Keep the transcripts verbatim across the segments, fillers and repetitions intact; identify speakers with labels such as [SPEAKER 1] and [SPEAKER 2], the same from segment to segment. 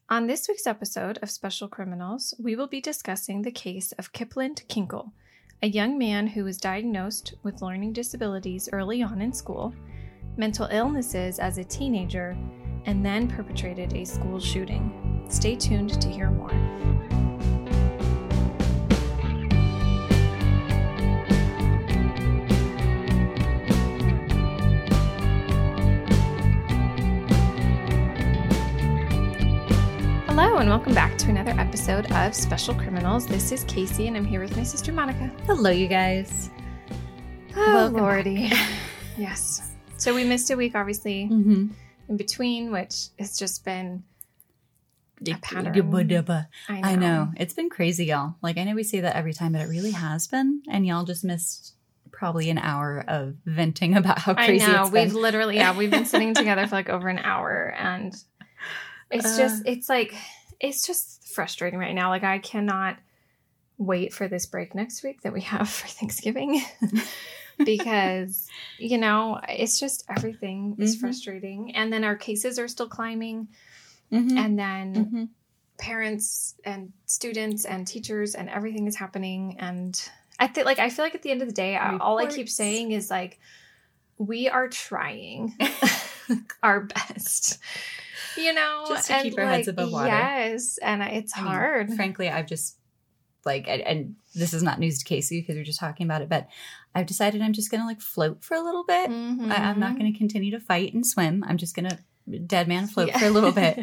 [SPEAKER 1] On this week's episode of Special Criminals, we will be discussing the case of Kipland Kinkle, a young man who was diagnosed with learning disabilities early on in school, mental illnesses as a teenager, and then perpetrated a school shooting. Stay tuned to hear more. Hello and welcome back to another episode of Special Criminals. This is Casey and I'm here with my sister Monica.
[SPEAKER 2] Hello, you guys.
[SPEAKER 1] Oh,
[SPEAKER 2] Welcome
[SPEAKER 1] Lordy.
[SPEAKER 2] back.
[SPEAKER 1] Yes. So we missed a week, obviously,
[SPEAKER 2] Mm-hmm.
[SPEAKER 1] in between, which has just been a pattern. I know.
[SPEAKER 2] I know. It's been crazy, y'all. Like, I know we say that every time, but it really has been. And y'all just missed probably an hour of venting about how crazy
[SPEAKER 1] I know.
[SPEAKER 2] it's
[SPEAKER 1] We've
[SPEAKER 2] been.
[SPEAKER 1] literally, yeah, we've been sitting together for like over an hour and it's
[SPEAKER 2] Uh.
[SPEAKER 1] just, it's like, it's just frustrating right now. Like, I cannot wait for this break next week that we have for Thanksgiving because, you know, it's just everything is
[SPEAKER 2] Mhm.
[SPEAKER 1] frustrating. And then our cases are still climbing.
[SPEAKER 2] Mhm.
[SPEAKER 1] And then
[SPEAKER 2] Mhm.
[SPEAKER 1] parents and students and teachers and everything is happening. And I think, like, I feel like at the end of the day, I, all I keep
[SPEAKER 2] Reports.
[SPEAKER 1] saying is like, we are trying our best, you know,
[SPEAKER 2] Just to
[SPEAKER 1] and
[SPEAKER 2] keep our
[SPEAKER 1] like,
[SPEAKER 2] heads above water.
[SPEAKER 1] Yes, and it's
[SPEAKER 2] I mean,
[SPEAKER 1] hard.
[SPEAKER 2] frankly, I've just, like, and, and this is not news to Casey because we we're just talking about it, but I've decided I'm just going to, like, float for a little bit.
[SPEAKER 1] Mhm.
[SPEAKER 2] I, I'm not going to continue to fight and swim. I'm just going to dead man float
[SPEAKER 1] Yeah.
[SPEAKER 2] for a little bit.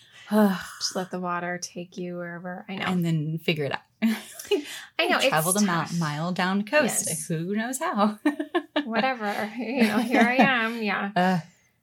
[SPEAKER 1] Just let the water take you wherever. I know.
[SPEAKER 2] And then figure it out.
[SPEAKER 1] I know, it's
[SPEAKER 2] Traveled a mile,
[SPEAKER 1] tough.
[SPEAKER 2] mile down the coast.
[SPEAKER 1] Yes.
[SPEAKER 2] Who knows how?
[SPEAKER 1] Whatever. You know, here I am. Yeah.
[SPEAKER 2] Uh,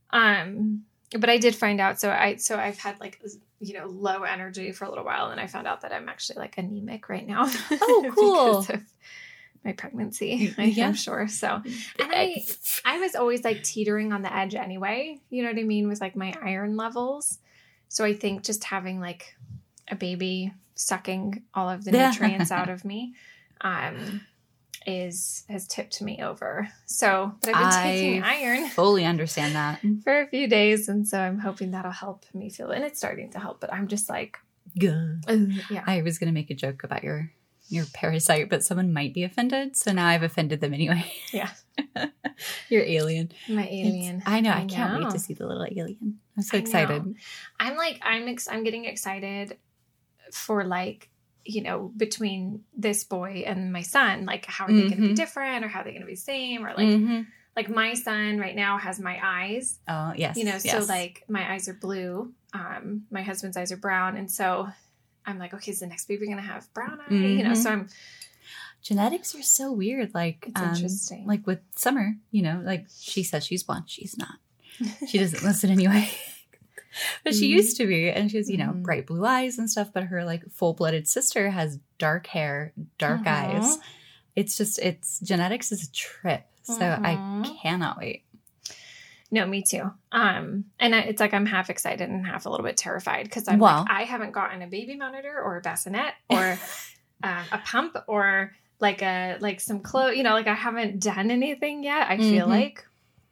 [SPEAKER 1] Um, but I did find out. So I, so I've had like, you know, low energy for a little while, and I found out that I'm actually like anemic right now.
[SPEAKER 2] Oh, cool.
[SPEAKER 1] Because of my pregnancy, I,
[SPEAKER 2] Yeah.
[SPEAKER 1] I'm sure. So, and I, I was always like teetering on the edge anyway. You know what I mean? With like my iron levels. So I think just having like a baby sucking all of the nutrients out of me, um, is has tipped me over. So, but I've been
[SPEAKER 2] I
[SPEAKER 1] taking iron
[SPEAKER 2] fully understand that.
[SPEAKER 1] for a few days, and so I'm hoping that'll help me feel. And it's starting to help, but I'm just like,
[SPEAKER 2] Good.
[SPEAKER 1] ugh, yeah,
[SPEAKER 2] I was going to make a joke about your your parasite, but someone might be offended. So now I've offended them anyway.
[SPEAKER 1] yeah,
[SPEAKER 2] Your alien.
[SPEAKER 1] my alien.
[SPEAKER 2] It's- I know. I, can't
[SPEAKER 1] know.
[SPEAKER 2] wait to see the little alien. I'm so
[SPEAKER 1] I
[SPEAKER 2] excited.
[SPEAKER 1] know. I'm like, I'm ex- I'm getting excited for like, you know, between this boy and my son, like how are they going to be
[SPEAKER 2] Mhm.
[SPEAKER 1] different, or how are they going to be the same, or like,
[SPEAKER 2] Mhm.
[SPEAKER 1] like my son right now has my eyes.
[SPEAKER 2] Oh, yes.
[SPEAKER 1] You know, so
[SPEAKER 2] yes.
[SPEAKER 1] like my eyes are blue. Um, my husband's eyes are brown. And so I'm like, okay, is the next baby going to have brown eye? You know,
[SPEAKER 2] Mhm.
[SPEAKER 1] so I'm,
[SPEAKER 2] genetics are so weird. Like,
[SPEAKER 1] It's
[SPEAKER 2] um,
[SPEAKER 1] interesting.
[SPEAKER 2] like with Summer, you know, like she says she's one. She's not. She doesn't listen anyway. But she
[SPEAKER 1] Mhm.
[SPEAKER 2] used to be, and she has, you know,
[SPEAKER 1] Mhm.
[SPEAKER 2] bright blue eyes and stuff, but her like full-blooded sister has dark hair, dark
[SPEAKER 1] Uh-huh.
[SPEAKER 2] eyes. It's just, it's genetics is a trip. So I
[SPEAKER 1] Mhm.
[SPEAKER 2] cannot wait.
[SPEAKER 1] no, me too. Um, and I, it's like, I'm half excited and half a little bit terrified because I'm
[SPEAKER 2] Wow.
[SPEAKER 1] like, I haven't gotten a baby monitor or a bassinet or um, a pump or like a, like some clothes, you know, like I haven't done anything yet. I feel
[SPEAKER 2] Mhm.
[SPEAKER 1] like,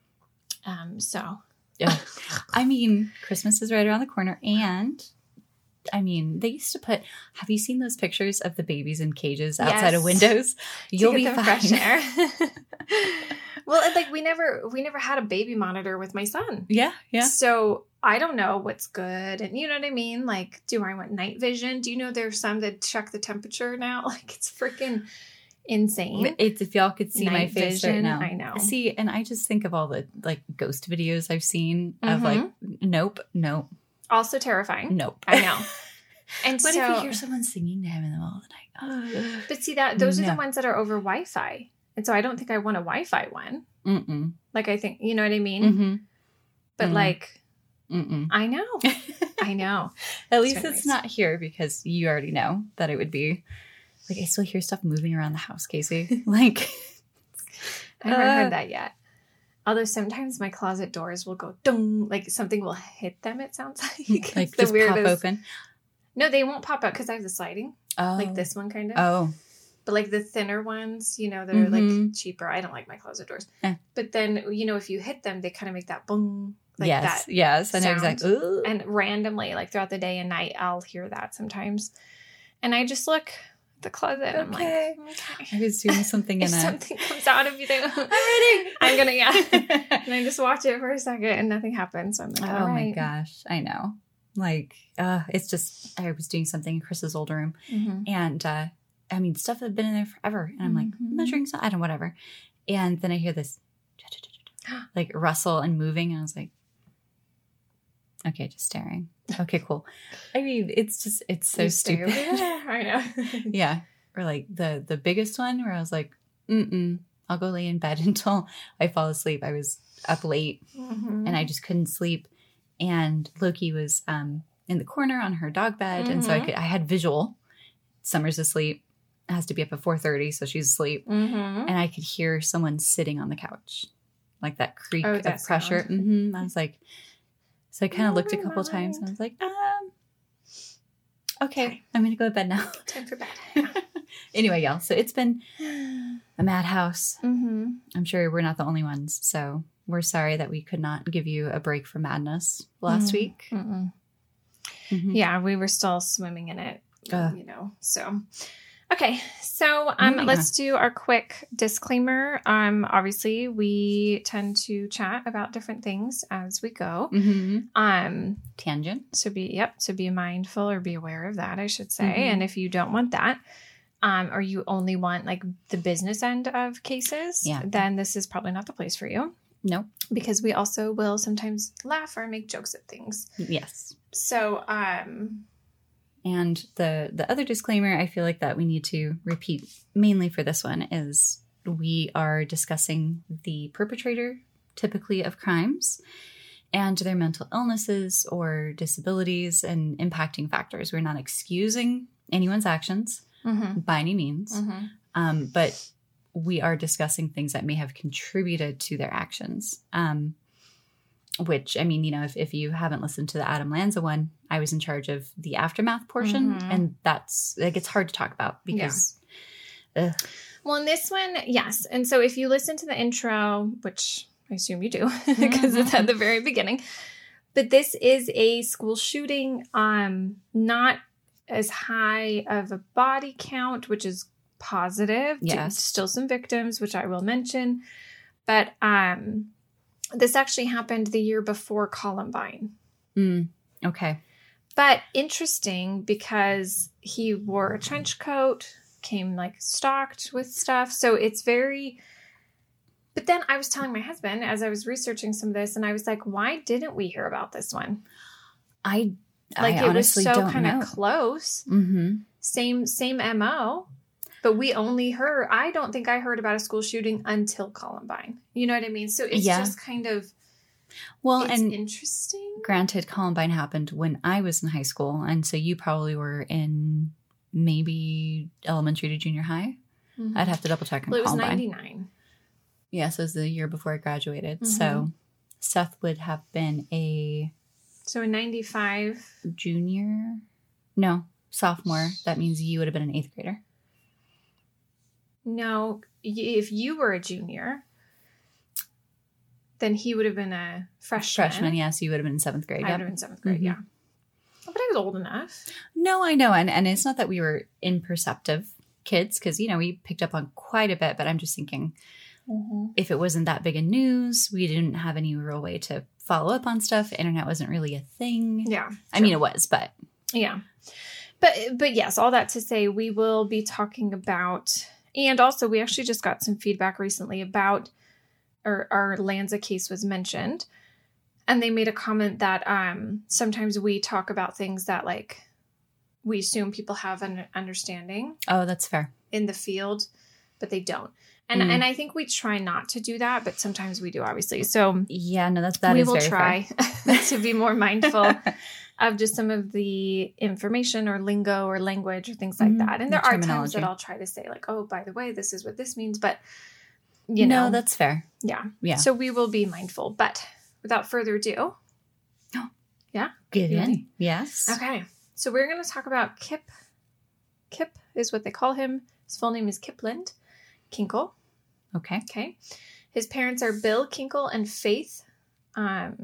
[SPEAKER 1] um, so
[SPEAKER 2] Yeah. I mean, Christmas is right around the corner. And I mean, they used to put, have you seen those pictures of the babies in cages outside of
[SPEAKER 1] Yes.
[SPEAKER 2] windows? You'll
[SPEAKER 1] to
[SPEAKER 2] be
[SPEAKER 1] get them
[SPEAKER 2] fine.
[SPEAKER 1] fresh air. Well, and like we never, we never had a baby monitor with my son.
[SPEAKER 2] Yeah. Yeah.
[SPEAKER 1] So I don't know what's good. And you know what I mean? Like, do I want night vision? Do you know there's some that check the temperature now? Like, it's freaking insane.
[SPEAKER 2] It's, if y'all could see my
[SPEAKER 1] Night
[SPEAKER 2] face right
[SPEAKER 1] vision,
[SPEAKER 2] now.
[SPEAKER 1] I know.
[SPEAKER 2] See, and I just think of all the like ghost videos I've seen of
[SPEAKER 1] Mhm.
[SPEAKER 2] like, nope, nope,
[SPEAKER 1] Also terrifying.
[SPEAKER 2] nope.
[SPEAKER 1] I know. And
[SPEAKER 2] What
[SPEAKER 1] so,
[SPEAKER 2] if you hear someone singing to him in the middle of the night? Oh.
[SPEAKER 1] but see that those are
[SPEAKER 2] No.
[SPEAKER 1] the ones that are over Wi-Fi. And so I don't think I want a Wi-Fi one.
[SPEAKER 2] Mm-mm.
[SPEAKER 1] Like, I think, you know what I mean?
[SPEAKER 2] Mm-hmm.
[SPEAKER 1] But
[SPEAKER 2] Mm.
[SPEAKER 1] like,
[SPEAKER 2] Mm-mm.
[SPEAKER 1] I know. I know.
[SPEAKER 2] At least
[SPEAKER 1] Anyways.
[SPEAKER 2] it's not here because you already know that it would be. Like, I still hear stuff moving around the house, Casey. Like,
[SPEAKER 1] I haven't
[SPEAKER 2] Uh,
[SPEAKER 1] heard that yet. Although sometimes my closet doors will go dong, like something will hit them, it sounds like.
[SPEAKER 2] like
[SPEAKER 1] It's the
[SPEAKER 2] just pop
[SPEAKER 1] weirdest-
[SPEAKER 2] open.
[SPEAKER 1] No, they won't pop up because I have the sliding,
[SPEAKER 2] Oh.
[SPEAKER 1] like this one kind of.
[SPEAKER 2] Oh.
[SPEAKER 1] But like the thinner ones, you know, they're like
[SPEAKER 2] Mhm.
[SPEAKER 1] cheaper. I don't like my closet doors.
[SPEAKER 2] Eh.
[SPEAKER 1] But then, you know, if you hit them, they kind of make that boom Like
[SPEAKER 2] yes,
[SPEAKER 1] that
[SPEAKER 2] yes, I know
[SPEAKER 1] sound.
[SPEAKER 2] exactly. Ooh.
[SPEAKER 1] And randomly, like throughout the day and night, I'll hear that sometimes. And I just look at the closet and I'm
[SPEAKER 2] Okay.
[SPEAKER 1] like, okay.
[SPEAKER 2] I was doing something
[SPEAKER 1] If
[SPEAKER 2] in a.
[SPEAKER 1] something comes out of you, think,
[SPEAKER 2] I'm ready.
[SPEAKER 1] I'm gonna, yeah. And I just watch it for a second and nothing happens. So I'm like,
[SPEAKER 2] Oh
[SPEAKER 1] all
[SPEAKER 2] my
[SPEAKER 1] right.
[SPEAKER 2] gosh, I know. Like, uh, it's just I was doing something in Chris's old room,
[SPEAKER 1] Mm-hmm.
[SPEAKER 2] and uh, I mean, stuff had been in there forever, and I'm like
[SPEAKER 1] Mhm.
[SPEAKER 2] measuring something, I don't know, whatever, and then I hear this like rustle and moving, and I was like, okay, just staring. Okay, cool. I mean, it's just it's so
[SPEAKER 1] You stay
[SPEAKER 2] stupid.
[SPEAKER 1] over there? I know.
[SPEAKER 2] Yeah, or like the the biggest one where I was like, mm mm, I'll go lay in bed until I fall asleep. I was up late.
[SPEAKER 1] Mhm.
[SPEAKER 2] And I just couldn't sleep. And Loki was um, in the corner on her dog bed, and so I
[SPEAKER 1] Mhm.
[SPEAKER 2] could I had visual. Summer's asleep. It has to be up at four thirty, so she's asleep,
[SPEAKER 1] Mhm.
[SPEAKER 2] and I could hear someone sitting on the couch, like that creak
[SPEAKER 1] Oh,
[SPEAKER 2] of
[SPEAKER 1] that
[SPEAKER 2] pressure.
[SPEAKER 1] sound.
[SPEAKER 2] hmm I was like, so I kind of looked a
[SPEAKER 1] Never
[SPEAKER 2] couple times, and I
[SPEAKER 1] mind.
[SPEAKER 2] was like, um, okay, I'm gonna go to bed now.
[SPEAKER 1] Time for bed.
[SPEAKER 2] Anyway, y'all. So it's been a madhouse.
[SPEAKER 1] Mm-hmm.
[SPEAKER 2] I'm sure we're not the only ones. So we're sorry that we could not give you a break from madness last
[SPEAKER 1] Mm.
[SPEAKER 2] week.
[SPEAKER 1] Mm-mm.
[SPEAKER 2] Mhm.
[SPEAKER 1] Yeah, we were still swimming in it,
[SPEAKER 2] Ugh.
[SPEAKER 1] you know. So, okay, so um,
[SPEAKER 2] Moving
[SPEAKER 1] let's do our quick disclaimer. Um, obviously, we tend to chat about different things as we go.
[SPEAKER 2] Mhm.
[SPEAKER 1] Um,
[SPEAKER 2] Tangent.
[SPEAKER 1] so be yep, so be mindful or be aware of that, I should say.
[SPEAKER 2] Mhm.
[SPEAKER 1] And if you don't want that, um, or you only want like the business end of cases,
[SPEAKER 2] Yeah.
[SPEAKER 1] then this is probably not the place for you.
[SPEAKER 2] Nope.
[SPEAKER 1] Because we also will sometimes laugh or make jokes at things.
[SPEAKER 2] Yes.
[SPEAKER 1] So, um,
[SPEAKER 2] And the the other disclaimer I feel like that we need to repeat mainly for this one is we are discussing the perpetrator typically of crimes and their mental illnesses or disabilities and impacting factors. We're not excusing anyone's actions
[SPEAKER 1] mhm,
[SPEAKER 2] by any means,
[SPEAKER 1] mhm.
[SPEAKER 2] um, but we are discussing things that may have contributed to their actions. Um, which, I mean, you know, if, if you haven't listened to the Adam Lanza one, I was in charge of the aftermath portion.
[SPEAKER 1] Mhm.
[SPEAKER 2] And that's, like, it's hard to talk about because, ugh.
[SPEAKER 1] Well, in this one, yes. And so if you listen to the intro, which I assume you do because it's at the very beginning, but this is a school shooting, um, not as high of a body count, which is positive.
[SPEAKER 2] Yes.
[SPEAKER 1] Still some victims, which I will mention. But um, this actually happened the year before Columbine.
[SPEAKER 2] Mm, okay.
[SPEAKER 1] But interesting because he wore a trench coat, came like stocked with stuff. So it's very... But then I was telling my husband as I was researching some of this, and I was like, why didn't we hear about this one?
[SPEAKER 2] I,
[SPEAKER 1] Like
[SPEAKER 2] I
[SPEAKER 1] it was
[SPEAKER 2] honestly
[SPEAKER 1] so
[SPEAKER 2] don't
[SPEAKER 1] kind
[SPEAKER 2] know.
[SPEAKER 1] of close.
[SPEAKER 2] Mm-hmm.
[SPEAKER 1] Same same M O. But we only heard, I don't think I heard about a school shooting until Columbine. You know what I mean? So it's
[SPEAKER 2] Yeah.
[SPEAKER 1] just kind of,
[SPEAKER 2] Well,
[SPEAKER 1] it's
[SPEAKER 2] and
[SPEAKER 1] interesting.
[SPEAKER 2] granted, Columbine happened when I was in high school. And so you probably were in maybe elementary to junior high.
[SPEAKER 1] Mhm.
[SPEAKER 2] I'd have to double check on
[SPEAKER 1] Well, it was
[SPEAKER 2] Columbine.
[SPEAKER 1] ninety-nine.
[SPEAKER 2] Yeah, so it was the year before I graduated.
[SPEAKER 1] Mhm.
[SPEAKER 2] So Seth would have been a
[SPEAKER 1] So in ninety-five,
[SPEAKER 2] junior. No, sophomore. That means you would have been an eighth grader.
[SPEAKER 1] no, y- if you were a junior, then he would have been a freshman.
[SPEAKER 2] Freshman, yes, you would have been in seventh grade.
[SPEAKER 1] I
[SPEAKER 2] Yep.
[SPEAKER 1] would have been seventh grade,
[SPEAKER 2] Mhm.
[SPEAKER 1] yeah. But I was old enough.
[SPEAKER 2] No, I know. And, and it's not that we were imperceptive kids because, you know, we picked up on quite a bit. But I'm just thinking if it wasn't that big a news, we didn't have any real way to follow up on stuff. Internet wasn't really a thing.
[SPEAKER 1] Yeah.
[SPEAKER 2] I mean, it was, but.
[SPEAKER 1] Yeah. But but yes, all that to say we will be talking about, and also we actually just got some feedback recently about our, our Lanza case was mentioned. And they made a comment that um, sometimes we talk about things that like we assume people have an understanding
[SPEAKER 2] Oh, that's fair.
[SPEAKER 1] in the field, but they don't. And
[SPEAKER 2] Mm.
[SPEAKER 1] and I think we try not to do that, but sometimes we do, obviously. So
[SPEAKER 2] Yeah, no, that's, that
[SPEAKER 1] we
[SPEAKER 2] is
[SPEAKER 1] will
[SPEAKER 2] very
[SPEAKER 1] try
[SPEAKER 2] fair.
[SPEAKER 1] to be more mindful of just some of the information or lingo or language or things like
[SPEAKER 2] Mhm.
[SPEAKER 1] that. And there
[SPEAKER 2] The
[SPEAKER 1] are times
[SPEAKER 2] terminology.
[SPEAKER 1] that I'll try to say like, oh, by the way, this is what this means. But, you
[SPEAKER 2] no,
[SPEAKER 1] know,
[SPEAKER 2] that's fair.
[SPEAKER 1] yeah.
[SPEAKER 2] Yeah.
[SPEAKER 1] So we will be mindful. But without further ado. Yeah.
[SPEAKER 2] Get
[SPEAKER 1] You ready?
[SPEAKER 2] in. Yes.
[SPEAKER 1] Okay. So we're going to talk about Kip. Kip is what they call him. His full name is Kipland Kinkle.
[SPEAKER 2] Okay.
[SPEAKER 1] Okay. His parents are Bill Kinkle and Faith um,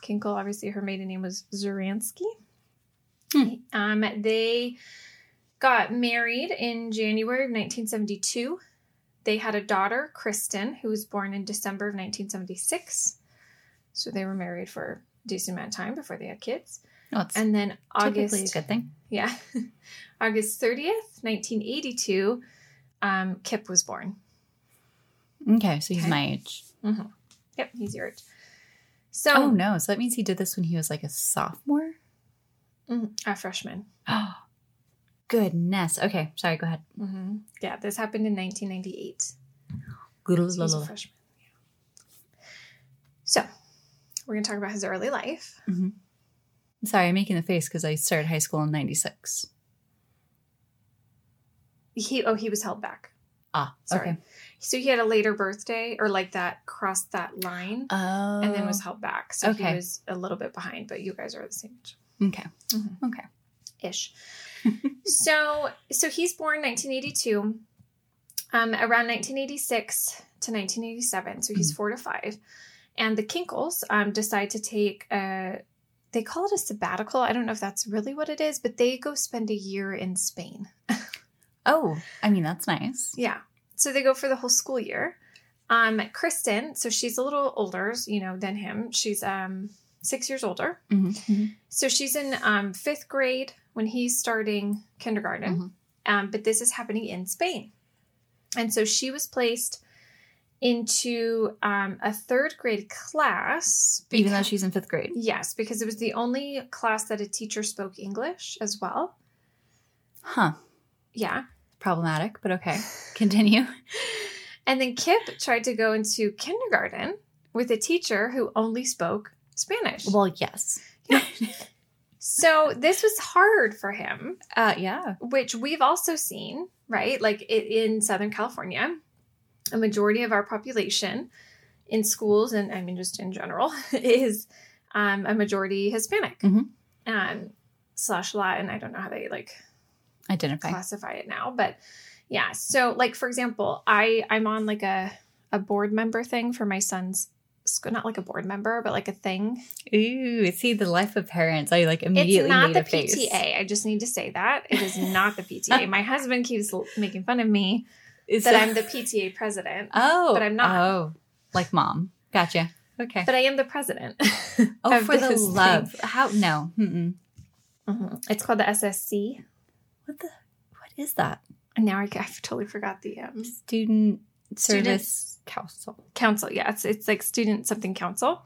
[SPEAKER 1] Kinkle, obviously her maiden name was Zuransky.
[SPEAKER 2] Hmm.
[SPEAKER 1] Um, they got married in January of nineteen seventy-two. They had a daughter, Kristen, who was born in December of nineteen seventy-six. So they were married for a decent amount of time before they had kids.
[SPEAKER 2] Well, it's
[SPEAKER 1] and then August,
[SPEAKER 2] typically a good thing.
[SPEAKER 1] Yeah, August thirtieth, nineteen eighty-two, um, Kip was born.
[SPEAKER 2] Okay, so he's
[SPEAKER 1] Okay.
[SPEAKER 2] my age.
[SPEAKER 1] Mm-hmm. Yep, he's your age. So,
[SPEAKER 2] Oh, no. So that means he did this when he was like a sophomore?
[SPEAKER 1] mm, a freshman.
[SPEAKER 2] Oh, goodness. Okay, sorry, go ahead.
[SPEAKER 1] Mm-hmm. Yeah, this happened in nineteen ninety-eight.
[SPEAKER 2] Good.
[SPEAKER 1] So he's a freshman. Yeah. So, we're going to talk about his early life.
[SPEAKER 2] Mm-hmm. Sorry, I'm making the face because I started high school in ninety-six.
[SPEAKER 1] He Oh, he was held back.
[SPEAKER 2] Ah,
[SPEAKER 1] Sorry.
[SPEAKER 2] okay.
[SPEAKER 1] So he had a later birthday, or like that, crossed that line,
[SPEAKER 2] Oh.
[SPEAKER 1] and then was held back. So
[SPEAKER 2] Okay.
[SPEAKER 1] he was a little bit behind, but you guys are the same age.
[SPEAKER 2] Okay.
[SPEAKER 1] Mm-hmm.
[SPEAKER 2] Okay.
[SPEAKER 1] Ish. so so he's born nineteen eighty-two, um, around nineteen eighty-six to nineteen eighty-seven. So he's
[SPEAKER 2] Mm.
[SPEAKER 1] four to five. And the Kinkles um, decide to take a, they call it a sabbatical. I don't know if that's really what it is, but they go spend a year in Spain.
[SPEAKER 2] Oh, I mean, that's nice.
[SPEAKER 1] Yeah. So they go for the whole school year. Um, Kristen, so she's a little older, you know, than him. She's um, six years older.
[SPEAKER 2] Mm-hmm.
[SPEAKER 1] So she's in um, fifth grade when he's starting kindergarten.
[SPEAKER 2] Mhm.
[SPEAKER 1] Um, but this is happening in Spain. And so she was placed into um, a third grade class.
[SPEAKER 2] Even though
[SPEAKER 1] because-
[SPEAKER 2] she's in fifth grade.
[SPEAKER 1] Yes, because it was the only class that a teacher spoke English as well.
[SPEAKER 2] Huh.
[SPEAKER 1] Yeah.
[SPEAKER 2] Problematic, but okay. Continue.
[SPEAKER 1] And then Kip tried to go into kindergarten with a teacher who only spoke Spanish.
[SPEAKER 2] Well, yes.
[SPEAKER 1] So this was hard for him,
[SPEAKER 2] Uh, yeah.
[SPEAKER 1] which we've also seen, right? Like it, in Southern California, a majority of our population in schools, and I mean just in general, is um, a majority Hispanic
[SPEAKER 2] Mhm.
[SPEAKER 1] um, slash Latin. I don't know how they like
[SPEAKER 2] Identify.
[SPEAKER 1] classify it now, but yeah. So like, for example, I, I'm on like a, a board member thing for my son's school, not like a board member, but like a thing.
[SPEAKER 2] Ooh, see the life of parents. I like immediately
[SPEAKER 1] It's not
[SPEAKER 2] made
[SPEAKER 1] the
[SPEAKER 2] a face.
[SPEAKER 1] P T A. I just need to say that. It is not the P T A. My husband keeps l- making fun of me
[SPEAKER 2] Is
[SPEAKER 1] that
[SPEAKER 2] it-
[SPEAKER 1] I'm the P T A president,
[SPEAKER 2] Oh,
[SPEAKER 1] but I'm not.
[SPEAKER 2] Oh, like mom. Gotcha. Okay.
[SPEAKER 1] but I am the president.
[SPEAKER 2] oh,
[SPEAKER 1] of
[SPEAKER 2] for the
[SPEAKER 1] this
[SPEAKER 2] love.
[SPEAKER 1] thing.
[SPEAKER 2] How? No. Mm-mm.
[SPEAKER 1] Mhm. It's called the S S C.
[SPEAKER 2] What the? What is that?
[SPEAKER 1] And now I, I've totally forgot the um,
[SPEAKER 2] Student
[SPEAKER 1] Student-
[SPEAKER 2] Service Council.
[SPEAKER 1] council. Yeah, it's it's like student something council.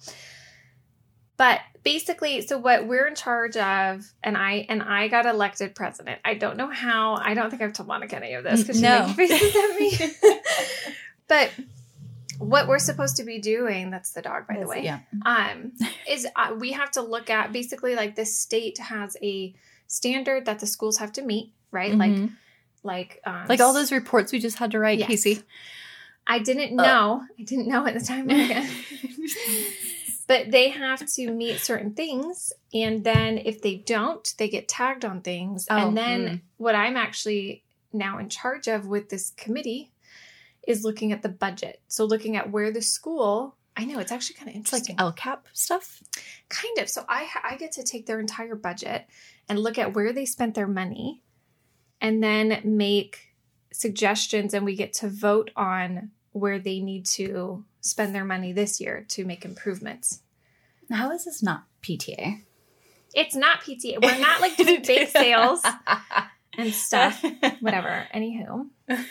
[SPEAKER 1] But basically, so what we're in charge of, and I and I got elected president. I don't know how. I don't think I've told Monica any of this because she
[SPEAKER 2] No.
[SPEAKER 1] makes faces at me. But what we're supposed to be doing, that's the dog, by the way,
[SPEAKER 2] Yeah.
[SPEAKER 1] um, is uh, we have to look at basically like the state has a standard that the schools have to meet, right? Like,
[SPEAKER 2] Mhm.
[SPEAKER 1] like, um,
[SPEAKER 2] Like all those reports we just had to write,
[SPEAKER 1] Yes.
[SPEAKER 2] Casey.
[SPEAKER 1] I didn't know. I didn't know at the time. Monica. But they have to meet certain things. And then if they don't, they get tagged on things.
[SPEAKER 2] Oh,
[SPEAKER 1] and then
[SPEAKER 2] mm.
[SPEAKER 1] what I'm actually now in charge of with this committee is looking at the budget. So looking at where the school, I know it's actually kind of
[SPEAKER 2] It's like
[SPEAKER 1] interesting.
[SPEAKER 2] L C A P stuff.
[SPEAKER 1] Kind of. So I, I get to take their entire budget and look at where they spent their money and then make suggestions, and we get to vote on where they need to spend their money this year to make improvements.
[SPEAKER 2] How is this not P T A?
[SPEAKER 1] It's not P T A. We're not like doing bake sales and stuff. Whatever. Anywho.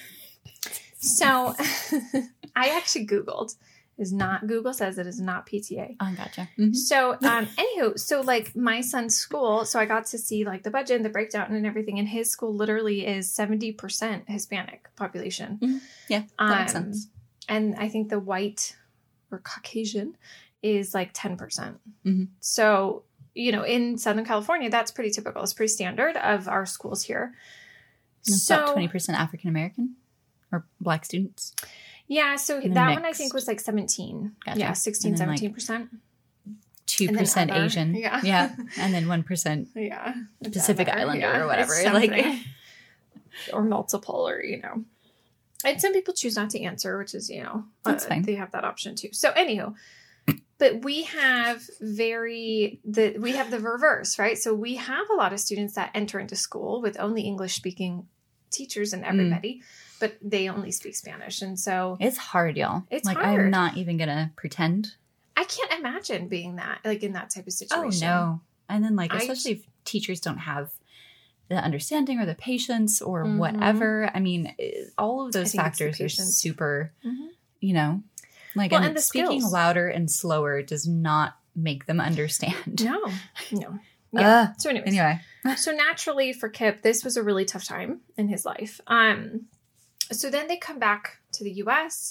[SPEAKER 1] So I actually Googled. Is not Google says it is not P T A.
[SPEAKER 2] Oh, gotcha. Mhm.
[SPEAKER 1] So um anywho, so like my son's school, so I got to see like the budget and the breakdown and everything, and his school literally is seventy percent Hispanic population.
[SPEAKER 2] Mhm. Yeah, that makes
[SPEAKER 1] Um,
[SPEAKER 2] sense.
[SPEAKER 1] And I think the white or Caucasian is like ten percent.
[SPEAKER 2] Mhm.
[SPEAKER 1] So, you know, in Southern California, that's pretty typical. It's pretty standard of our schools here.
[SPEAKER 2] It's
[SPEAKER 1] so
[SPEAKER 2] about twenty percent African American or Black students.
[SPEAKER 1] yeah, so
[SPEAKER 2] And then
[SPEAKER 1] that one I
[SPEAKER 2] mixed.
[SPEAKER 1] think was like seventeen.
[SPEAKER 2] Gotcha.
[SPEAKER 1] Yeah, sixteen,
[SPEAKER 2] And then, like,
[SPEAKER 1] seventeen percent.
[SPEAKER 2] two
[SPEAKER 1] And then
[SPEAKER 2] percent
[SPEAKER 1] other.
[SPEAKER 2] Asian.
[SPEAKER 1] Yeah.
[SPEAKER 2] Yeah. And then one percent
[SPEAKER 1] Yeah.
[SPEAKER 2] Pacific
[SPEAKER 1] Other,
[SPEAKER 2] Islander
[SPEAKER 1] yeah,
[SPEAKER 2] or whatever.
[SPEAKER 1] it's
[SPEAKER 2] Like
[SPEAKER 1] something. Or multiple, or, you know. And some people choose not to answer, which is, you know,
[SPEAKER 2] That's
[SPEAKER 1] uh,
[SPEAKER 2] fine.
[SPEAKER 1] they have that option too. So, anywho, But we have very the we have the reverse, right? So we have a lot of students that enter into school with only English speaking teachers and everybody, mm. but they only speak Spanish. And so
[SPEAKER 2] it's hard, y'all.
[SPEAKER 1] It's
[SPEAKER 2] like
[SPEAKER 1] hard.
[SPEAKER 2] I'm not even gonna pretend.
[SPEAKER 1] I can't imagine being that, like in that type of situation.
[SPEAKER 2] Oh no. And then like,
[SPEAKER 1] I
[SPEAKER 2] especially
[SPEAKER 1] just,
[SPEAKER 2] if teachers don't have the understanding or the patience or
[SPEAKER 1] mm-hmm.
[SPEAKER 2] whatever. I mean, all of those factors are super, mm-hmm. you know, like well, and, and the speaking skills. Louder and slower does not make them understand.
[SPEAKER 1] No, no. Yeah. Uh, so anyways,
[SPEAKER 2] anyway.
[SPEAKER 1] So naturally for Kip, this was a really tough time in his life. Um, so then they come back to the U S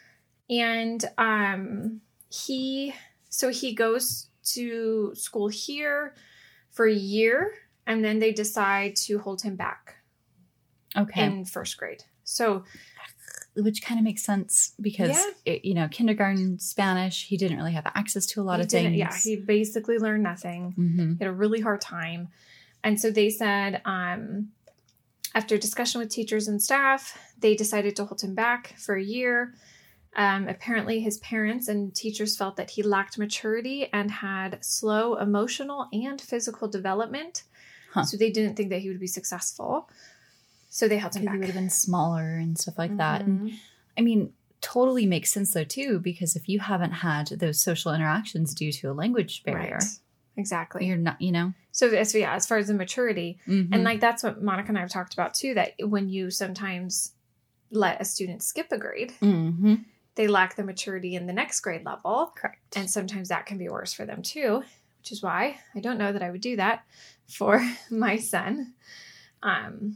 [SPEAKER 1] and um, he, so he goes to school here for a year and then they decide to hold him back.
[SPEAKER 2] Okay.
[SPEAKER 1] In first grade. So,
[SPEAKER 2] which kind of makes sense because, yeah. it, you know, kindergarten Spanish, he didn't really have access to a lot
[SPEAKER 1] he
[SPEAKER 2] of things.
[SPEAKER 1] Yeah, he basically learned nothing.
[SPEAKER 2] Mm-hmm.
[SPEAKER 1] He had a really hard time. And so they said, um, after discussion with teachers and staff, they decided to hold him back for a year. Um, apparently his parents and teachers felt that he lacked maturity and had slow emotional and physical development. Huh. So they didn't think that he would be successful. So they held him back.
[SPEAKER 2] He would have been smaller and stuff like mm-hmm. that. And I mean, totally makes sense though too, because if you haven't had those social interactions due to a language barrier,
[SPEAKER 1] right. Exactly,
[SPEAKER 2] you're not, you know.
[SPEAKER 1] So as yeah, as far as the maturity,
[SPEAKER 2] mm-hmm.
[SPEAKER 1] and like that's what Monica and I have talked about too. That when you sometimes let a student skip a grade,
[SPEAKER 2] mm-hmm.
[SPEAKER 1] they lack the maturity in the next grade level.
[SPEAKER 2] Correct,
[SPEAKER 1] and sometimes that can be worse for them too. Which is why I don't know that I would do that for my son. Um.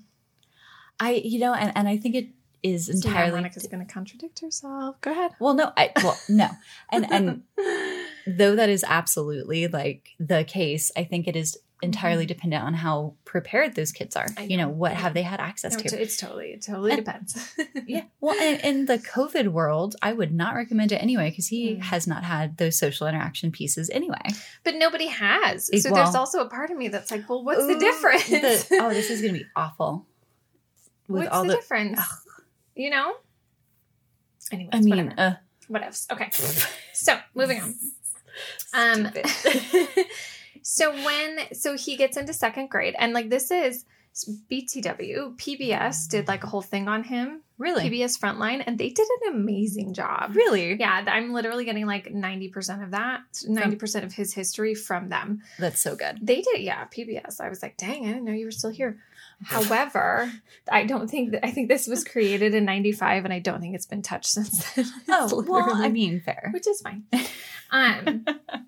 [SPEAKER 2] I, you know, and, and I think it is entirely...
[SPEAKER 1] So Monica's going to contradict herself. Go ahead.
[SPEAKER 2] Well, no, I, well, no. And, and though that is absolutely like the case, I think it is entirely mm-hmm. dependent on how prepared those kids are. Know. You know, what have they had access
[SPEAKER 1] no,
[SPEAKER 2] to?
[SPEAKER 1] It's totally, it totally
[SPEAKER 2] and,
[SPEAKER 1] depends.
[SPEAKER 2] Yeah. Well, in, in the COVID world, I would not recommend it anyway, because he mm. has not had those social interaction pieces anyway.
[SPEAKER 1] But nobody has.
[SPEAKER 2] It,
[SPEAKER 1] so
[SPEAKER 2] well,
[SPEAKER 1] there's also a part of me that's like, well, what's
[SPEAKER 2] ooh,
[SPEAKER 1] the difference?
[SPEAKER 2] The, oh, this is going to be awful.
[SPEAKER 1] With What's all the, the difference? Ugh. You know? Anyways,
[SPEAKER 2] I mean,
[SPEAKER 1] whatever.
[SPEAKER 2] Uh,
[SPEAKER 1] what else? Okay. So, moving on. Um, so when, so he gets into second grade and like this is B T W, P B S did like a whole thing on him.
[SPEAKER 2] Really?
[SPEAKER 1] P B S Frontline. And they did an amazing job.
[SPEAKER 2] Really?
[SPEAKER 1] Yeah. I'm literally getting like ninety percent of that, ninety percent of his history from them.
[SPEAKER 2] That's so good.
[SPEAKER 1] They did. Yeah. P B S. I was like, dang, I didn't know you were still here. However, I don't think that, I think this was created in ninety-five and I don't think it's been touched since then.
[SPEAKER 2] Oh, well, I mean, fair.
[SPEAKER 1] Which is fine. Um,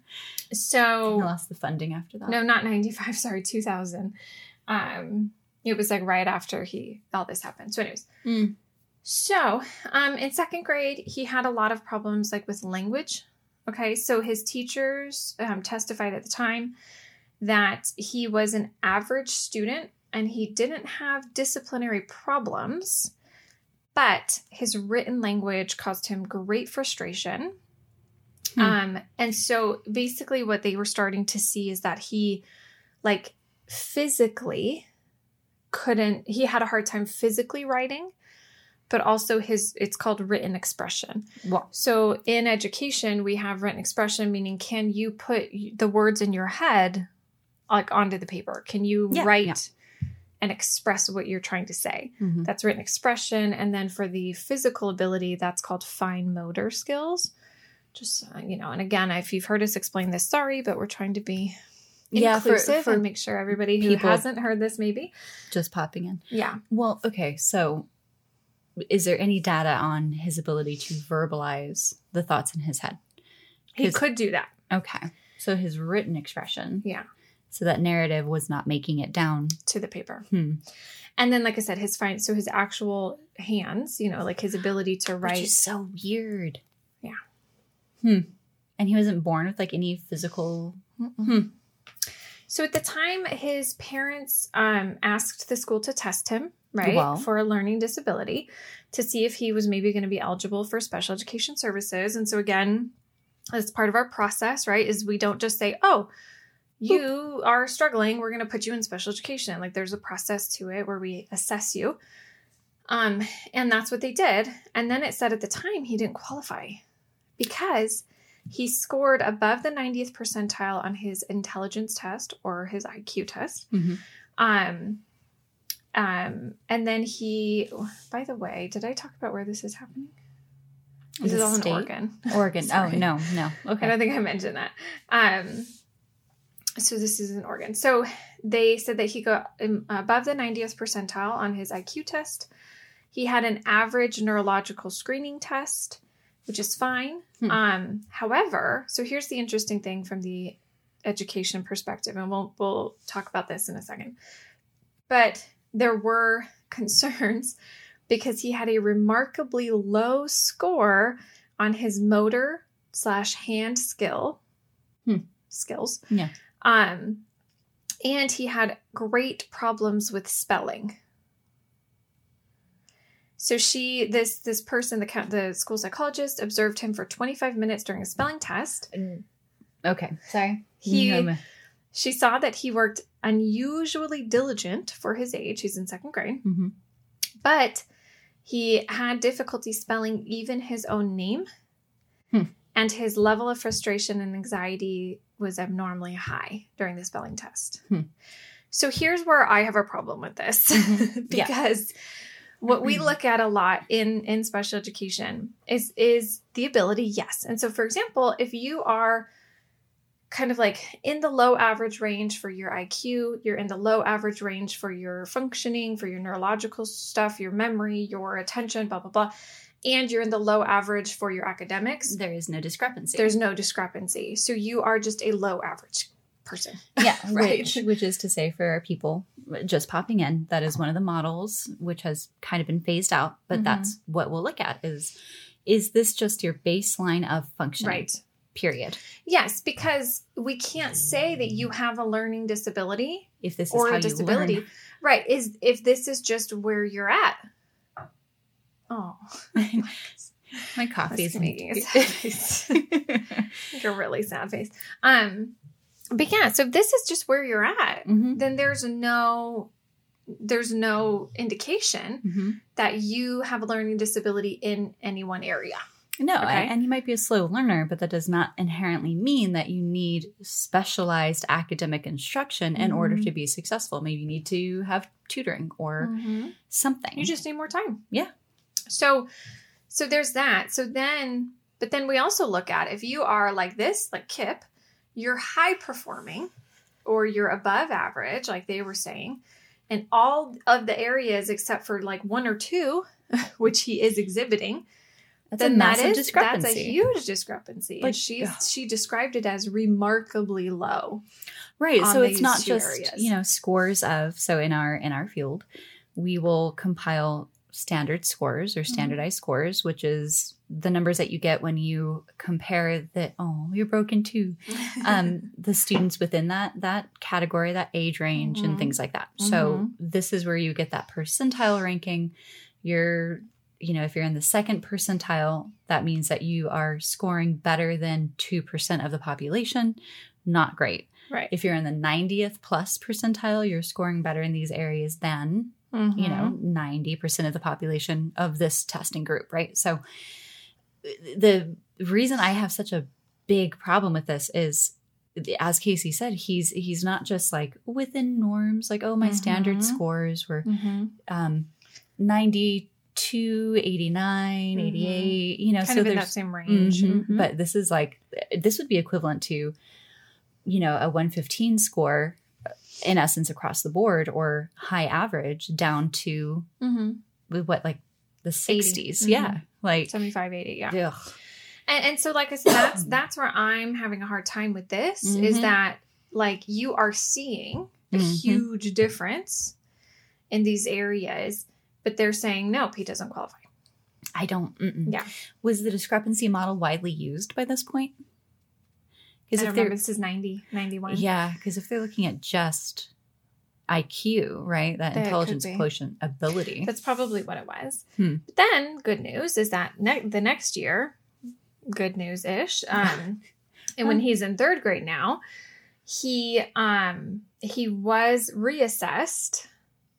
[SPEAKER 1] so.
[SPEAKER 2] You lost the funding after that.
[SPEAKER 1] No, not ninety-five. Sorry, two thousand. Um, it was like right after he, all this happened. So anyways.
[SPEAKER 2] Mm.
[SPEAKER 1] So, um, in second grade, he had a lot of problems like with language. Okay. So his teachers um, testified at the time that he was an average student and he didn't have disciplinary problems, but his written language caused him great frustration. Hmm. Um, and so basically what they were starting to see is that he like physically couldn't, he had a hard time physically writing, but also his, it's called written expression.
[SPEAKER 2] Wow.
[SPEAKER 1] So in education, we have written expression, meaning can you put the words in your head like onto the paper? Can you
[SPEAKER 2] yeah,
[SPEAKER 1] write
[SPEAKER 2] yeah.
[SPEAKER 1] and express what you're trying to say?
[SPEAKER 2] Mm-hmm.
[SPEAKER 1] That's written expression. And then for the physical ability, that's called fine motor skills. Just, uh, you know, and again, if you've heard us explain this, sorry, but we're trying to be
[SPEAKER 2] yeah,
[SPEAKER 1] inclusive
[SPEAKER 2] for, for
[SPEAKER 1] and make sure everybody who hasn't heard this maybe.
[SPEAKER 2] Just popping in.
[SPEAKER 1] Yeah.
[SPEAKER 2] Well, okay. So is there any data on his ability to verbalize the thoughts in his head?
[SPEAKER 1] He could do that.
[SPEAKER 2] Okay. So his written expression.
[SPEAKER 1] Yeah.
[SPEAKER 2] So that narrative was not making it down
[SPEAKER 1] to the paper.
[SPEAKER 2] Hmm.
[SPEAKER 1] And then, like I said, his fine, so his actual hands, you know, like his ability to write.
[SPEAKER 2] Which is so weird.
[SPEAKER 1] Yeah.
[SPEAKER 2] Hmm. And he wasn't born with like any physical. Hmm.
[SPEAKER 1] So at the time, his parents um, asked the school to test him, right,
[SPEAKER 2] well.
[SPEAKER 1] for a learning disability to see if he was maybe going to be eligible for special education services. And so again, as part of our process, right, is we don't just say, oh, you are struggling, we're going to put you in special education. Like there's a process to it where we assess you. Um, and that's what they did. And then it said at the time he didn't qualify because He scored above the ninetieth percentile on his intelligence test or his I Q test.
[SPEAKER 2] Mm-hmm.
[SPEAKER 1] Um, um, and then he, by the way, did I talk about where this is happening? This
[SPEAKER 2] The
[SPEAKER 1] is all in
[SPEAKER 2] state?
[SPEAKER 1] Oregon.
[SPEAKER 2] Oregon. Oh,
[SPEAKER 1] Sorry.
[SPEAKER 2] no, no.
[SPEAKER 1] I
[SPEAKER 2] Okay.
[SPEAKER 1] don't think I mentioned that. Um, so this is in Oregon. So they said that he got um, above the ninetieth percentile on his I Q test. He had an average neurological screening test, which is fine.
[SPEAKER 2] Hmm.
[SPEAKER 1] Um, however, so here's the interesting thing from the education perspective, and we'll we'll talk about this in a second. But there were concerns because he had a remarkably low score on his motor slash hand skill
[SPEAKER 2] Hmm.
[SPEAKER 1] skills.
[SPEAKER 2] Yeah.
[SPEAKER 1] Um, and he had great problems with spelling. So she, this this person, the co- the school psychologist, observed him for twenty-five minutes during a spelling test.
[SPEAKER 2] Okay. Sorry.
[SPEAKER 1] He,
[SPEAKER 2] Um,
[SPEAKER 1] she saw that he worked unusually diligent for his age. He's in second grade,
[SPEAKER 2] mhm.
[SPEAKER 1] but he had difficulty spelling even his own name,
[SPEAKER 2] Hmm.
[SPEAKER 1] and his level of frustration and anxiety was abnormally high during the spelling test.
[SPEAKER 2] Hmm.
[SPEAKER 1] So here's where I have a problem with this,
[SPEAKER 2] Mhm. Yeah.
[SPEAKER 1] because what we look at a lot in, in special education is, is the ability, yes. And so, for example, if you are kind of like in the low average range for your I Q, you're in the low average range for your functioning, for your neurological stuff, your memory, your attention, blah, blah, blah, and you're in the low average for your academics,
[SPEAKER 2] There is no discrepancy.
[SPEAKER 1] there's no discrepancy. So you are just a low average person.
[SPEAKER 2] Yeah,
[SPEAKER 1] Right.
[SPEAKER 2] which, which is to say for our people just popping in, that is one of the models which has kind of been phased out, but
[SPEAKER 1] Mhm.
[SPEAKER 2] that's what we'll look at is, is this just your baseline of functioning?
[SPEAKER 1] Right.
[SPEAKER 2] Period.
[SPEAKER 1] Yes, because we can't say that you have a learning disability
[SPEAKER 2] If this is
[SPEAKER 1] or
[SPEAKER 2] how
[SPEAKER 1] a disability.
[SPEAKER 2] you learn.
[SPEAKER 1] Right. Is if this is just where you're at. Oh,
[SPEAKER 2] My coffee
[SPEAKER 1] That's
[SPEAKER 2] is
[SPEAKER 1] making a sad face. like a really sad face. Um, but yeah, so if this is just where you're at,
[SPEAKER 2] Mhm.
[SPEAKER 1] then there's no there's no indication
[SPEAKER 2] Mhm.
[SPEAKER 1] that you have a learning disability in any one area.
[SPEAKER 2] No,
[SPEAKER 1] Okay.
[SPEAKER 2] and you might be a slow learner, but that does not inherently mean that you need specialized academic instruction in order
[SPEAKER 1] Mhm.
[SPEAKER 2] to be successful. Maybe you need to have tutoring or something.
[SPEAKER 1] You just need more time.
[SPEAKER 2] Yeah.
[SPEAKER 1] So so there's that. So then but then we also look at if you are like this, like Kip, you're high performing or you're above average, like they were saying, and all of the areas except for like one or two, which he is exhibiting,
[SPEAKER 2] That's
[SPEAKER 1] then
[SPEAKER 2] a massive
[SPEAKER 1] that is
[SPEAKER 2] discrepancy.
[SPEAKER 1] that's a huge discrepancy.
[SPEAKER 2] Like,
[SPEAKER 1] and she's
[SPEAKER 2] ugh.
[SPEAKER 1] she described it as remarkably low.
[SPEAKER 2] Right.
[SPEAKER 1] on
[SPEAKER 2] So it's
[SPEAKER 1] these
[SPEAKER 2] not
[SPEAKER 1] two
[SPEAKER 2] just,
[SPEAKER 1] areas.
[SPEAKER 2] you know, scores of, so in our in our field, we will compile standard scores or
[SPEAKER 1] Mm-hmm.
[SPEAKER 2] standardized scores, which is the numbers that you get when you compare the, oh, you're broken too. Um, the students within that that category, that age range,
[SPEAKER 1] Mhm.
[SPEAKER 2] and things like that. So
[SPEAKER 1] Mhm.
[SPEAKER 2] this is where you get that percentile ranking. You're, you know, if you're in the second percentile, that means that you are scoring better than two percent of the population. Not great.
[SPEAKER 1] Right.
[SPEAKER 2] If you're in the ninetieth plus percentile, you're scoring better in these areas than, you know, ninety percent of the population of this testing group, right? So the reason I have such a big problem with this is, as Casey said, he's he's not just like within norms, like, oh, my standard
[SPEAKER 1] Mhm.
[SPEAKER 2] scores were
[SPEAKER 1] Mm-hmm.
[SPEAKER 2] um, ninety-two, eighty-nine,
[SPEAKER 1] Mhm.
[SPEAKER 2] eighty-eight, you know,
[SPEAKER 1] Kind
[SPEAKER 2] so
[SPEAKER 1] of in that
[SPEAKER 2] there's,
[SPEAKER 1] same range.
[SPEAKER 2] Mhm.
[SPEAKER 1] Mhm.
[SPEAKER 2] But this is like, this would be equivalent to, you know, a one fifteen score in essence across the board, or high average down to
[SPEAKER 1] Mhm.
[SPEAKER 2] with what, like the
[SPEAKER 1] eighty.
[SPEAKER 2] sixties.
[SPEAKER 1] Mhm.
[SPEAKER 2] Yeah. Like,
[SPEAKER 1] seventy-five, eighty, yeah.
[SPEAKER 2] ugh.
[SPEAKER 1] And, and so, like I said, that's that's where I'm having a hard time with this is
[SPEAKER 2] Mhm.
[SPEAKER 1] that, like, you are seeing a
[SPEAKER 2] Mhm.
[SPEAKER 1] huge difference in these areas, but they're saying, nope, he doesn't qualify.
[SPEAKER 2] I don't, mm-mm.
[SPEAKER 1] Yeah.
[SPEAKER 2] Was the discrepancy model widely used by this point?
[SPEAKER 1] I
[SPEAKER 2] Because
[SPEAKER 1] don't
[SPEAKER 2] if
[SPEAKER 1] remember,
[SPEAKER 2] they're,
[SPEAKER 1] this is ninety, ninety-one.
[SPEAKER 2] yeah, because if they're looking at just I Q, right, that
[SPEAKER 1] That could
[SPEAKER 2] intelligence
[SPEAKER 1] be.
[SPEAKER 2] quotient ability.
[SPEAKER 1] That's probably what it was.
[SPEAKER 2] Hmm.
[SPEAKER 1] But then, good news is that ne- the next year, good news-ish, um, and when he's in third grade now, he um, he was reassessed,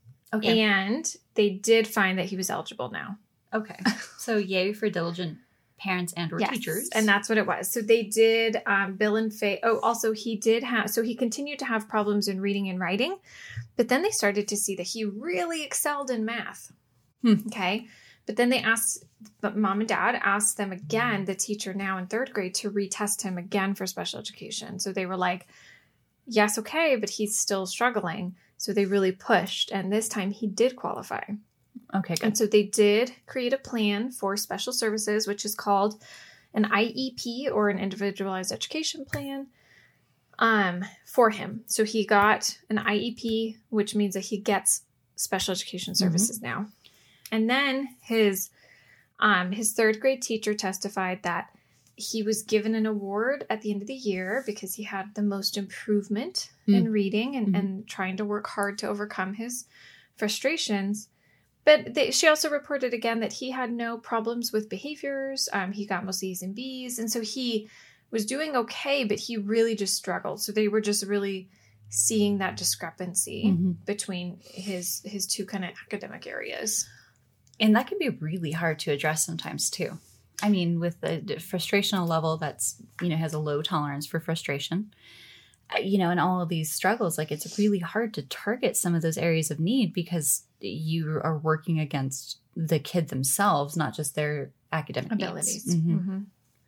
[SPEAKER 2] Okay.
[SPEAKER 1] and they did find that he was eligible now.
[SPEAKER 2] Okay. So yay for diligent parents and or
[SPEAKER 1] yes,
[SPEAKER 2] teachers.
[SPEAKER 1] And that's what it was. So they did, um, Bill and Faye. Oh, also he did have, so he continued to have problems in reading and writing, but then they started to see that he really excelled in math.
[SPEAKER 2] Hmm.
[SPEAKER 1] Okay. But then they asked, but mom and dad asked them again, the teacher now in third grade, to retest him again for special education. So they were like, yes, okay, but he's still struggling. So they really pushed. And this time he did qualify.
[SPEAKER 2] Okay, good.
[SPEAKER 1] And so they did create a plan for special services, which is called an I E P, or an individualized education plan, um, for him. So he got an I E P, which means that he gets special education services mm-hmm. now. And then his um, his third grade teacher testified that he was given an award at the end of the year because he had the most improvement mm. in reading and, mm-hmm. and trying to work hard to overcome his frustrations. But they, she also reported again that he had no problems with behaviors. Um, he got most A's and B's. And so he was doing okay, but he really just struggled. So they were just really seeing that discrepancy mm-hmm. between his his two kind of academic areas.
[SPEAKER 2] And that can be really hard to address sometimes too. I mean, with the frustrational level that's, you know, has a low tolerance for frustration, you know, and all of these struggles, like it's really hard to target some of those areas of need because you are working against the kid themselves, not just their academic
[SPEAKER 1] abilities.
[SPEAKER 2] Mm-hmm.
[SPEAKER 1] Mm-hmm.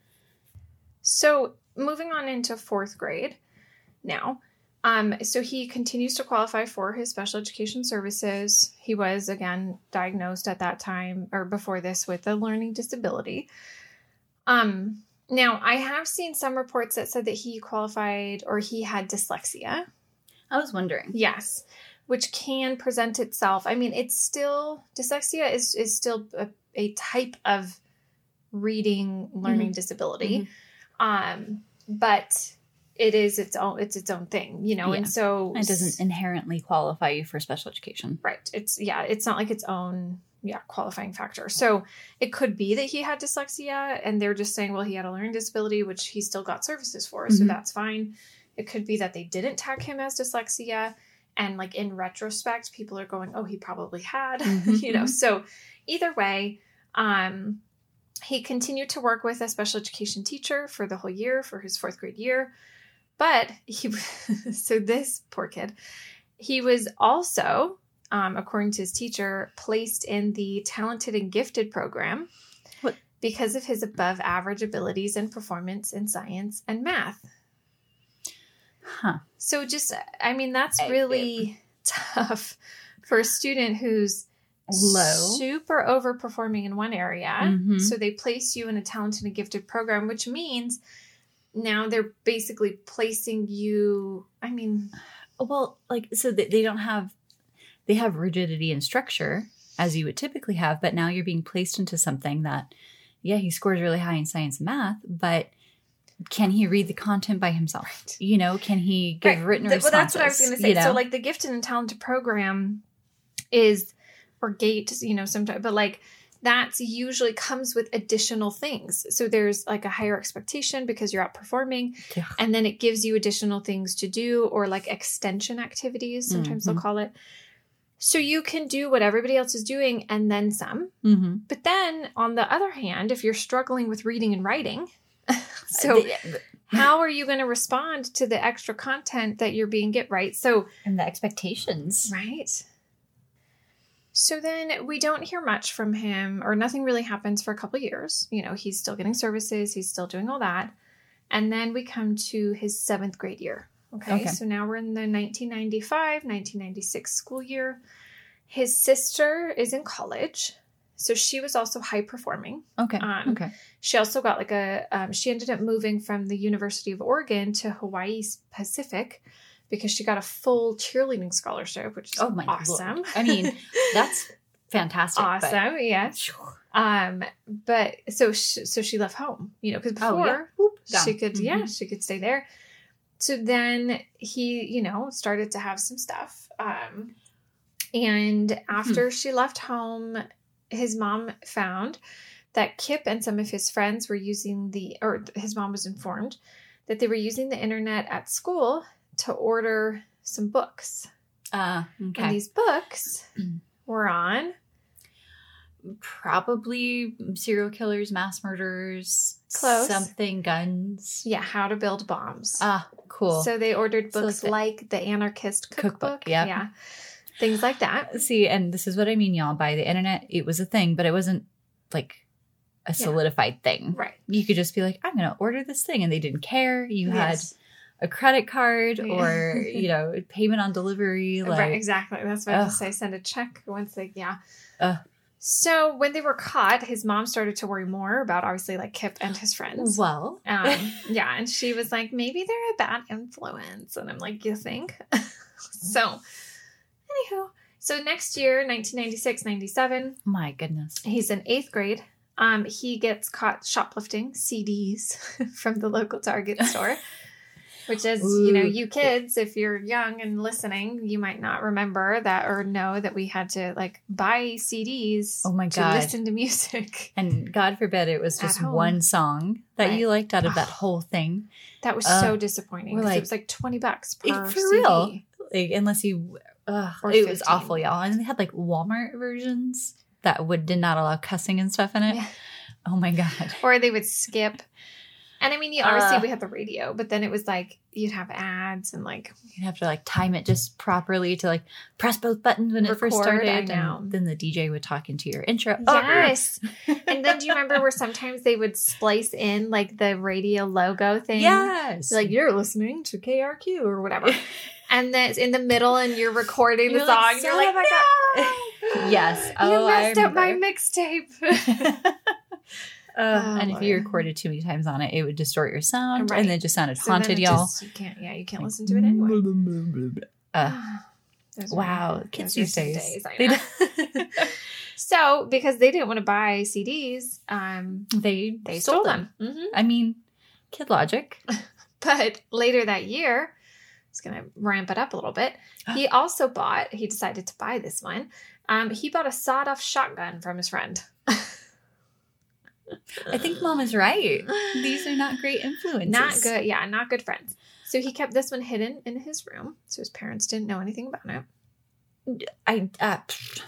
[SPEAKER 1] So moving on into fourth grade now. Um, so he continues to qualify for his special education services. He was, again, diagnosed at that time or before this with a learning disability. Um, now, I have seen some reports that said that he qualified or he had dyslexia.
[SPEAKER 2] I was wondering.
[SPEAKER 1] Yes, which can present itself. I mean, it's still, dyslexia is, is still a, a type of reading learning mm-hmm. disability. Mm-hmm. Um, but... It is its own, it's its own thing, you know, yeah. and so
[SPEAKER 2] it doesn't inherently qualify you for special education.
[SPEAKER 1] Right. It's, yeah, it's not like its own, yeah, qualifying factor. So it could be that he had dyslexia and they're just saying, well, he had a learning disability, which he still got services for. Mm-hmm. So that's fine. It could be that they didn't tag him as dyslexia. And like in retrospect, people are going, oh, he probably had, mm-hmm. you know, so either way, um, he continued to work with a special education teacher for the whole year for his fourth grade year. But he, so this poor kid, he was also, um, according to his teacher, placed in the talented and gifted program what? because of his above average abilities and performance in science and math.
[SPEAKER 2] Huh.
[SPEAKER 1] So just, I mean, that's really tough for a student who's
[SPEAKER 2] low,
[SPEAKER 1] super overperforming in one area.
[SPEAKER 2] Mm-hmm.
[SPEAKER 1] So they place you in a talented and gifted program, which means now they're basically placing you, I mean...
[SPEAKER 2] Well, like, so they, they don't have, they have rigidity and structure as you would typically have, but now you're being placed into something that, yeah, he scores really high in science and math, but can he read the content by himself? Right. You know, can he give right. written responses?
[SPEAKER 1] Well, that's what I was going to say. You know? So like the gifted and talented program is, or GATE, you know, sometimes, but like, that's usually comes with additional things. So there's like a higher expectation because you're outperforming. Yeah. And then it gives you additional things to do or like extension activities. Sometimes mm-hmm. they'll call it. So you can do what everybody else is doing and then some. Mm-hmm. But then on the other hand, if you're struggling with reading and writing, so how are you going to respond to the extra content that you're being get right? So
[SPEAKER 2] and the expectations.
[SPEAKER 1] Right. So then we don't hear much from him or nothing really happens for a couple of years. You know, he's still getting services. He's still doing all that. And then we come to his seventh grade year. Okay. okay. So now we're in the nineteen ninety-five, nineteen ninety-six school year. His sister is in college. So she was also high performing.
[SPEAKER 2] Okay.
[SPEAKER 1] Um,
[SPEAKER 2] okay.
[SPEAKER 1] She also got like a, um, she ended up moving from the University of Oregon to Hawaii Pacific because she got a full cheerleading scholarship, which is oh my awesome.
[SPEAKER 2] Lord. I mean, that's fantastic.
[SPEAKER 1] Awesome. But... Yeah. Sure. Um, but so, she, so she left home, you know, because before oh, yeah. Boop, she could, mm-hmm. yeah, she could stay there. So then he, you know, started to have some stuff. Um, and after mm-hmm. she left home, his mom found that Kip and some of his friends were using the, or his mom was informed that they were using the internet at school to order some books.
[SPEAKER 2] Uh, okay.
[SPEAKER 1] And these books were on
[SPEAKER 2] Probably serial killers, mass murderers,
[SPEAKER 1] Close.
[SPEAKER 2] something, guns.
[SPEAKER 1] Yeah, how to build bombs.
[SPEAKER 2] Ah, cool.
[SPEAKER 1] So they ordered
[SPEAKER 2] So
[SPEAKER 1] books
[SPEAKER 2] like
[SPEAKER 1] like The Anarchist Cookbook.
[SPEAKER 2] Cookbook, yep.
[SPEAKER 1] Yeah. Things like that.
[SPEAKER 2] See, and this is what I mean, y'all. By the internet, it was a thing, but it wasn't like a solidified yeah. thing.
[SPEAKER 1] Right.
[SPEAKER 2] You could just be like, I'm going to order this thing. And they didn't care. You
[SPEAKER 1] yes.
[SPEAKER 2] had a credit card
[SPEAKER 1] Yeah.
[SPEAKER 2] or, you know, payment on delivery. Like,
[SPEAKER 1] right, exactly. That's what I was going to say. Send a check once they, yeah. Uh, so when they were caught, his mom started to worry more about obviously like Kip and his friends.
[SPEAKER 2] Well.
[SPEAKER 1] Um, yeah. And she was like, maybe they're a bad influence. And I'm like, you think? So, anywho. So next year, nineteen ninety-six ninety-seven.
[SPEAKER 2] My goodness.
[SPEAKER 1] He's in eighth grade. Um, he gets caught shoplifting C Ds from the local Target store. Which is, Ooh. you know, you kids, if you're young and listening, you might not remember that or know that we had to like buy C Ds
[SPEAKER 2] oh my
[SPEAKER 1] to
[SPEAKER 2] God.
[SPEAKER 1] listen to music.
[SPEAKER 2] And God forbid it was just one song that right. you liked out of that whole thing.
[SPEAKER 1] That was
[SPEAKER 2] uh,
[SPEAKER 1] so disappointing because
[SPEAKER 2] like,
[SPEAKER 1] it was like twenty bucks per
[SPEAKER 2] for
[SPEAKER 1] C D.
[SPEAKER 2] Real. Like, unless you, uh, it
[SPEAKER 1] fifteen.
[SPEAKER 2] Was awful, y'all. And they had like Walmart versions that would did not allow cussing and stuff in it. Yeah. Oh my God.
[SPEAKER 1] Or they would skip. And I mean, you obviously
[SPEAKER 2] uh,
[SPEAKER 1] we had the radio, but then it was like you'd have ads and like
[SPEAKER 2] you'd have to like time it just properly to like press both buttons when
[SPEAKER 1] record,
[SPEAKER 2] it first started.
[SPEAKER 1] I know.
[SPEAKER 2] And then the D J would talk into your intro.
[SPEAKER 1] Yes. And then do you remember where sometimes they would splice in like the radio logo thing?
[SPEAKER 2] Yes.
[SPEAKER 1] Like you're listening to K R Q or whatever. And then it's in the middle and you're recording
[SPEAKER 2] you're
[SPEAKER 1] the song.
[SPEAKER 2] Like,
[SPEAKER 1] and you're like, no!
[SPEAKER 2] Yes. Oh,
[SPEAKER 1] you messed
[SPEAKER 2] I
[SPEAKER 1] up my mixtape.
[SPEAKER 2] Uh,
[SPEAKER 1] oh,
[SPEAKER 2] and if you recorded too many times on it, it would distort your sound,
[SPEAKER 1] right.
[SPEAKER 2] and then it just sounded
[SPEAKER 1] so
[SPEAKER 2] haunted, y'all.
[SPEAKER 1] Just, you can't, yeah, you can't listen to it anyway.
[SPEAKER 2] Uh, wow,
[SPEAKER 1] are,
[SPEAKER 2] kids these days.
[SPEAKER 1] days I know. So, because they didn't want to buy C Ds, um,
[SPEAKER 2] they
[SPEAKER 1] they
[SPEAKER 2] stole
[SPEAKER 1] stole them.
[SPEAKER 2] them.
[SPEAKER 1] Mm-hmm.
[SPEAKER 2] I mean, kid logic.
[SPEAKER 1] But later that year, it's going to ramp it up a little bit. He also bought. He decided to buy this one. Um, he bought a sawed-off shotgun from his friend.
[SPEAKER 2] I think Mom is right. These are not great influences.
[SPEAKER 1] Not good. Yeah, not good friends. So he kept this one hidden in his room. So his parents didn't know anything about it.
[SPEAKER 2] I uh,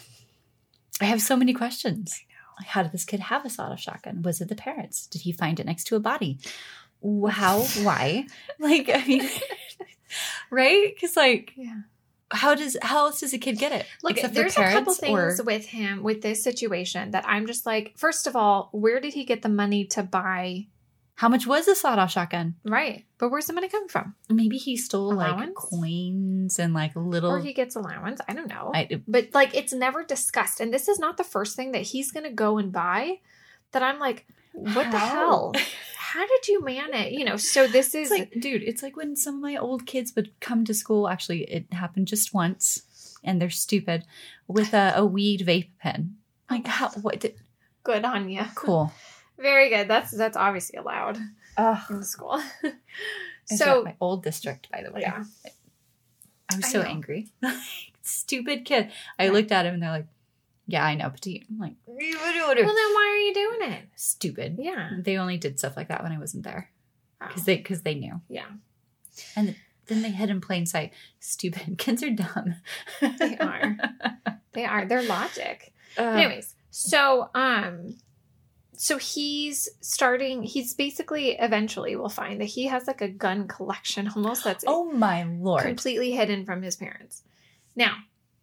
[SPEAKER 2] I have so many questions. I know. Like, how did this kid have a sawed-off shotgun? Was it the parents? Did he find it next to a body? How? Why? Like, I mean, right? Because like,
[SPEAKER 1] yeah.
[SPEAKER 2] How does how else does a kid get it?
[SPEAKER 1] Look,
[SPEAKER 2] Except
[SPEAKER 1] there's
[SPEAKER 2] for
[SPEAKER 1] a couple things
[SPEAKER 2] or...
[SPEAKER 1] with him with this situation that I'm just like, first of all, where did he get the money to buy?
[SPEAKER 2] How much was the sawed-off shotgun?
[SPEAKER 1] Right, but where's the money coming from?
[SPEAKER 2] Maybe he stole allowance? like coins and like little,
[SPEAKER 1] or he gets allowance. I don't know,
[SPEAKER 2] I,
[SPEAKER 1] but like it's never discussed, and this is not the first thing that he's going to go and buy. That I'm like, what how? the hell? How did you man it? You know, so this is...
[SPEAKER 2] It's like, dude, it's like when some of my old kids would come to school. Actually, it happened just once, and they're stupid, with a, a weed vape pen. Like, how, what did...
[SPEAKER 1] Good on you.
[SPEAKER 2] Cool.
[SPEAKER 1] Very good. That's that's obviously allowed
[SPEAKER 2] uh,
[SPEAKER 1] in the school.
[SPEAKER 2] So my old district, by the way.
[SPEAKER 1] Yeah.
[SPEAKER 2] I was so I angry. Stupid kid. I right. looked at him, and they're like, yeah, I know, petite. I'm like,
[SPEAKER 1] well, then why are you doing it?
[SPEAKER 2] Stupid.
[SPEAKER 1] Yeah.
[SPEAKER 2] They only did stuff like that when I wasn't there. Because oh. they, cause they knew.
[SPEAKER 1] Yeah.
[SPEAKER 2] And then they hid in plain sight. Stupid. Kids are dumb.
[SPEAKER 1] They are. They are. They're logic. Uh, Anyways, so, um, so he's starting, he's basically eventually will find that he has like a gun collection almost that's
[SPEAKER 2] oh my Lord.
[SPEAKER 1] completely hidden from his parents. Now,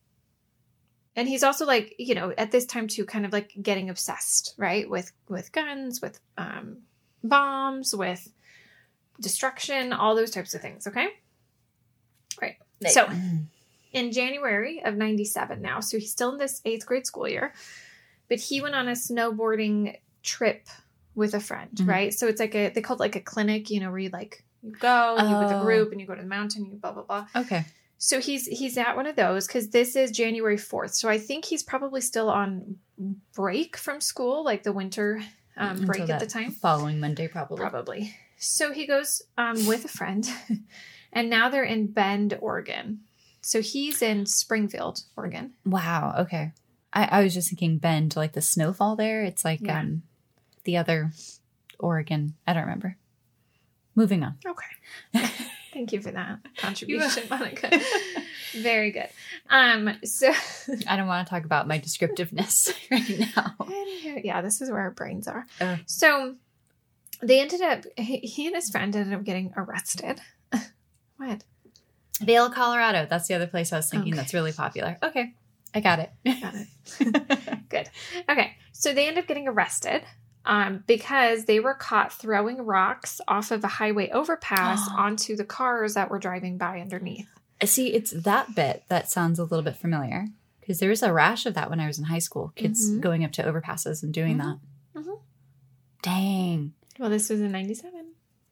[SPEAKER 1] and he's also like, you know, at this time too, kind of like getting obsessed, right? With, with guns, with, um, bombs, with destruction, all those types of things. Okay. Right.
[SPEAKER 2] They,
[SPEAKER 1] so in January of ninety-seven now, so he's still in this eighth grade school year, but he went on a snowboarding trip with a friend, mm-hmm. right? So it's like a, they call it like a clinic, you know, where you like, you go, you oh. with a group and you go to the mountain, you blah, blah, blah.
[SPEAKER 2] Okay.
[SPEAKER 1] So he's he's at one of those because this is January fourth. So I think he's probably still on break from school, like the winter um, break at the time.
[SPEAKER 2] Following Monday, probably.
[SPEAKER 1] Probably. So he goes um, with a friend, and now they're in Bend, Oregon. So he's in Springfield, Oregon.
[SPEAKER 2] Wow. Okay. I, I was just thinking Bend, like the snowfall there. It's like yeah. um, the other Oregon. I don't remember. Moving on.
[SPEAKER 1] Okay. Thank you for that contribution, Monica. Very good. Um, so
[SPEAKER 2] I don't want to talk about my descriptiveness right now.
[SPEAKER 1] Yeah, this is where our brains are.
[SPEAKER 2] Uh.
[SPEAKER 1] So they ended up, he, he and his friend ended up getting arrested. What?
[SPEAKER 2] Vail, Colorado. That's the other place I was thinking
[SPEAKER 1] Okay.
[SPEAKER 2] that's really popular. Okay. I got it.
[SPEAKER 1] Got it. Good. Okay. So they ended up getting arrested um, because they were caught throwing rocks off of a highway overpass onto the cars that were driving by underneath.
[SPEAKER 2] See, it's that bit that sounds a little bit familiar because there was a rash of that when I was in high school. Kids
[SPEAKER 1] Mhm.
[SPEAKER 2] going up to overpasses and doing
[SPEAKER 1] Mhm.
[SPEAKER 2] that.
[SPEAKER 1] Mhm.
[SPEAKER 2] Dang.
[SPEAKER 1] Well, this was in ninety-seven.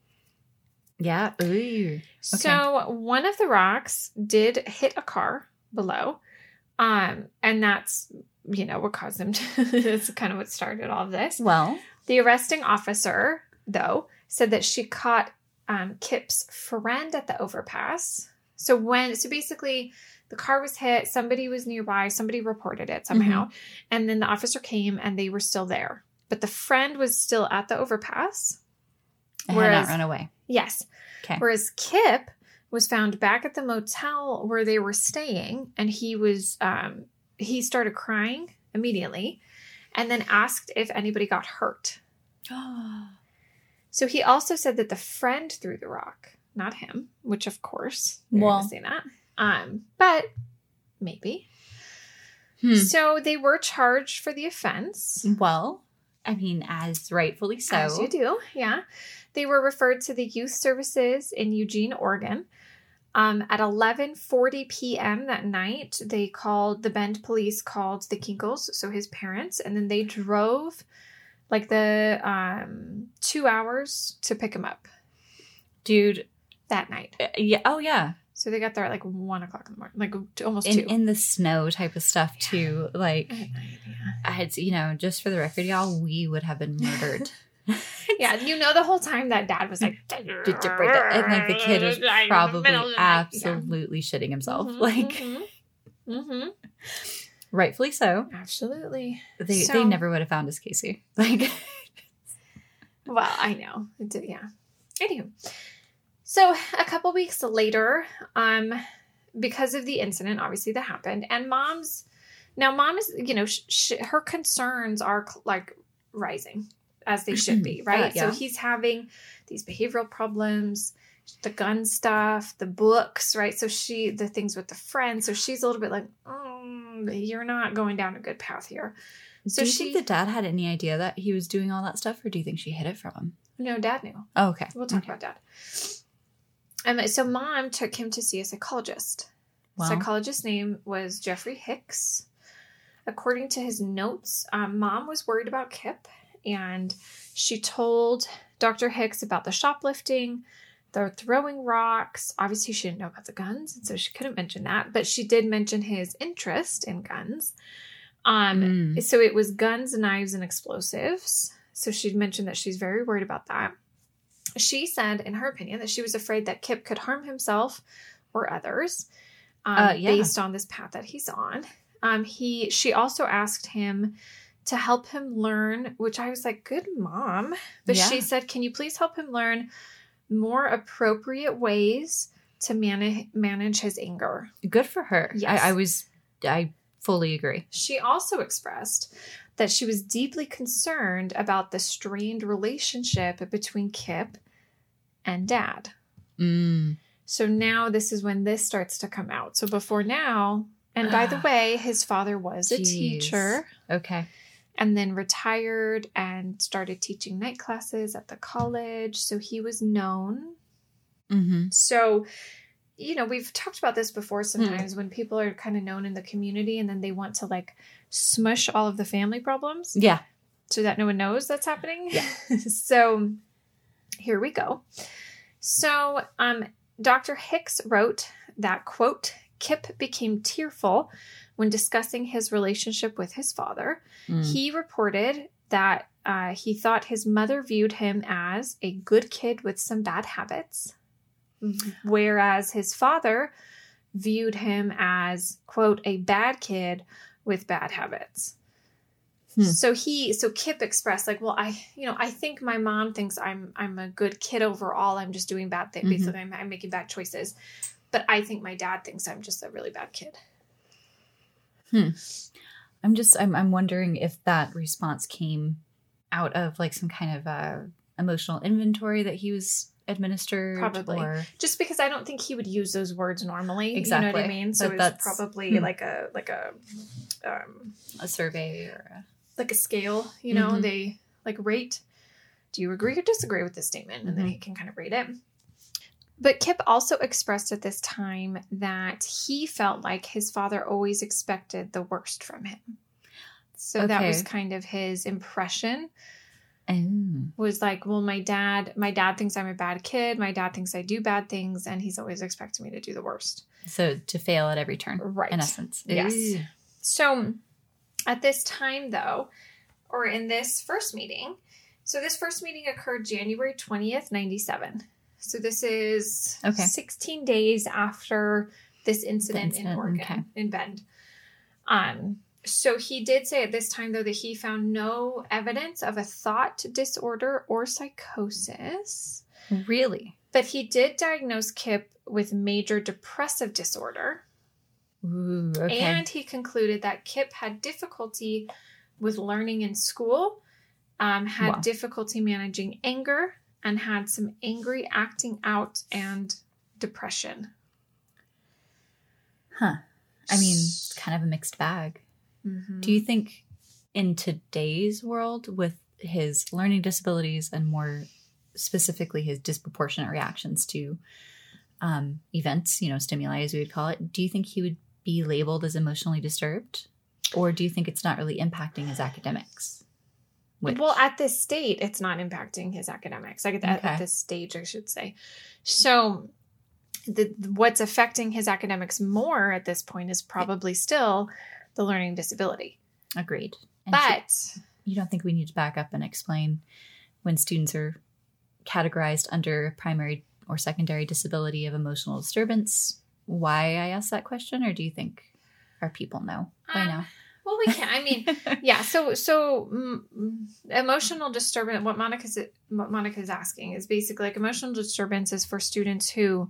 [SPEAKER 2] Yeah. Ooh. Okay.
[SPEAKER 1] So one of the rocks did hit a car below. Um, and that's, you know, what caused them to, it's kind of what started all of this.
[SPEAKER 2] Well,
[SPEAKER 1] The arresting officer, though, said that she caught um, Kip's friend at the overpass. So when, so basically the car was hit, somebody was nearby, somebody reported it somehow. And then the officer came and they were still there. But the friend was still at the overpass.
[SPEAKER 2] I had
[SPEAKER 1] Whereas-
[SPEAKER 2] not run away.
[SPEAKER 1] Yes.
[SPEAKER 2] Okay.
[SPEAKER 1] Whereas Kip was found back at the motel where they were staying, and he was um, he started crying immediately, and then asked if anybody got hurt. So he also said that the friend threw the rock, not him, which of course you're
[SPEAKER 2] Well-
[SPEAKER 1] gonna say that. Um, but maybe.
[SPEAKER 2] Hmm.
[SPEAKER 1] So they were charged for the offense.
[SPEAKER 2] Well, I mean, as rightfully so.
[SPEAKER 1] As you do, yeah. They were referred to the youth services in Eugene, Oregon. Um, at eleven forty p.m. that night, they called, the Bend police called the Kinkles, so his parents, and then they drove like the um, two hours to pick him up
[SPEAKER 2] Dude.
[SPEAKER 1] that night.
[SPEAKER 2] uh, Yeah. Oh, yeah.
[SPEAKER 1] So they got there at like one o'clock in the morning, like t- almost
[SPEAKER 2] In,
[SPEAKER 1] two.
[SPEAKER 2] in the snow type of stuff, too. Like,
[SPEAKER 1] At night, yeah.
[SPEAKER 2] I had, you know, just for the record, y'all, we would have been murdered.
[SPEAKER 1] Yeah, you know the whole time that dad was like,
[SPEAKER 2] and like the kid was
[SPEAKER 1] Like, in the
[SPEAKER 2] probably
[SPEAKER 1] middle of the night. Yeah.
[SPEAKER 2] absolutely shitting himself.
[SPEAKER 1] Mhm,
[SPEAKER 2] Like,
[SPEAKER 1] mhm, mhm.
[SPEAKER 2] rightfully so.
[SPEAKER 1] Absolutely.
[SPEAKER 2] They
[SPEAKER 1] So-
[SPEAKER 2] they never would have found us, Casey. Like,
[SPEAKER 1] Well, I know. It did- Yeah. Anywho. So a couple weeks later, um, because of the incident, obviously that happened, and mom's now mom is, you know, sh- sh- her concerns are like rising as they should be, right?
[SPEAKER 2] Uh, yeah.
[SPEAKER 1] So he's having these behavioral problems, the gun stuff, the books, right? So she, the things with the friends. So she's a little bit like, oh, you're not going down a good path here. So
[SPEAKER 2] do you
[SPEAKER 1] she,
[SPEAKER 2] think the dad had any idea that he was doing all that stuff, or do you think she hid it from him?
[SPEAKER 1] no, dad knew.
[SPEAKER 2] Oh, okay.
[SPEAKER 1] We'll talk
[SPEAKER 2] Okay.
[SPEAKER 1] about dad. Um, so mom took him to see a psychologist.
[SPEAKER 2] Well,
[SPEAKER 1] Psychologist's name was Jeffrey Hicks. According to his notes, um, mom was worried about Kip, and she told Doctor Hicks about the shoplifting, the throwing rocks. Obviously, she didn't know about the guns, and so she couldn't mention that, but she did mention his interest in guns. Um,
[SPEAKER 2] Mm.
[SPEAKER 1] So it was guns, knives, and explosives. So she mentioned that she's very worried about that. She said, in her opinion, that she was afraid that Kip could harm himself or others um,
[SPEAKER 2] Uh, yeah.
[SPEAKER 1] based on this path that he's on. Um, he, she also asked him to help him learn, which I was like, good mom. But
[SPEAKER 2] Yeah.
[SPEAKER 1] she said, can you please help him learn more appropriate ways to manage manage his anger?
[SPEAKER 2] good for her.
[SPEAKER 1] Yes.
[SPEAKER 2] I, I was, I fully agree.
[SPEAKER 1] She also expressed that she was deeply concerned about the strained relationship between Kip and dad.
[SPEAKER 2] Mm.
[SPEAKER 1] So now this is when this starts to come out. So before now, and by the way, his father was a
[SPEAKER 2] Jeez.
[SPEAKER 1] teacher
[SPEAKER 2] Okay.
[SPEAKER 1] and then retired and started teaching night classes at the college. So he was known.
[SPEAKER 2] Mm-hmm.
[SPEAKER 1] So, you know, we've talked about this before sometimes when people are kind of known in the community and then they want to like smush all of the family problems
[SPEAKER 2] Yeah.
[SPEAKER 1] so that no one knows that's happening.
[SPEAKER 2] Yeah.
[SPEAKER 1] So here we go. So um, Doctor Hicks wrote that, quote, Kip became tearful when discussing his relationship with his father.
[SPEAKER 2] Mm.
[SPEAKER 1] He reported that uh, he thought his mother viewed him as a good kid with some bad habits, whereas his father viewed him as, quote, a bad kid with bad habits.
[SPEAKER 2] Hmm.
[SPEAKER 1] So he, so Kip expressed like, well, I, you know, I think my mom thinks I'm, I'm a good kid overall. I'm just doing bad things.
[SPEAKER 2] Mhm.
[SPEAKER 1] Basically, I'm, I'm making bad choices. but I think my dad thinks I'm just a really bad kid.
[SPEAKER 2] Hmm. I'm just, I'm, I'm wondering if that response came out of like some kind of uh, emotional inventory that he was administered.
[SPEAKER 1] Probably.
[SPEAKER 2] Or...
[SPEAKER 1] Just because I don't think he would use those words normally.
[SPEAKER 2] Exactly.
[SPEAKER 1] You know what I mean? So
[SPEAKER 2] But
[SPEAKER 1] it's
[SPEAKER 2] that's-
[SPEAKER 1] probably
[SPEAKER 2] hmm.
[SPEAKER 1] like a, like a, um,
[SPEAKER 2] a survey or a...
[SPEAKER 1] like a scale, you know,
[SPEAKER 2] Mhm.
[SPEAKER 1] they like rate, do you agree or disagree with this statement? And then
[SPEAKER 2] Mhm.
[SPEAKER 1] he can kind of rate it. But Kip also expressed at this time that he felt like his father always expected the worst from him. So that
[SPEAKER 2] Okay.
[SPEAKER 1] was kind of his impression,
[SPEAKER 2] Oh.
[SPEAKER 1] was like, well, my dad, my dad thinks I'm a bad kid. My dad thinks I do bad things, and he's always expecting me to do the worst.
[SPEAKER 2] So to fail at every turn,
[SPEAKER 1] Right.
[SPEAKER 2] in essence.
[SPEAKER 1] Yes.
[SPEAKER 2] Ooh.
[SPEAKER 1] So at this time, though, or in this first meeting, so this first meeting occurred January twentieth, ninety-seven. So this is
[SPEAKER 2] Okay.
[SPEAKER 1] sixteen days after this incident,
[SPEAKER 2] incident,
[SPEAKER 1] in Oregon,
[SPEAKER 2] okay.
[SPEAKER 1] in Bend. Um, so he did say at this time, though, that he found no evidence of a thought disorder or psychosis.
[SPEAKER 2] Really?
[SPEAKER 1] But he did diagnose Kip with major depressive disorder.
[SPEAKER 2] Ooh, okay.
[SPEAKER 1] And he concluded that Kip had difficulty with learning in school, um, had
[SPEAKER 2] Wow.
[SPEAKER 1] difficulty managing anger, and had some angry acting out and depression.
[SPEAKER 2] Huh. I mean, it's kind of a mixed bag.
[SPEAKER 1] Mhm.
[SPEAKER 2] Do you think in today's world with his learning disabilities and more specifically his disproportionate reactions to um, events, you know, stimuli as we would call it, do you think he would be labeled as emotionally disturbed? Or do you think it's not really impacting his academics? Which-
[SPEAKER 1] Well, at this state, it's not impacting his academics. Like at,
[SPEAKER 2] Okay.
[SPEAKER 1] at this stage, I should say. So the, what's affecting his academics more at this point is probably still the learning disability.
[SPEAKER 2] Agreed. And
[SPEAKER 1] But
[SPEAKER 2] should- you don't think we need to back up and explain when students are categorized under primary or secondary disability of emotional disturbance, why I asked that question? Or do you think our people know by
[SPEAKER 1] Um,
[SPEAKER 2] now?
[SPEAKER 1] well, we can. I mean, yeah. So, so mm, emotional disturbance. What Monica's what Monica's asking is basically like emotional disturbance is for students who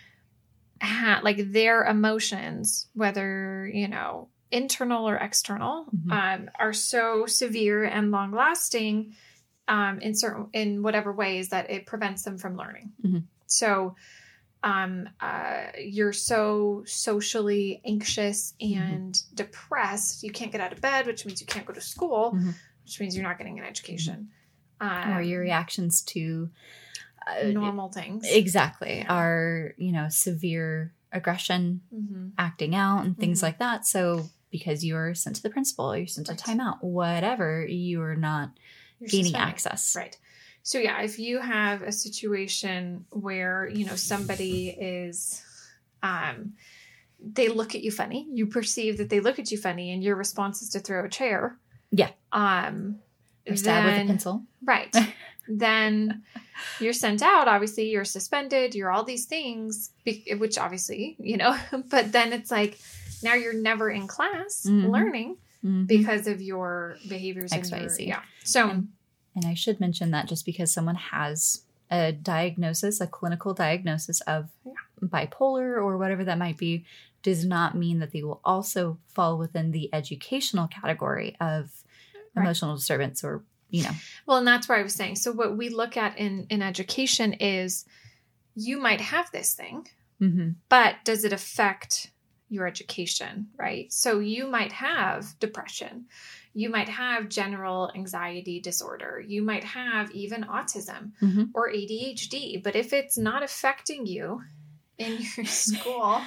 [SPEAKER 1] ha like their emotions, whether you know internal or external,
[SPEAKER 2] Mhm.
[SPEAKER 1] um, are so severe and long lasting um, in certain in whatever ways that it prevents them from learning.
[SPEAKER 2] Mhm. So.
[SPEAKER 1] Um, uh, you're so socially anxious and mm-hmm. depressed. You can't get out of bed, which means you can't go to school, mm-hmm. which means you're not getting an education.
[SPEAKER 2] Mm-hmm. Um, or your reactions to
[SPEAKER 1] uh, normal things.
[SPEAKER 2] Exactly. Yeah. Are, you know, severe aggression, mm-hmm. acting out and things mm-hmm. like that. So because you're sent to the principal, or you're sent right. to timeout, whatever, you are not you're gaining suspended. Access.
[SPEAKER 1] Right. So yeah, if you have a situation where, you know, somebody is, um, they look at you funny, you perceive that they look at you funny and your response is to throw a chair.
[SPEAKER 2] Yeah.
[SPEAKER 1] Um,
[SPEAKER 2] or stab with a pencil.
[SPEAKER 1] Right. Then you're sent out, obviously you're suspended, you're all these things, which obviously, you know, but then it's like, now you're never in class mm-hmm. learning mm-hmm. because of your behaviors.
[SPEAKER 2] X,
[SPEAKER 1] and
[SPEAKER 2] Y,
[SPEAKER 1] your,
[SPEAKER 2] Z.
[SPEAKER 1] Yeah. So,
[SPEAKER 2] and- And I should mention that just because someone has a diagnosis, a clinical diagnosis of
[SPEAKER 1] yeah.
[SPEAKER 2] bipolar or whatever that might be, does not mean that they will also fall within the educational category of right. emotional disturbance or, you know.
[SPEAKER 1] Well, and that's where I was saying. So what we look at in, in education is you might have this thing,
[SPEAKER 2] mm-hmm.
[SPEAKER 1] but does it affect your education, right? So you might have depression. You might have general anxiety disorder. You might have even autism
[SPEAKER 2] mm-hmm.
[SPEAKER 1] or A D H D. But if it's not affecting you in your school...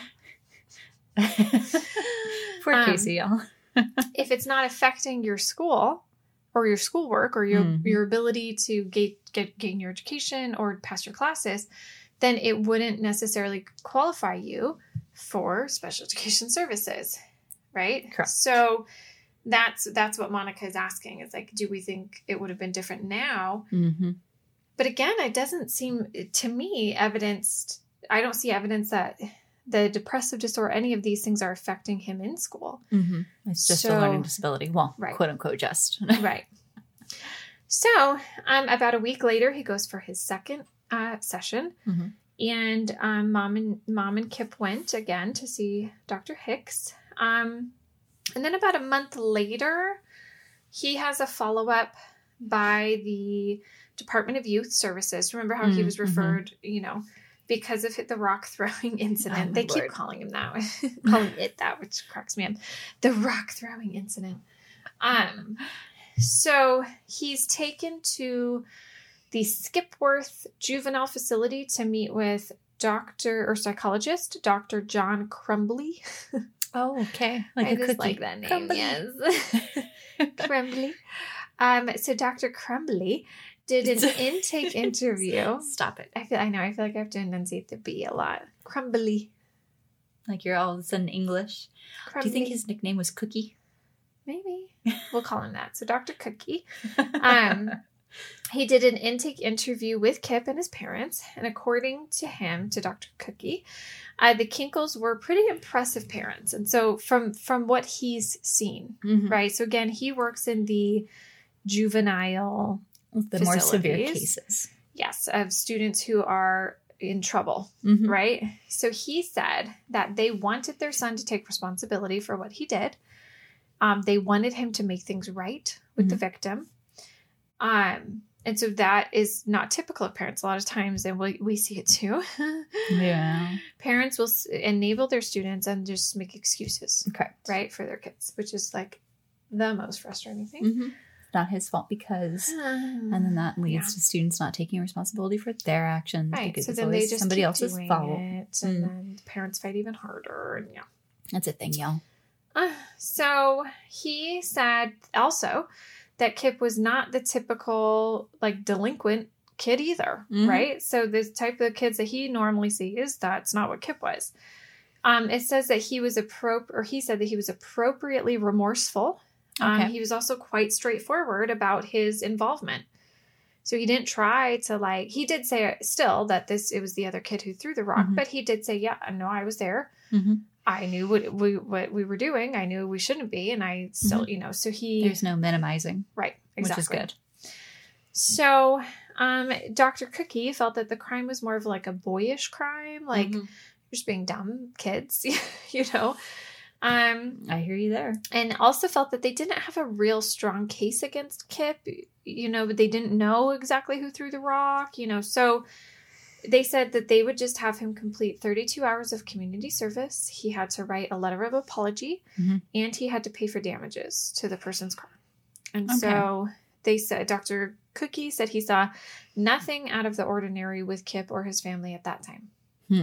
[SPEAKER 2] Poor um, Casey, y'all.
[SPEAKER 1] If it's not affecting your school or your schoolwork or your, mm-hmm. your ability to get, get gain your education or pass your classes, then it wouldn't necessarily qualify you for special education services, right?
[SPEAKER 2] Correct.
[SPEAKER 1] So... That's that's what Monica is asking. Is like, do we think it would have been different now?
[SPEAKER 2] Mm-hmm.
[SPEAKER 1] But again, it doesn't seem to me evidenced. I don't see evidence that the depressive disorder, any of these things, are affecting him in school.
[SPEAKER 2] Mm-hmm. It's just so, a learning disability. Well,
[SPEAKER 1] right.
[SPEAKER 2] quote unquote, just
[SPEAKER 1] right. So, um, about a week later, he goes for his second uh, session,
[SPEAKER 2] mm-hmm.
[SPEAKER 1] And um, mom and mom and Kip went again to see Doctor Hicks. Um, and then about a month later, he has a follow-up by the Department of Youth Services. Remember how mm, he was referred, mm-hmm. you know, because of the rock throwing incident. Oh, they Lord. keep calling him that, calling it that, which cracks me up. The rock throwing incident. Um, so he's taken to the Skipworth Juvenile Facility to meet with doctor or psychologist, Doctor John Crumbly.
[SPEAKER 2] Oh, okay. Like
[SPEAKER 1] I
[SPEAKER 2] a
[SPEAKER 1] just
[SPEAKER 2] cookie.
[SPEAKER 1] like that name.
[SPEAKER 2] Crumbly.
[SPEAKER 1] Yes. Crumbly. Um, so Doctor Crumbly did an intake interview.
[SPEAKER 2] Stop it.
[SPEAKER 1] I feel I know, I feel like I have to enunciate the B a lot. Crumbly.
[SPEAKER 2] Like you're all of a sudden English. Crumbly. Do you think his nickname was Cookie?
[SPEAKER 1] Maybe. We'll call him that. So Doctor Cookie. Um He did an intake interview with Kip and his parents, and according to him, to Doctor Cookie, uh, the Kinkles were pretty impressive parents. And so from, from what he's seen, mm-hmm. right? So again, he works in the juvenile
[SPEAKER 2] The more severe cases.
[SPEAKER 1] Yes, of students who are in trouble,
[SPEAKER 2] mm-hmm.
[SPEAKER 1] right? So he said that they wanted their son to take responsibility for what he did. Um, they wanted him to make things right with mm-hmm. the victim. Um, and so that is not typical of parents a lot of times, and we, we see it too.
[SPEAKER 2] Yeah.
[SPEAKER 1] Parents will enable their students and just make excuses,
[SPEAKER 2] Correct.
[SPEAKER 1] right, for their kids, which is like the most frustrating thing.
[SPEAKER 2] Mm-hmm. It's not his fault because, um, and then that leads yeah. to students not taking responsibility for their actions.
[SPEAKER 1] Right.
[SPEAKER 2] Because
[SPEAKER 1] so
[SPEAKER 2] it's
[SPEAKER 1] then they just
[SPEAKER 2] somebody
[SPEAKER 1] keep
[SPEAKER 2] else's
[SPEAKER 1] doing
[SPEAKER 2] fault.
[SPEAKER 1] It, and mm. then the parents fight even harder. And yeah.
[SPEAKER 2] That's a thing, y'all.
[SPEAKER 1] Uh, so he said also that Kip was not the typical, like, delinquent kid either, mm-hmm. right? So the type of kids that he normally sees, that's not what Kip was. Um, it says that he was appro- or he said that he was appropriately remorseful. Um, okay. He was also quite straightforward about his involvement. So he didn't try to, like, he did say still that this, it was the other kid who threw the rock, mm-hmm. but he did say, yeah, no, I was there.
[SPEAKER 2] Mm-hmm.
[SPEAKER 1] I knew what we what we were doing. I knew we shouldn't be. And I still, mm-hmm. you know, so he...
[SPEAKER 2] There's no minimizing.
[SPEAKER 1] Right. Exactly.
[SPEAKER 2] Which is good.
[SPEAKER 1] So um, Doctor Cookie felt that the crime was more of like a boyish crime. Like, mm-hmm. just being dumb kids, you know. Um,
[SPEAKER 2] I hear you there.
[SPEAKER 1] And also felt that they didn't have a real strong case against Kip. You know, but they didn't know exactly who threw the rock, you know. So... They said that they would just have him complete thirty-two hours of community service. He had to write a letter of apology,
[SPEAKER 2] mm-hmm.
[SPEAKER 1] and he had to pay for damages to the person's car. And
[SPEAKER 2] okay.
[SPEAKER 1] so they said, Doctor Cookie said he saw nothing out of the ordinary with Kip or his family at that time.
[SPEAKER 2] Hmm.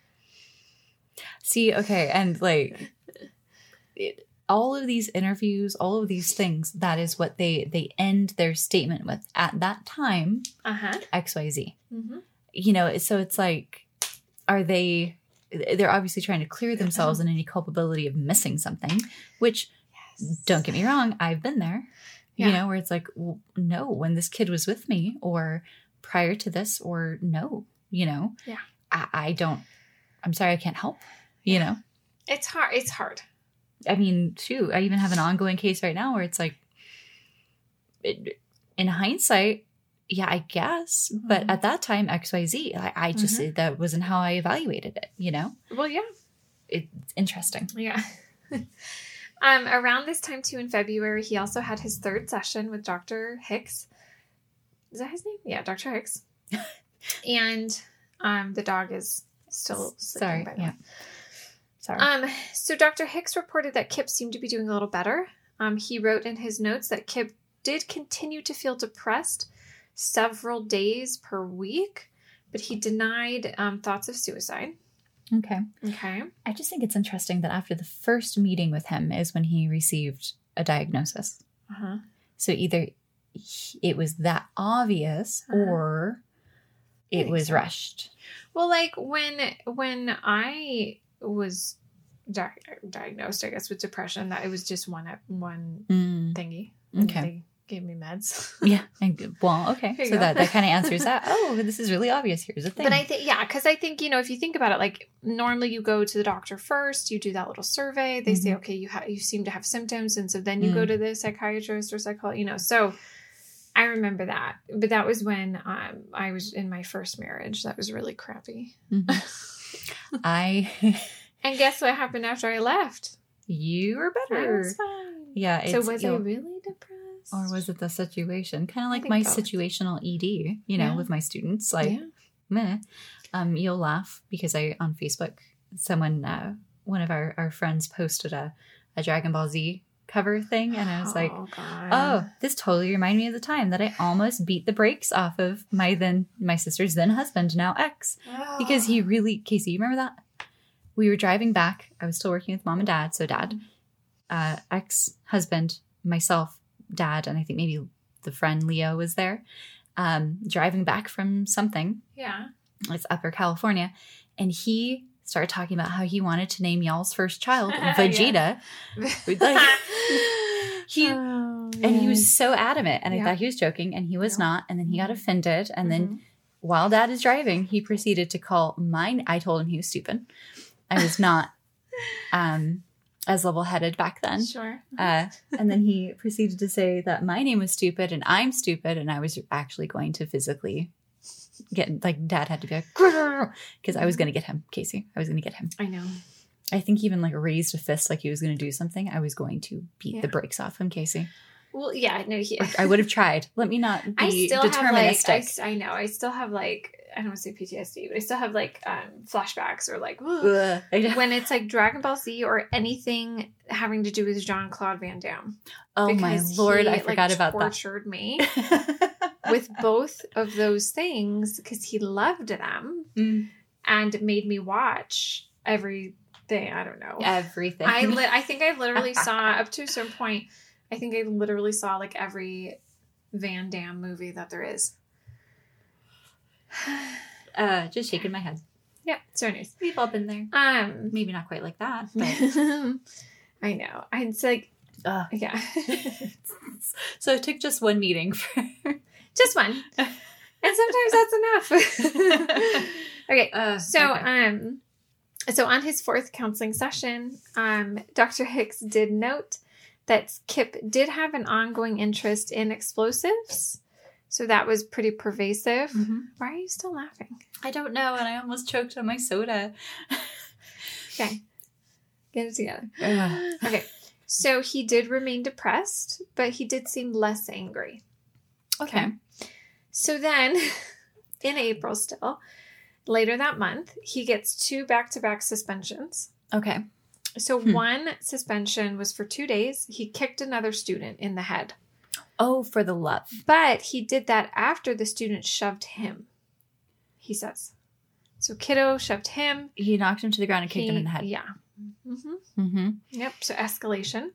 [SPEAKER 2] See, okay, and like it, all of these interviews, all of these things, that is what they, they end their statement with. At that time,
[SPEAKER 1] uh-huh.
[SPEAKER 2] X Y Z.
[SPEAKER 1] Mm-hmm.
[SPEAKER 2] You know, so it's like, are they, they're obviously trying to clear themselves in any culpability of missing something, which, yes. don't get me wrong, I've been there, yeah. you know, where it's like, well, no, when this kid was with me or prior to this, or no, you know,
[SPEAKER 1] yeah,
[SPEAKER 2] I, I don't, I'm sorry, I can't help, you
[SPEAKER 1] yeah.
[SPEAKER 2] know.
[SPEAKER 1] It's hard. It's hard.
[SPEAKER 2] I mean, shoot, I even have an ongoing case right now where it's like, it, in hindsight, yeah, I guess. Mm-hmm. But at that time, X Y Z, I, I just, mm-hmm. that wasn't how I evaluated it, you know?
[SPEAKER 1] Well, yeah.
[SPEAKER 2] It's interesting.
[SPEAKER 1] Yeah. um, around this time, too, in February, he also had his third session with Doctor Hicks. Is that his name? Yeah, Doctor Hicks. And um, the dog is still
[SPEAKER 2] Sorry,
[SPEAKER 1] by the
[SPEAKER 2] yeah.
[SPEAKER 1] way.
[SPEAKER 2] Sorry.
[SPEAKER 1] Um, so Doctor Hicks reported that Kip seemed to be doing a little better. Um, he wrote in his notes that Kip did continue to feel depressed several days per week, but he denied um, thoughts of suicide.
[SPEAKER 2] Okay.
[SPEAKER 1] Okay.
[SPEAKER 2] I just think it's interesting that after the first meeting with him is when he received a diagnosis.
[SPEAKER 1] Uh-huh.
[SPEAKER 2] So either he, it was that obvious uh-huh. or it was so. rushed.
[SPEAKER 1] Well, like when when I was di- diagnosed, I guess, with depression, that it was just one one
[SPEAKER 2] mm.
[SPEAKER 1] thingy.
[SPEAKER 2] Okay.
[SPEAKER 1] They gave me meds.
[SPEAKER 2] Yeah. Well, okay. So that, that kind of answers that. Oh, this is really obvious. Here's the thing.
[SPEAKER 1] But I think, yeah, because I think, you know, if you think about it, like normally you go to the doctor first, you do that little survey. They mm-hmm. say, okay, you ha- you seem to have symptoms. And so then you mm. go to the psychiatrist or psychologist, you know. So I remember that. But that was when um, I was in my first marriage. That was really crappy.
[SPEAKER 2] Mm-hmm. I...
[SPEAKER 1] And guess what happened after I left?
[SPEAKER 2] You were better.
[SPEAKER 1] I was fine.
[SPEAKER 2] Yeah.
[SPEAKER 1] So was I really depressed?
[SPEAKER 2] Or was it the situation? Kind of
[SPEAKER 1] I
[SPEAKER 2] like
[SPEAKER 1] think
[SPEAKER 2] my
[SPEAKER 1] both.
[SPEAKER 2] situational E D, you know,
[SPEAKER 1] Yeah.
[SPEAKER 2] with my students. Like,
[SPEAKER 1] Yeah.
[SPEAKER 2] meh. Um, you'll laugh because I, on Facebook, someone, uh, one of our, our friends posted a, a Dragon Ball Z cover thing. And I was like,
[SPEAKER 1] oh, God.
[SPEAKER 2] oh, this totally reminded me of the time that I almost beat the brakes off of my then, my sister's then husband, now ex. Because he really, Casey, you remember that? We were driving back. I was still working with mom and dad. So dad, uh, ex-husband, myself, dad, and I think maybe the friend Leo was there, um, driving back from something.
[SPEAKER 1] Yeah.
[SPEAKER 2] It's Upper California. And he started talking about how he wanted to name y'all's first child Vegeta. Like, he,
[SPEAKER 1] oh,
[SPEAKER 2] and he was so adamant. And
[SPEAKER 1] Yeah.
[SPEAKER 2] I thought he was joking, and he was
[SPEAKER 1] Yeah.
[SPEAKER 2] not. And then he got offended. And then
[SPEAKER 1] Mhm.
[SPEAKER 2] while dad is driving, he proceeded to call mine. I told him he was stupid. I was not um, as level-headed back then.
[SPEAKER 1] Sure.
[SPEAKER 2] Uh, and then he proceeded to say that my name was stupid and I'm stupid, and I was actually going to physically get, like, dad had to be like, because I was going to get him, Casey. I was going to get him.
[SPEAKER 1] I know.
[SPEAKER 2] I think even like raised a fist like he was going to do something. I was going to beat
[SPEAKER 1] Yeah.
[SPEAKER 2] the brakes off him, Casey.
[SPEAKER 1] Well, yeah, no, he,
[SPEAKER 2] I would have tried. Let me not be
[SPEAKER 1] I still have like,
[SPEAKER 2] deterministic.
[SPEAKER 1] I, s- I know, I still have like, I don't want to say P T S D, but I still have like um, flashbacks or like, ugh,
[SPEAKER 2] Ugh. I-
[SPEAKER 1] when it's like Dragon Ball Z or anything having to do with Jean-Claude Van Damme.
[SPEAKER 2] oh my
[SPEAKER 1] Because
[SPEAKER 2] lord,
[SPEAKER 1] he,
[SPEAKER 2] I forgot
[SPEAKER 1] like,
[SPEAKER 2] about
[SPEAKER 1] tortured me
[SPEAKER 2] that.
[SPEAKER 1] with both of those things because he loved them
[SPEAKER 2] Mm,
[SPEAKER 1] and made me watch everything. I don't know.
[SPEAKER 2] everything.
[SPEAKER 1] I li- I think I literally saw up to a certain point. I think I literally saw like every Van Damme movie that there is.
[SPEAKER 2] uh, just shaking my head.
[SPEAKER 1] Yeah. So anyways,
[SPEAKER 2] We've all been there.
[SPEAKER 1] um,
[SPEAKER 2] Maybe not quite like that, but
[SPEAKER 1] I know. I it's like
[SPEAKER 2] uh,
[SPEAKER 1] yeah,
[SPEAKER 2] so it took just one meeting for.
[SPEAKER 1] just one, and sometimes that's enough. Okay.
[SPEAKER 2] Uh,
[SPEAKER 1] So,
[SPEAKER 2] okay.
[SPEAKER 1] um, so on his fourth counseling session, um, Doctor Hicks did note that Kip did have an ongoing interest in explosives. So that was pretty pervasive.
[SPEAKER 2] Mhm.
[SPEAKER 1] Why are you still laughing?
[SPEAKER 2] I don't know, and I almost choked on my soda.
[SPEAKER 1] Okay. Get it together.
[SPEAKER 2] Ugh.
[SPEAKER 1] Okay. So he did remain depressed, but he did seem less angry.
[SPEAKER 2] Okay.
[SPEAKER 1] So then, in April still, later that month, he gets two back-to-back suspensions.
[SPEAKER 2] Okay.
[SPEAKER 1] So
[SPEAKER 2] Hmm.
[SPEAKER 1] one suspension was for two days. He kicked another student in the head.
[SPEAKER 2] Oh, for the love.
[SPEAKER 1] But he did that after the student shoved him, he says. So kiddo shoved him.
[SPEAKER 2] He knocked him to the ground and kicked
[SPEAKER 1] He-
[SPEAKER 2] him in the head.
[SPEAKER 1] Yeah. Mm-hmm.
[SPEAKER 2] Mm-hmm.
[SPEAKER 1] Yep. So escalation.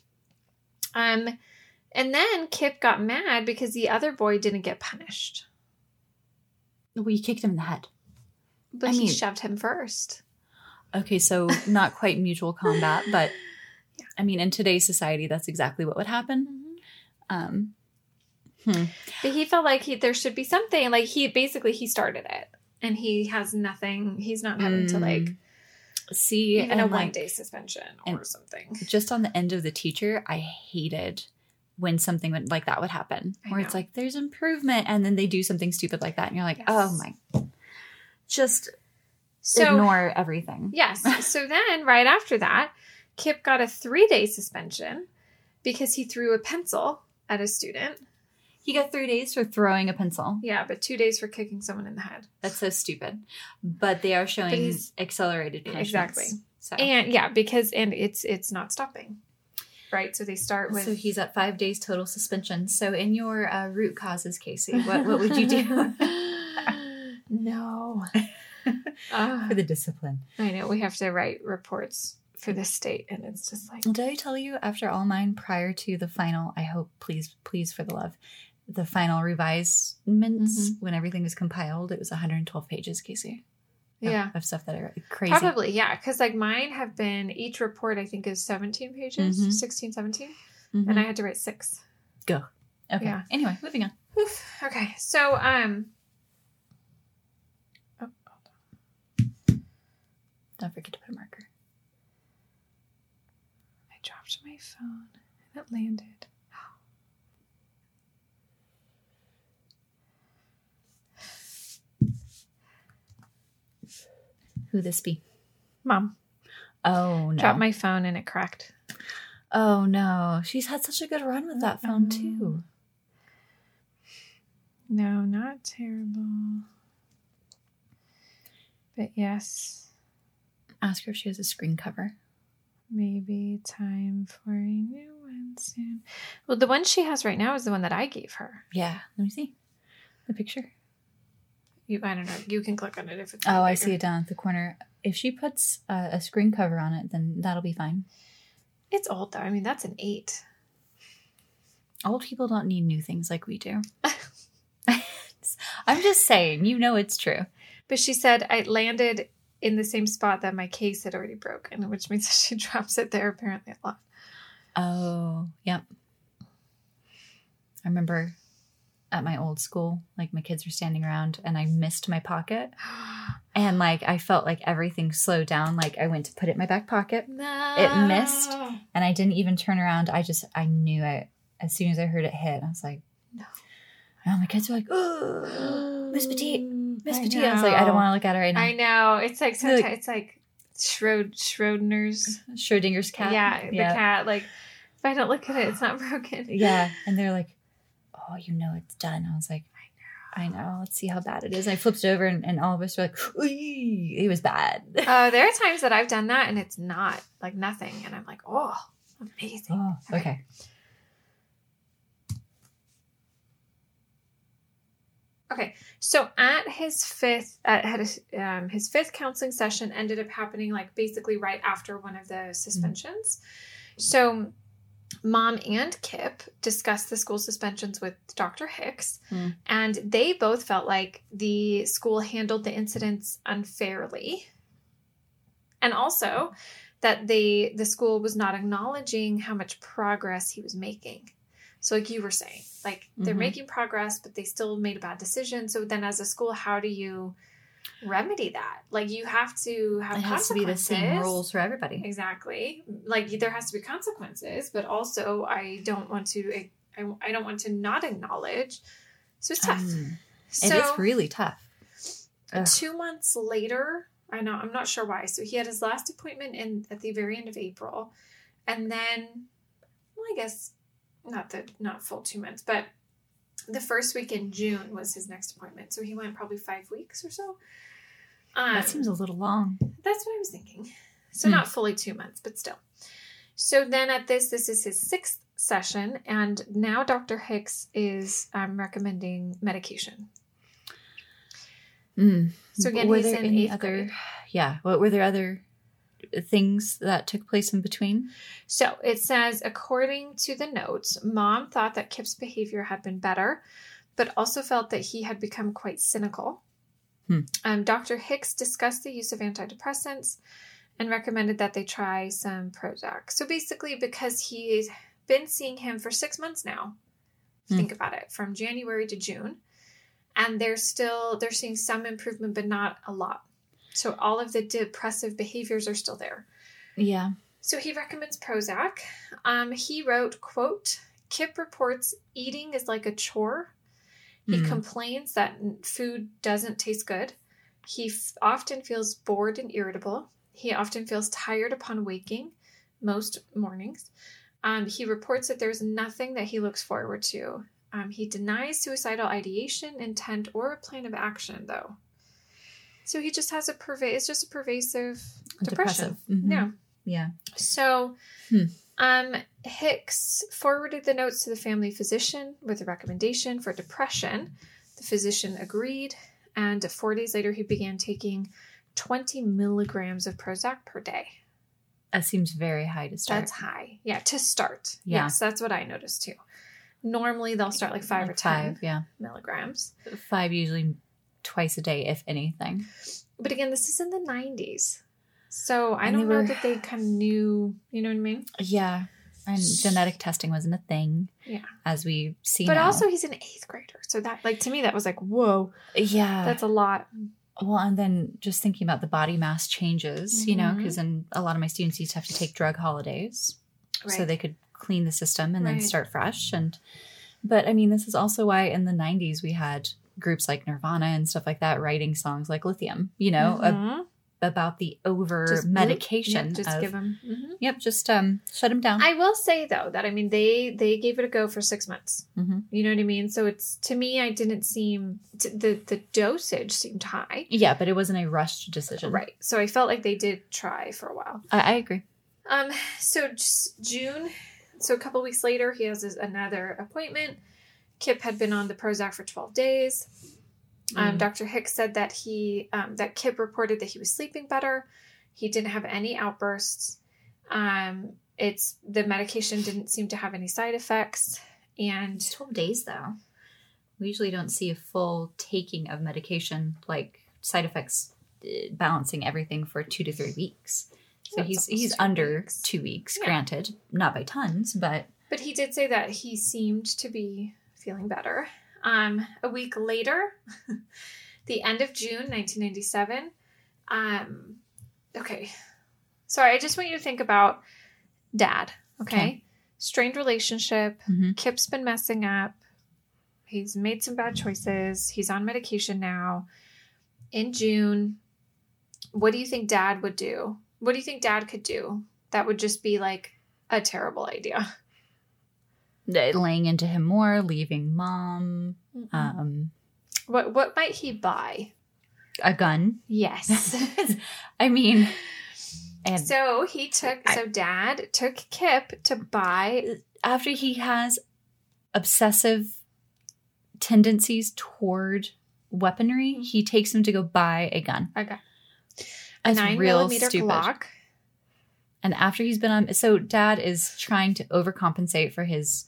[SPEAKER 1] Um, and then Kip got mad because the other boy didn't get punished.
[SPEAKER 2] Well, you kicked him in the head.
[SPEAKER 1] But
[SPEAKER 2] I
[SPEAKER 1] he
[SPEAKER 2] mean-
[SPEAKER 1] shoved him first.
[SPEAKER 2] Okay, so not quite mutual combat, but
[SPEAKER 1] Yeah.
[SPEAKER 2] I mean, in today's society, that's exactly what would happen. Um, hmm.
[SPEAKER 1] But he felt like he there should be something. Like he basically he started it. And he has nothing. He's not having to like
[SPEAKER 2] See,
[SPEAKER 1] even
[SPEAKER 2] and
[SPEAKER 1] a
[SPEAKER 2] like,
[SPEAKER 1] one day suspension or
[SPEAKER 2] and-
[SPEAKER 1] something.
[SPEAKER 2] just on the end of the teacher, I hated when something would, like that would happen,
[SPEAKER 1] I
[SPEAKER 2] where it's
[SPEAKER 1] know.
[SPEAKER 2] like there's improvement, and then they do something stupid like that, and you're like,
[SPEAKER 1] Yes.
[SPEAKER 2] oh my, just
[SPEAKER 1] So
[SPEAKER 2] ignore everything.
[SPEAKER 1] yes. So then right after that, Kip got a three day suspension because he threw a pencil at a student.
[SPEAKER 2] He got three days for throwing a pencil.
[SPEAKER 1] Yeah, but two days for kicking someone in the head.
[SPEAKER 2] That's so stupid. But they are showing
[SPEAKER 1] he's-
[SPEAKER 2] accelerated punishments.
[SPEAKER 1] Exactly.
[SPEAKER 2] So.
[SPEAKER 1] And yeah, because and it's it's not stopping. Right? So they start with
[SPEAKER 2] So he's at five days total suspension. So in your uh, root causes, Casey, what, what would you do
[SPEAKER 1] No. Uh,
[SPEAKER 2] for the discipline?
[SPEAKER 1] I know we have to write reports for the state, and it's just like
[SPEAKER 2] Did I tell you after all mine prior to the final, I hope, please, please for the love, the final revisements,
[SPEAKER 1] Mhm.
[SPEAKER 2] when everything was compiled, it was one hundred twelve pages, Casey. Of,
[SPEAKER 1] yeah,
[SPEAKER 2] Of stuff that are crazy.
[SPEAKER 1] probably yeah, because like mine have been each report I think is seventeen pages,
[SPEAKER 2] Mhm.
[SPEAKER 1] sixteen, seventeen,
[SPEAKER 2] Mhm.
[SPEAKER 1] and I had to write six.
[SPEAKER 2] Go. Okay.
[SPEAKER 1] Yeah.
[SPEAKER 2] Anyway, moving on.
[SPEAKER 1] Oof. Okay, so um, oh,
[SPEAKER 2] Don't forget to put a marker.
[SPEAKER 1] I dropped my phone and it landed.
[SPEAKER 2] Who this be?
[SPEAKER 1] Mom.
[SPEAKER 2] Oh, no.
[SPEAKER 1] Dropped my phone and it cracked.
[SPEAKER 2] Oh, no. She's had such a good run with that phone, too.
[SPEAKER 1] No, not terrible. But yes.
[SPEAKER 2] Ask her if she has a screen cover.
[SPEAKER 1] Maybe time for a new one soon. Well, the one she has right now is the one that I gave her.
[SPEAKER 2] Yeah. Let me see the picture.
[SPEAKER 1] You, I don't know. You can click on it if it's.
[SPEAKER 2] Oh, I see it down at the corner. If she puts uh, a screen cover on it, then that'll be fine.
[SPEAKER 1] It's old, though. I mean, that's an eight.
[SPEAKER 2] Old people don't need new things like we do. I'm just saying, you know it's true.
[SPEAKER 1] But she said I landed in the same spot that my case had already broken, which means she drops it there apparently a lot.
[SPEAKER 2] Oh, yep. I remember at my old school, like my kids were standing around and I missed my pocket. And like I felt like everything slowed down. Like I went to put it in my back pocket.
[SPEAKER 1] No.
[SPEAKER 2] It missed. And I didn't even turn around. I just, I knew it. As soon as I heard it hit, I was like,
[SPEAKER 1] no.
[SPEAKER 2] And my kids were like, oh, Miss Petite, Miss
[SPEAKER 1] I
[SPEAKER 2] Petite. I was like, I don't want to look at her right now.
[SPEAKER 1] I know. It's like sometimes
[SPEAKER 2] Like-
[SPEAKER 1] it's like Schrod- Schrodinger's.
[SPEAKER 2] Schrodinger's cat.
[SPEAKER 1] Yeah, the
[SPEAKER 2] yeah.
[SPEAKER 1] cat. Like if I don't look at it, it's not broken.
[SPEAKER 2] Yeah. And they're like, oh, you know it's done. I was like, I know. I know. Let's see how bad it is. And I flipped it over and, and all of us were like, Oy! It was bad.
[SPEAKER 1] Oh, there are times that I've done that and it's not like nothing. And I'm like, oh, amazing.
[SPEAKER 2] Oh, okay.
[SPEAKER 1] Okay, so at his fifth, at his, um, his fifth counseling session ended up happening like basically right after one of the suspensions. Mm-hmm. So Mom and Kip discussed the school suspensions with Doctor Hicks, mm. and they both felt like the school handled the incidents unfairly, and also that they the school was not acknowledging how much progress he was making. So like you were saying, like they're mm-hmm. making progress, but they still made a bad decision. So then as a school, how do you remedy that? Like you have to have
[SPEAKER 2] it has to be the same rules for everybody.
[SPEAKER 1] Exactly. Like there has to be consequences, but also I don't want to, I, I don't want to not acknowledge. So it's tough.
[SPEAKER 2] Um,
[SPEAKER 1] so,
[SPEAKER 2] it is really tough. Ugh.
[SPEAKER 1] Two months later, I know, I'm not sure why. So he had his last appointment in at the very end of April. And then, well, I guess not the, not full two months, but the first week in June was his next appointment. So he went probably five weeks or so. Um,
[SPEAKER 2] that seems a little long.
[SPEAKER 1] That's what I was thinking. So hmm. not fully two months, but still. So then at this, this is his sixth session. And now Doctor Hicks is um, recommending medication.
[SPEAKER 2] Mm.
[SPEAKER 1] So again,
[SPEAKER 2] were
[SPEAKER 1] he's
[SPEAKER 2] there
[SPEAKER 1] in
[SPEAKER 2] any
[SPEAKER 1] eighth
[SPEAKER 2] other,
[SPEAKER 1] grade.
[SPEAKER 2] Yeah. What were there other things that took place in between?
[SPEAKER 1] So it says, according to the notes, Mom thought that Kip's behavior had been better, but also felt that he had become quite cynical. Hmm. Um, Doctor Hicks discussed the use of antidepressants and recommended that they try some Prozac. So basically, because he's been seeing him for six months now, hmm. think about it, from January to June, and they're still, they're seeing some improvement, but not a lot. So all of the depressive behaviors are still there.
[SPEAKER 2] Yeah.
[SPEAKER 1] So he recommends Prozac. Um, he wrote, quote, Kip reports eating is like a chore. He mm. complains that food doesn't taste good. He f- often feels bored and irritable. He often feels tired upon waking, most mornings. Um, he reports that there's nothing that he looks forward to. Um, he denies suicidal ideation, intent, or a plan of action, though. So he just has a perva- it's just a pervasive depression.
[SPEAKER 2] Mm-hmm.
[SPEAKER 1] Yeah.
[SPEAKER 2] Yeah.
[SPEAKER 1] So
[SPEAKER 2] hmm.
[SPEAKER 1] um, Hicks forwarded the notes to the family physician with a recommendation for depression. The physician agreed, and four days later he began taking twenty milligrams of Prozac per day.
[SPEAKER 2] That seems very high to start.
[SPEAKER 1] That's high. Yeah, to start.
[SPEAKER 2] Yeah.
[SPEAKER 1] Yes, that's what I noticed too. Normally they'll start like five
[SPEAKER 2] like
[SPEAKER 1] or ten
[SPEAKER 2] five, yeah.
[SPEAKER 1] milligrams.
[SPEAKER 2] Five usually twice a day, if anything.
[SPEAKER 1] But again, this is in the nineties. So I
[SPEAKER 2] And
[SPEAKER 1] don't
[SPEAKER 2] they
[SPEAKER 1] know
[SPEAKER 2] were-
[SPEAKER 1] that they kind of knew, you know what I mean?
[SPEAKER 2] Yeah. And genetic testing wasn't a thing.
[SPEAKER 1] Yeah.
[SPEAKER 2] As we see
[SPEAKER 1] But
[SPEAKER 2] now.
[SPEAKER 1] also he's an eighth grader. So that, like, to me, that was like, whoa,
[SPEAKER 2] yeah.
[SPEAKER 1] that's a lot.
[SPEAKER 2] Well, and then just thinking about the body mass changes,
[SPEAKER 1] Mm-hmm.
[SPEAKER 2] you know, because in a lot of my students used to have to take drug holidays
[SPEAKER 1] Right.
[SPEAKER 2] so they could clean the system and then
[SPEAKER 1] Right.
[SPEAKER 2] start fresh. And, but I mean, this is also why in the nineties we had groups like Nirvana and stuff like that writing songs like Lithium, you know,
[SPEAKER 1] Mhm.
[SPEAKER 2] a, about the over
[SPEAKER 1] Just-
[SPEAKER 2] medication.
[SPEAKER 1] Yep, just
[SPEAKER 2] of-
[SPEAKER 1] give him. mhm.
[SPEAKER 2] Yep, just um, shut him down.
[SPEAKER 1] I will say though that I mean they they gave it a go for six months.
[SPEAKER 2] hmm
[SPEAKER 1] You know what I mean? So it's to me, I didn't seem t- the the dosage seemed high,
[SPEAKER 2] Yeah, but it wasn't a rushed decision.
[SPEAKER 1] right? So I felt like they did try for a while.
[SPEAKER 2] I, I agree.
[SPEAKER 1] Um, so just June, so a couple weeks later, he has his, another appointment. Kip had been on the Prozac for twelve days. Um,
[SPEAKER 2] Mm.
[SPEAKER 1] Doctor Hicks said that he um, that Kip reported that he was sleeping better. He didn't have any outbursts. Um, it's the medication didn't seem to have any side effects, and
[SPEAKER 2] twelve days though. We usually don't see a full taking of medication, like side effects uh, balancing everything for two to three weeks. So
[SPEAKER 1] Yeah, it's
[SPEAKER 2] he's
[SPEAKER 1] almost
[SPEAKER 2] he's
[SPEAKER 1] two
[SPEAKER 2] under
[SPEAKER 1] weeks.
[SPEAKER 2] two weeks,
[SPEAKER 1] Yeah.
[SPEAKER 2] granted, not by tons, but
[SPEAKER 1] But he did say that he seemed to be feeling better. Um, a week later, the end of June, nineteen ninety-seven. Um, okay. Sorry, I just want you to think about Dad. Okay.
[SPEAKER 2] Okay.
[SPEAKER 1] Strained relationship.
[SPEAKER 2] Mhm.
[SPEAKER 1] Kip's been messing up. He's made some bad choices. He's on medication now. In June, what do you think Dad would do? What do you think Dad could do? That would just be like a terrible idea.
[SPEAKER 2] laying into him more, leaving mom, um,
[SPEAKER 1] What what might he buy?
[SPEAKER 2] a gun.
[SPEAKER 1] Yes.
[SPEAKER 2] I mean, and
[SPEAKER 1] So he took
[SPEAKER 2] I-
[SPEAKER 1] so Dad took Kip to buy
[SPEAKER 2] after he has obsessive tendencies toward weaponry, he takes him to go buy a gun.
[SPEAKER 1] a gun.
[SPEAKER 2] That's
[SPEAKER 1] nine
[SPEAKER 2] real
[SPEAKER 1] millimeter
[SPEAKER 2] stupid.
[SPEAKER 1] Glock.
[SPEAKER 2] And after he's been on, so Dad is trying to overcompensate for his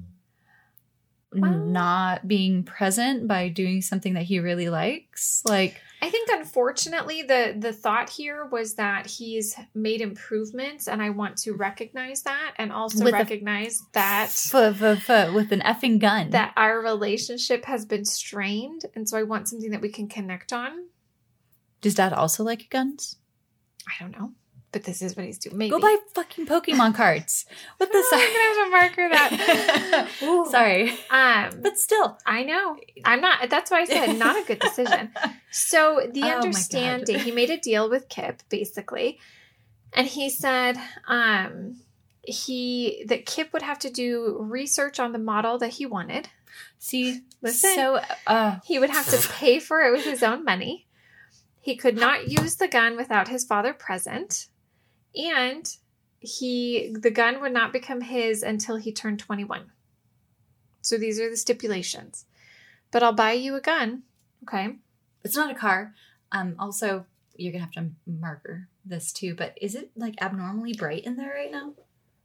[SPEAKER 1] Well-
[SPEAKER 2] not being present by doing something that he really likes. Like,
[SPEAKER 1] I think unfortunately the the thought here was that he's made improvements and I want to recognize that and also
[SPEAKER 2] With a-
[SPEAKER 1] recognize that
[SPEAKER 2] f- f- f- with an effing gun.
[SPEAKER 1] that our relationship has been strained and so I want something that we can connect on.
[SPEAKER 2] Does Dad also like guns?
[SPEAKER 1] I don't know. But this is what he's doing. Maybe.
[SPEAKER 2] Go buy fucking Pokemon cards. What the?
[SPEAKER 1] Oh, I'm gonna have to marker that. Ooh.
[SPEAKER 2] Sorry,
[SPEAKER 1] Um
[SPEAKER 2] but still,
[SPEAKER 1] I know. I'm not. That's why I said not a good decision. So the
[SPEAKER 2] Oh my God.
[SPEAKER 1] understanding, he made a deal with Kip basically, and he said um, he that Kip would have to do research on the model that he wanted.
[SPEAKER 2] see,
[SPEAKER 1] Listen.
[SPEAKER 2] so uh,
[SPEAKER 1] He would have to pay for it with his own money. He could not use the gun without his father present, and he the gun would not become his until he turned twenty-one. So these are the stipulations. But I'll buy you a gun, okay?
[SPEAKER 2] it's not a car. Um, also, you're gonna have to marker this too. But is it like abnormally bright in there right now?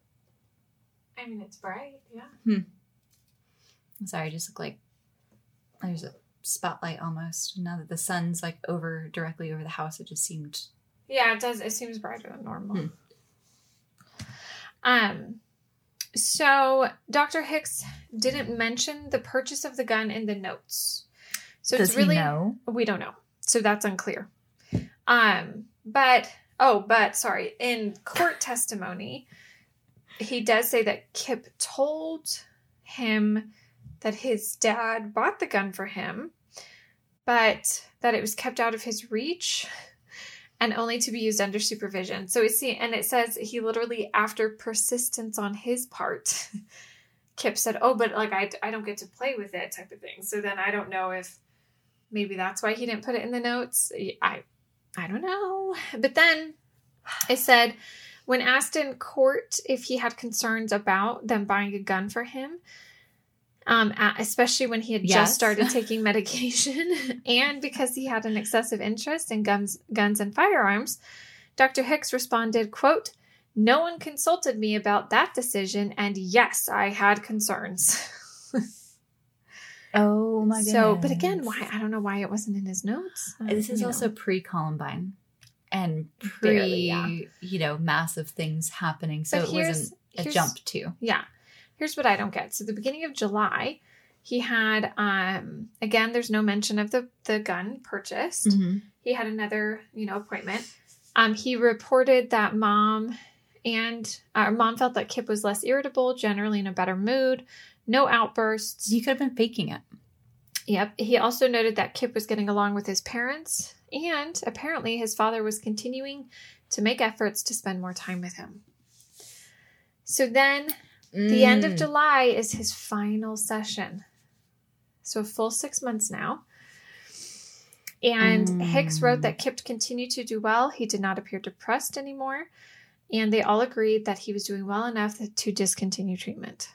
[SPEAKER 1] I mean, it's bright, yeah.
[SPEAKER 2] I'm sorry, I just look like there's a spotlight almost. Now that the sun's like over directly over the house, it just seemed.
[SPEAKER 1] Yeah, it does. It seems brighter than normal.
[SPEAKER 2] Hmm.
[SPEAKER 1] Um, so Doctor Hicks didn't mention the purchase of the gun in the notes. So
[SPEAKER 2] Does
[SPEAKER 1] it's really
[SPEAKER 2] he know?
[SPEAKER 1] we don't know. So that's unclear. Um, but oh, but sorry, in court testimony, he does say that Kip told him that his dad bought the gun for him, but that it was kept out of his reach and only to be used under supervision. So it's and it says he literally, after persistence on his part, Kip said, "Oh, but like I, I don't get to play with it," type of thing. So then I don't know if maybe that's why he didn't put it in the notes. I, I don't know. But then it said when asked in court if he had concerns about them buying a gun for him, um, a- especially when he had
[SPEAKER 2] Yes.
[SPEAKER 1] just started taking medication and because he had an excessive interest in guns, guns and firearms, Doctor Hicks responded, quote, "No one consulted me about that decision, and yes, I had concerns."
[SPEAKER 2] Oh my goodness.
[SPEAKER 1] So, but again, why? I don't know why it wasn't in his notes. Uh,
[SPEAKER 2] This is
[SPEAKER 1] you know.
[SPEAKER 2] also pre-Columbine and pre,
[SPEAKER 1] Barely, yeah.
[SPEAKER 2] you know, massive things happening. So
[SPEAKER 1] But
[SPEAKER 2] it
[SPEAKER 1] here's-
[SPEAKER 2] wasn't a
[SPEAKER 1] here's-
[SPEAKER 2] jump too.
[SPEAKER 1] Yeah. Here's what I don't get. So the beginning of July, he had, um, again, there's no mention of the, the gun purchased.
[SPEAKER 2] Mm-hmm.
[SPEAKER 1] He had another, you know, appointment. Um, he reported that mom and uh, mom felt that Kip was less irritable, generally in a better mood, no outbursts.
[SPEAKER 2] You could have been faking it.
[SPEAKER 1] Yep. He also noted that Kip was getting along with his parents And apparently his father was continuing to make efforts to spend more time with him. So then mm. the end of July is his final session. So a full six months now. And mm. Hicks wrote that Kip continued to do well. He did not appear depressed anymore. And they all agreed that he was doing well enough to discontinue treatment.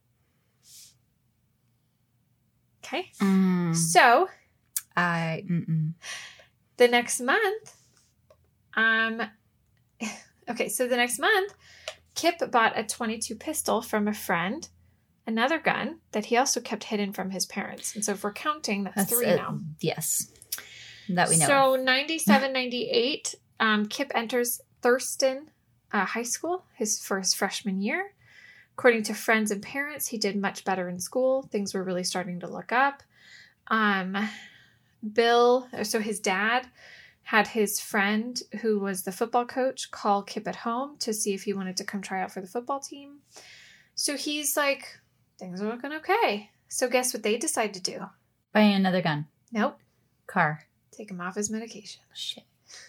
[SPEAKER 1] Okay. Mm. So,
[SPEAKER 2] I, mm-mm.
[SPEAKER 1] the next month, um, okay, so the next month, Kip bought a twenty-two pistol from a friend, another gun that he also kept hidden from his parents. And so if we're counting, that's, that's three uh, now.
[SPEAKER 2] Yes. That we know.
[SPEAKER 1] So ninety-seven, ninety-eight, um, Kip enters Thurston uh, High School his for his freshman year. According to friends and parents, he did much better in school. Things were really starting to look up. Um, Bill, so his dad had his friend who was the football coach call Kip at home to see if he wanted to come try out for the football team. So he's like, things are looking okay. So guess what they decide to do?
[SPEAKER 2] Buy another gun.
[SPEAKER 1] Nope.
[SPEAKER 2] Car.
[SPEAKER 1] Take him off his medication.
[SPEAKER 2] Shit.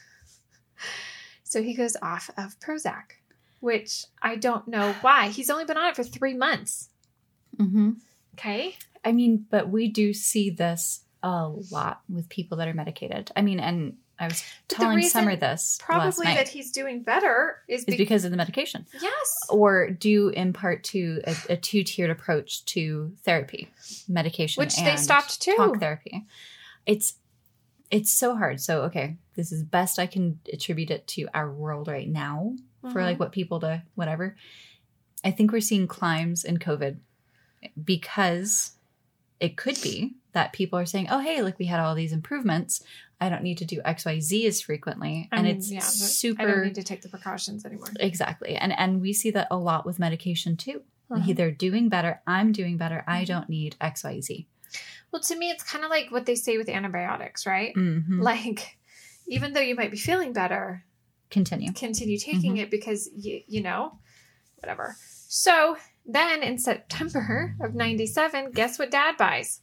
[SPEAKER 1] So he goes off of Prozac, which I don't know why. He's only been on it for three months.
[SPEAKER 2] Mm-hmm.
[SPEAKER 1] Okay.
[SPEAKER 2] I mean, but we do see this a lot with people that are medicated. I mean, and I was telling Summer this
[SPEAKER 1] probably
[SPEAKER 2] last night,
[SPEAKER 1] that he's doing better is,
[SPEAKER 2] is
[SPEAKER 1] be-
[SPEAKER 2] because of the medication.
[SPEAKER 1] Yes.
[SPEAKER 2] Or due in part to a, a two-tiered approach to therapy, medication,
[SPEAKER 1] which
[SPEAKER 2] and
[SPEAKER 1] they stopped too.
[SPEAKER 2] Talk therapy. It's it's so hard. So okay, this is best I can attribute it to our world right now mm-hmm. for like what people to whatever. I think we're seeing climbs in COVID because it could be that people are saying, oh, hey, like we had all these improvements. I don't need to do X, Y, Z as frequently. And I mean, it's yeah, super.
[SPEAKER 1] I don't need to take the precautions anymore.
[SPEAKER 2] Exactly. And and we see that a lot with medication too. Uh-huh. They're doing better. I'm doing better. Mm-hmm. I don't need X, Y, Z.
[SPEAKER 1] Well, to me, it's kind of like what they say with antibiotics, right?
[SPEAKER 2] Mm-hmm.
[SPEAKER 1] Like, even though you might be feeling better,
[SPEAKER 2] continue.
[SPEAKER 1] Continue taking mm-hmm. it because, you, you know, whatever. So then in September of ninety-seven, guess what Dad buys?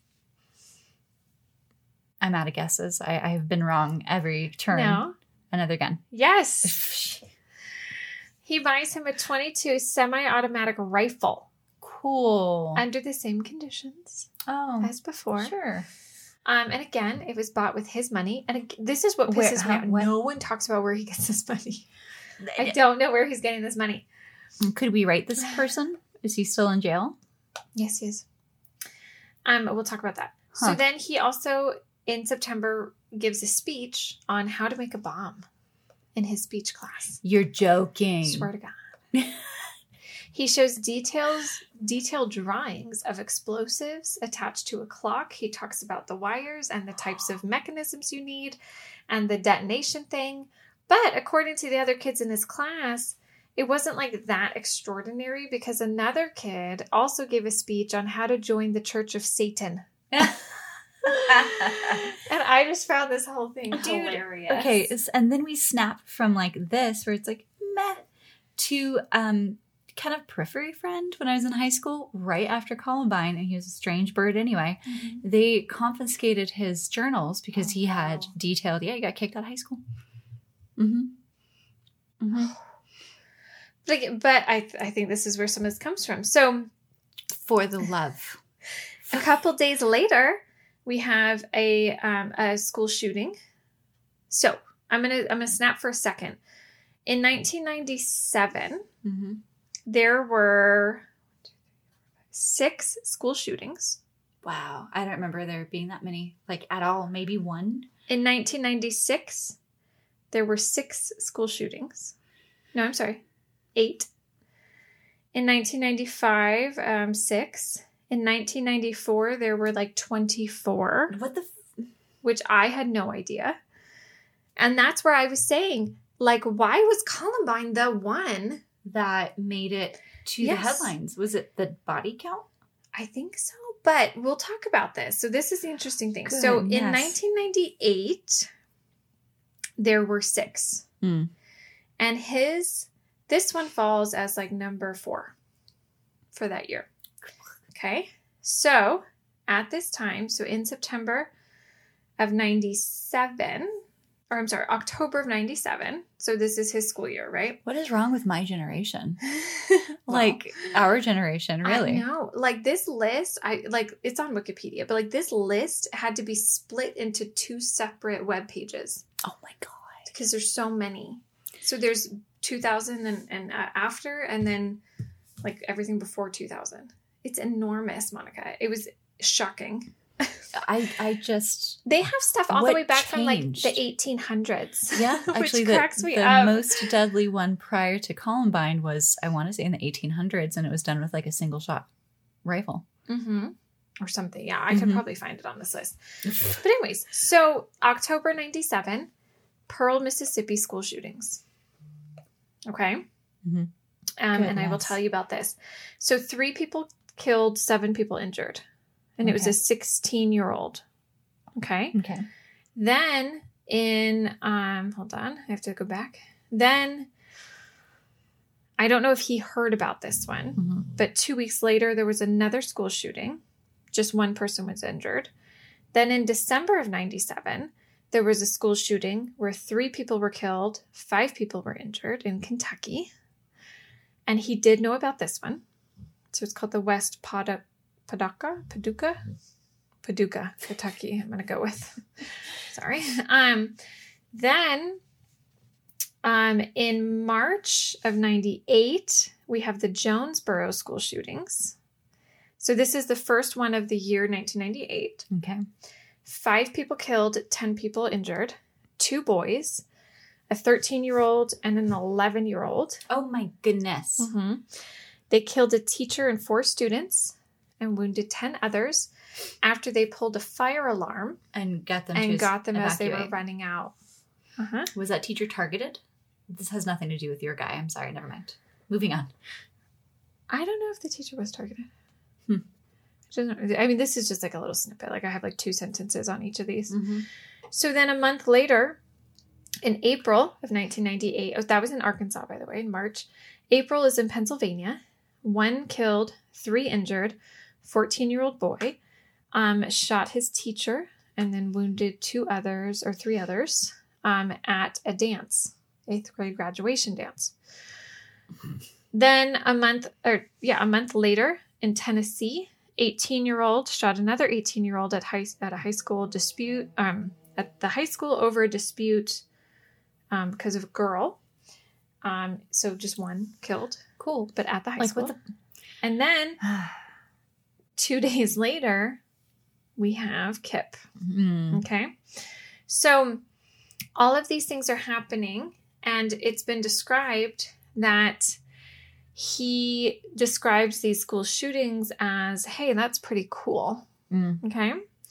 [SPEAKER 2] I'm out of guesses. I, I have been wrong every turn.
[SPEAKER 1] No.
[SPEAKER 2] Another gun.
[SPEAKER 1] Yes. He buys him a twenty-two semi-automatic rifle.
[SPEAKER 2] Cool.
[SPEAKER 1] Under the same conditions
[SPEAKER 2] oh,
[SPEAKER 1] as before.
[SPEAKER 2] Sure.
[SPEAKER 1] Um, and again, it was bought with his money. And again, this is what pisses
[SPEAKER 2] where,
[SPEAKER 1] me off. No one talks about where he gets this money. I don't know where he's getting this money.
[SPEAKER 2] Could we write this person? Is he still in jail?
[SPEAKER 1] Yes, he is. Um, we'll talk about that.
[SPEAKER 2] Huh.
[SPEAKER 1] So then he also, in September, gives a speech on how to make a bomb in his speech class.
[SPEAKER 2] You're joking.
[SPEAKER 1] Swear to God. He shows details, detailed drawings of explosives attached to a clock. He talks about the wires and the types of mechanisms you need and the detonation thing. But according to the other kids in his class, it wasn't like that extraordinary because another kid also gave a speech on how to join the Church of Satan. And I just found this whole thing Dude, hilarious.
[SPEAKER 2] Okay, and then we snap from like this, where it's like meh, to um kind of periphery friend when I was in high school, right after Columbine, and he was a strange bird anyway. Mm-hmm. They confiscated his journals because oh, he had wow. detailed. Yeah, he got kicked out of high school. Mm-hmm. Mm-hmm.
[SPEAKER 1] Like, but I, th- I think this is where some of this comes from. So,
[SPEAKER 2] for the love.
[SPEAKER 1] A couple days later, we have a um, a school shooting. So I'm gonna I'm gonna snap for a second. In nineteen ninety-seven,
[SPEAKER 2] mm-hmm.
[SPEAKER 1] there were six school shootings.
[SPEAKER 2] Wow, I don't remember there being that many, like at all. Maybe one.
[SPEAKER 1] In nineteen ninety-six, there were six school shootings. No, I'm sorry, eight. In nineteen ninety-five, um, six. In nineteen ninety-four, there were like twenty-four.
[SPEAKER 2] What the? F-
[SPEAKER 1] which I had no idea. And that's where I was saying, like, why was Columbine the one
[SPEAKER 2] that made it to yes. the headlines? Was it the body count?
[SPEAKER 1] I think so, but we'll talk about this. So this is the interesting thing.
[SPEAKER 2] Good,
[SPEAKER 1] so in
[SPEAKER 2] yes.
[SPEAKER 1] nineteen ninety-eight, there were six.
[SPEAKER 2] Mm.
[SPEAKER 1] And his, this one falls as like number four for that year. Okay, so at this time, so in September of ninety-seven, or I'm sorry, October of ninety-seven. So this is his school year, right?
[SPEAKER 2] What is wrong with my generation?
[SPEAKER 1] Well,
[SPEAKER 2] Like our generation, really?
[SPEAKER 1] I know. Like this list, I like it's on Wikipedia, but like this list had to be split into two separate web pages
[SPEAKER 2] Oh my God.
[SPEAKER 1] because there's so many. So there's two thousand and, and uh, after, and then like everything before two thousand. It's enormous, Monica. It was shocking.
[SPEAKER 2] I I just
[SPEAKER 1] They have stuff all the
[SPEAKER 2] What
[SPEAKER 1] way back from like
[SPEAKER 2] changed?
[SPEAKER 1] the eighteen hundreds.
[SPEAKER 2] yeah,
[SPEAKER 1] which
[SPEAKER 2] actually the,
[SPEAKER 1] cracks me
[SPEAKER 2] the
[SPEAKER 1] up.
[SPEAKER 2] most deadly one prior to Columbine was, I want to say, in the eighteen hundreds, and it was done with like a single shot rifle.
[SPEAKER 1] Mm-hmm. Or something. Yeah, I could
[SPEAKER 2] Mhm.
[SPEAKER 1] probably find it on this list. But anyways, so October ninety-seven, Pearl, Mississippi school shootings. Okay.
[SPEAKER 2] Mm-hmm.
[SPEAKER 1] Um, and I will
[SPEAKER 2] Goodness.
[SPEAKER 1] tell you about this. So three people killed, seven people injured. And it was
[SPEAKER 2] Okay.
[SPEAKER 1] a sixteen-year-old. Okay.
[SPEAKER 2] Okay.
[SPEAKER 1] Then in, um, hold on, I have to go back. Then, I don't know if he heard about this one,
[SPEAKER 2] Mm-hmm.
[SPEAKER 1] but two weeks later, there was another school shooting. Just one person was injured. Then in December of ninety-seven, there was a school shooting where three people were killed, five people were injured in Kentucky. And he did know about this one. So it's called the West Pada- Paducah? Paducah? Paducah, Kentucky, I'm going to go with. Sorry. Um, then um, in March of ninety-eight, we have the Jonesboro school shootings. So this is the first one of the year nineteen ninety-eight.
[SPEAKER 2] Okay.
[SPEAKER 1] Five people killed, ten people injured, two boys, a thirteen-year-old, and an eleven-year-old.
[SPEAKER 2] Oh my goodness.
[SPEAKER 1] Mm-hmm. They killed a teacher and four students and wounded ten others after they pulled a fire alarm
[SPEAKER 2] And got them
[SPEAKER 1] and
[SPEAKER 2] to
[SPEAKER 1] got them as they were
[SPEAKER 2] evacuate.
[SPEAKER 1] running out. Uh-huh.
[SPEAKER 2] Was that teacher targeted? This has nothing to do with your guy. I'm sorry. Never mind. Moving on.
[SPEAKER 1] I don't know if the teacher was targeted.
[SPEAKER 2] Hmm.
[SPEAKER 1] Doesn't- I mean, this is just like a little snippet. Like I have like two sentences on each of these.
[SPEAKER 2] Mm-hmm.
[SPEAKER 1] So then a month later, in April of nineteen ninety-eight, oh, that was in Arkansas, by the way, in March. April is in Pennsylvania. One killed, three injured, fourteen-year-old boy um, shot his teacher and then wounded two others or three others um, at a dance, eighth grade graduation dance. Then a month, or yeah, a month later in Tennessee, eighteen-year-old shot another eighteen-year-old at high at a high school dispute, um, at the high school over a dispute um, because of a girl. Um, so just one killed,
[SPEAKER 2] Cool.
[SPEAKER 1] but at the high
[SPEAKER 2] Like,
[SPEAKER 1] school.
[SPEAKER 2] what
[SPEAKER 1] And then two days later, we have Kip.
[SPEAKER 2] Mm.
[SPEAKER 1] Okay. So all of these things are happening, and it's been described that he describes these school shootings as, hey, that's pretty cool.
[SPEAKER 2] Mm.
[SPEAKER 1] Okay.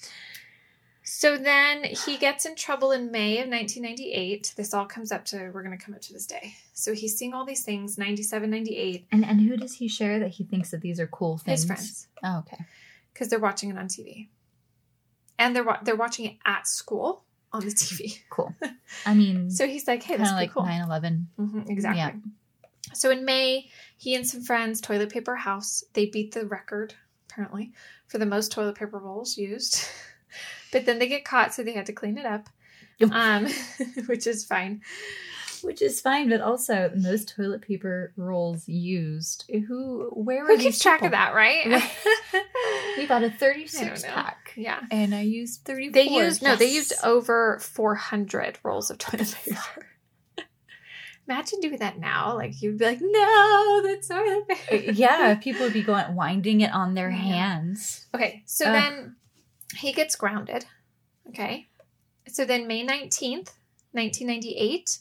[SPEAKER 1] So then he gets in trouble in May of nineteen ninety-eight. This all comes up to, we're going to come up to this day. So he's seeing all these things, ninety-seven, ninety-eight.
[SPEAKER 2] And and who does he share that he thinks that these are cool things?
[SPEAKER 1] His friends.
[SPEAKER 2] Oh, okay.
[SPEAKER 1] Because they're watching it on T V. And they're wa- they're watching it at school on the T V.
[SPEAKER 2] Cool. I mean,
[SPEAKER 1] So he's like, hey,
[SPEAKER 2] kind
[SPEAKER 1] that's
[SPEAKER 2] of
[SPEAKER 1] pretty
[SPEAKER 2] like
[SPEAKER 1] cool.
[SPEAKER 2] nine eleven.
[SPEAKER 1] Mm-hmm, exactly.
[SPEAKER 2] Yeah.
[SPEAKER 1] So in May, he and some friends toilet paper a house. They beat the record, apparently, for the most toilet paper rolls used. But then they get caught, so they had to clean it up, um, which is fine.
[SPEAKER 2] Which is fine, but also most toilet paper rolls used. Who? Where are
[SPEAKER 1] Who
[SPEAKER 2] these
[SPEAKER 1] keeps track
[SPEAKER 2] people?
[SPEAKER 1] of that, right?
[SPEAKER 2] We bought a
[SPEAKER 1] I
[SPEAKER 2] thirty-six
[SPEAKER 1] don't know.
[SPEAKER 2] pack,
[SPEAKER 1] Yeah.
[SPEAKER 2] and I used thirty-four.
[SPEAKER 1] They used, no, they
[SPEAKER 2] Yes.
[SPEAKER 1] used over four hundred rolls of toilet paper. Imagine doing that now. Like, you'd be like, no, that's toilet paper.
[SPEAKER 2] Yeah, people would be going winding it on their
[SPEAKER 1] Yeah.
[SPEAKER 2] hands.
[SPEAKER 1] Okay, so
[SPEAKER 2] Ugh.
[SPEAKER 1] then he gets grounded. Okay. So then May nineteenth, nineteen ninety-eight,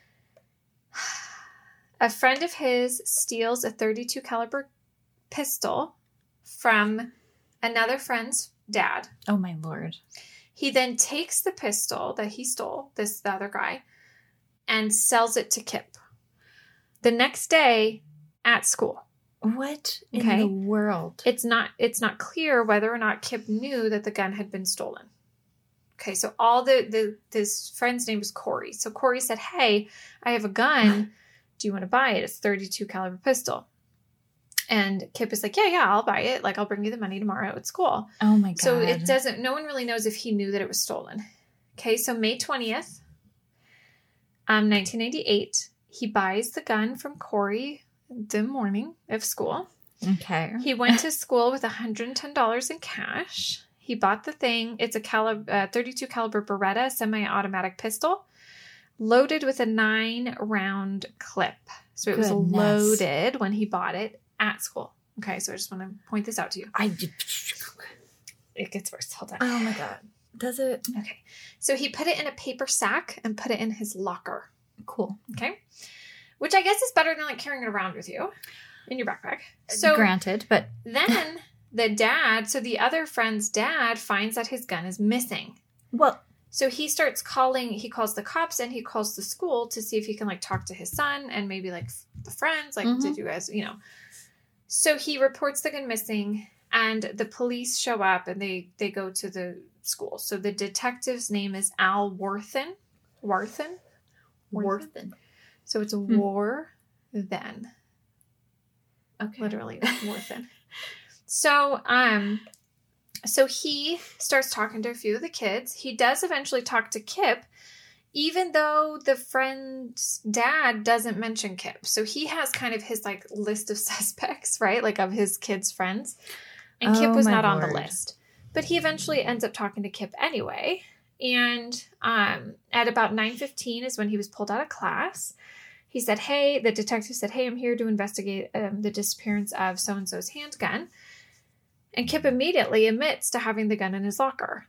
[SPEAKER 1] a friend of his steals a thirty-two caliber pistol from another friend's dad.
[SPEAKER 2] Oh my lord!
[SPEAKER 1] He then takes the pistol that he stole, this the other guy, and sells it to Kip. The next day at school.
[SPEAKER 2] What
[SPEAKER 1] Okay.
[SPEAKER 2] in the world?
[SPEAKER 1] It's not it's not clear whether or not Kip knew that the gun had been stolen. Okay, so all the, the this friend's name is Corey. So Corey said, hey, I have a gun. Do you want to buy it? It's a thirty-two caliber pistol. And Kip is like, yeah, yeah, I'll buy it. Like, I'll bring you the money tomorrow at school.
[SPEAKER 2] Oh my god!
[SPEAKER 1] So it doesn't, no one really knows if he knew that it was stolen. Okay, so May twentieth, Um, nineteen ninety-eight, he buys the gun from Corey the morning of school.
[SPEAKER 2] Okay.
[SPEAKER 1] He went to school with one hundred ten dollars in cash. He bought the thing. It's a calib- uh, thirty-two caliber Beretta semi-automatic pistol loaded with a nine round clip. So it was
[SPEAKER 2] Goodness.
[SPEAKER 1] loaded when he bought it at school. Okay, so I just want to point this out to you.
[SPEAKER 2] I did.
[SPEAKER 1] It gets worse. Hold on.
[SPEAKER 2] Oh my God. Does it?
[SPEAKER 1] Okay. So he put it in a paper sack and put it in his locker.
[SPEAKER 2] Cool.
[SPEAKER 1] Okay. Which I guess is better than like carrying it around with you in your backpack. So
[SPEAKER 2] Granted, but
[SPEAKER 1] then the dad, so the other friend's dad finds that his gun is missing.
[SPEAKER 2] well,
[SPEAKER 1] So he starts calling, he calls the cops and he calls the school to see if he can like talk to his son and maybe like the friends, like,
[SPEAKER 2] Mhm.
[SPEAKER 1] did you guys, you know. So he reports the gun missing and the police show up and they, they go to the school. So the detective's name is Al Worthen. Worthen?
[SPEAKER 2] Worthen.
[SPEAKER 1] So it's a
[SPEAKER 2] Hmm.
[SPEAKER 1] war then.
[SPEAKER 2] Okay.
[SPEAKER 1] Literally Worthen. So, um, so he starts talking to a few of the kids. He does eventually talk to Kip, even though the friend's dad doesn't mention Kip. So he has kind of his like list of suspects, right? Like of his kids' friends. And Kip
[SPEAKER 2] Oh,
[SPEAKER 1] was
[SPEAKER 2] my
[SPEAKER 1] not on the
[SPEAKER 2] Lord.
[SPEAKER 1] list. But he eventually ends up talking to Kip anyway. And um, at about nine fifteen is when he was pulled out of class. He said, hey, the detective said, hey, I'm here to investigate um, the disappearance of so-and-so's handgun. And Kip immediately admits to having the gun in his locker.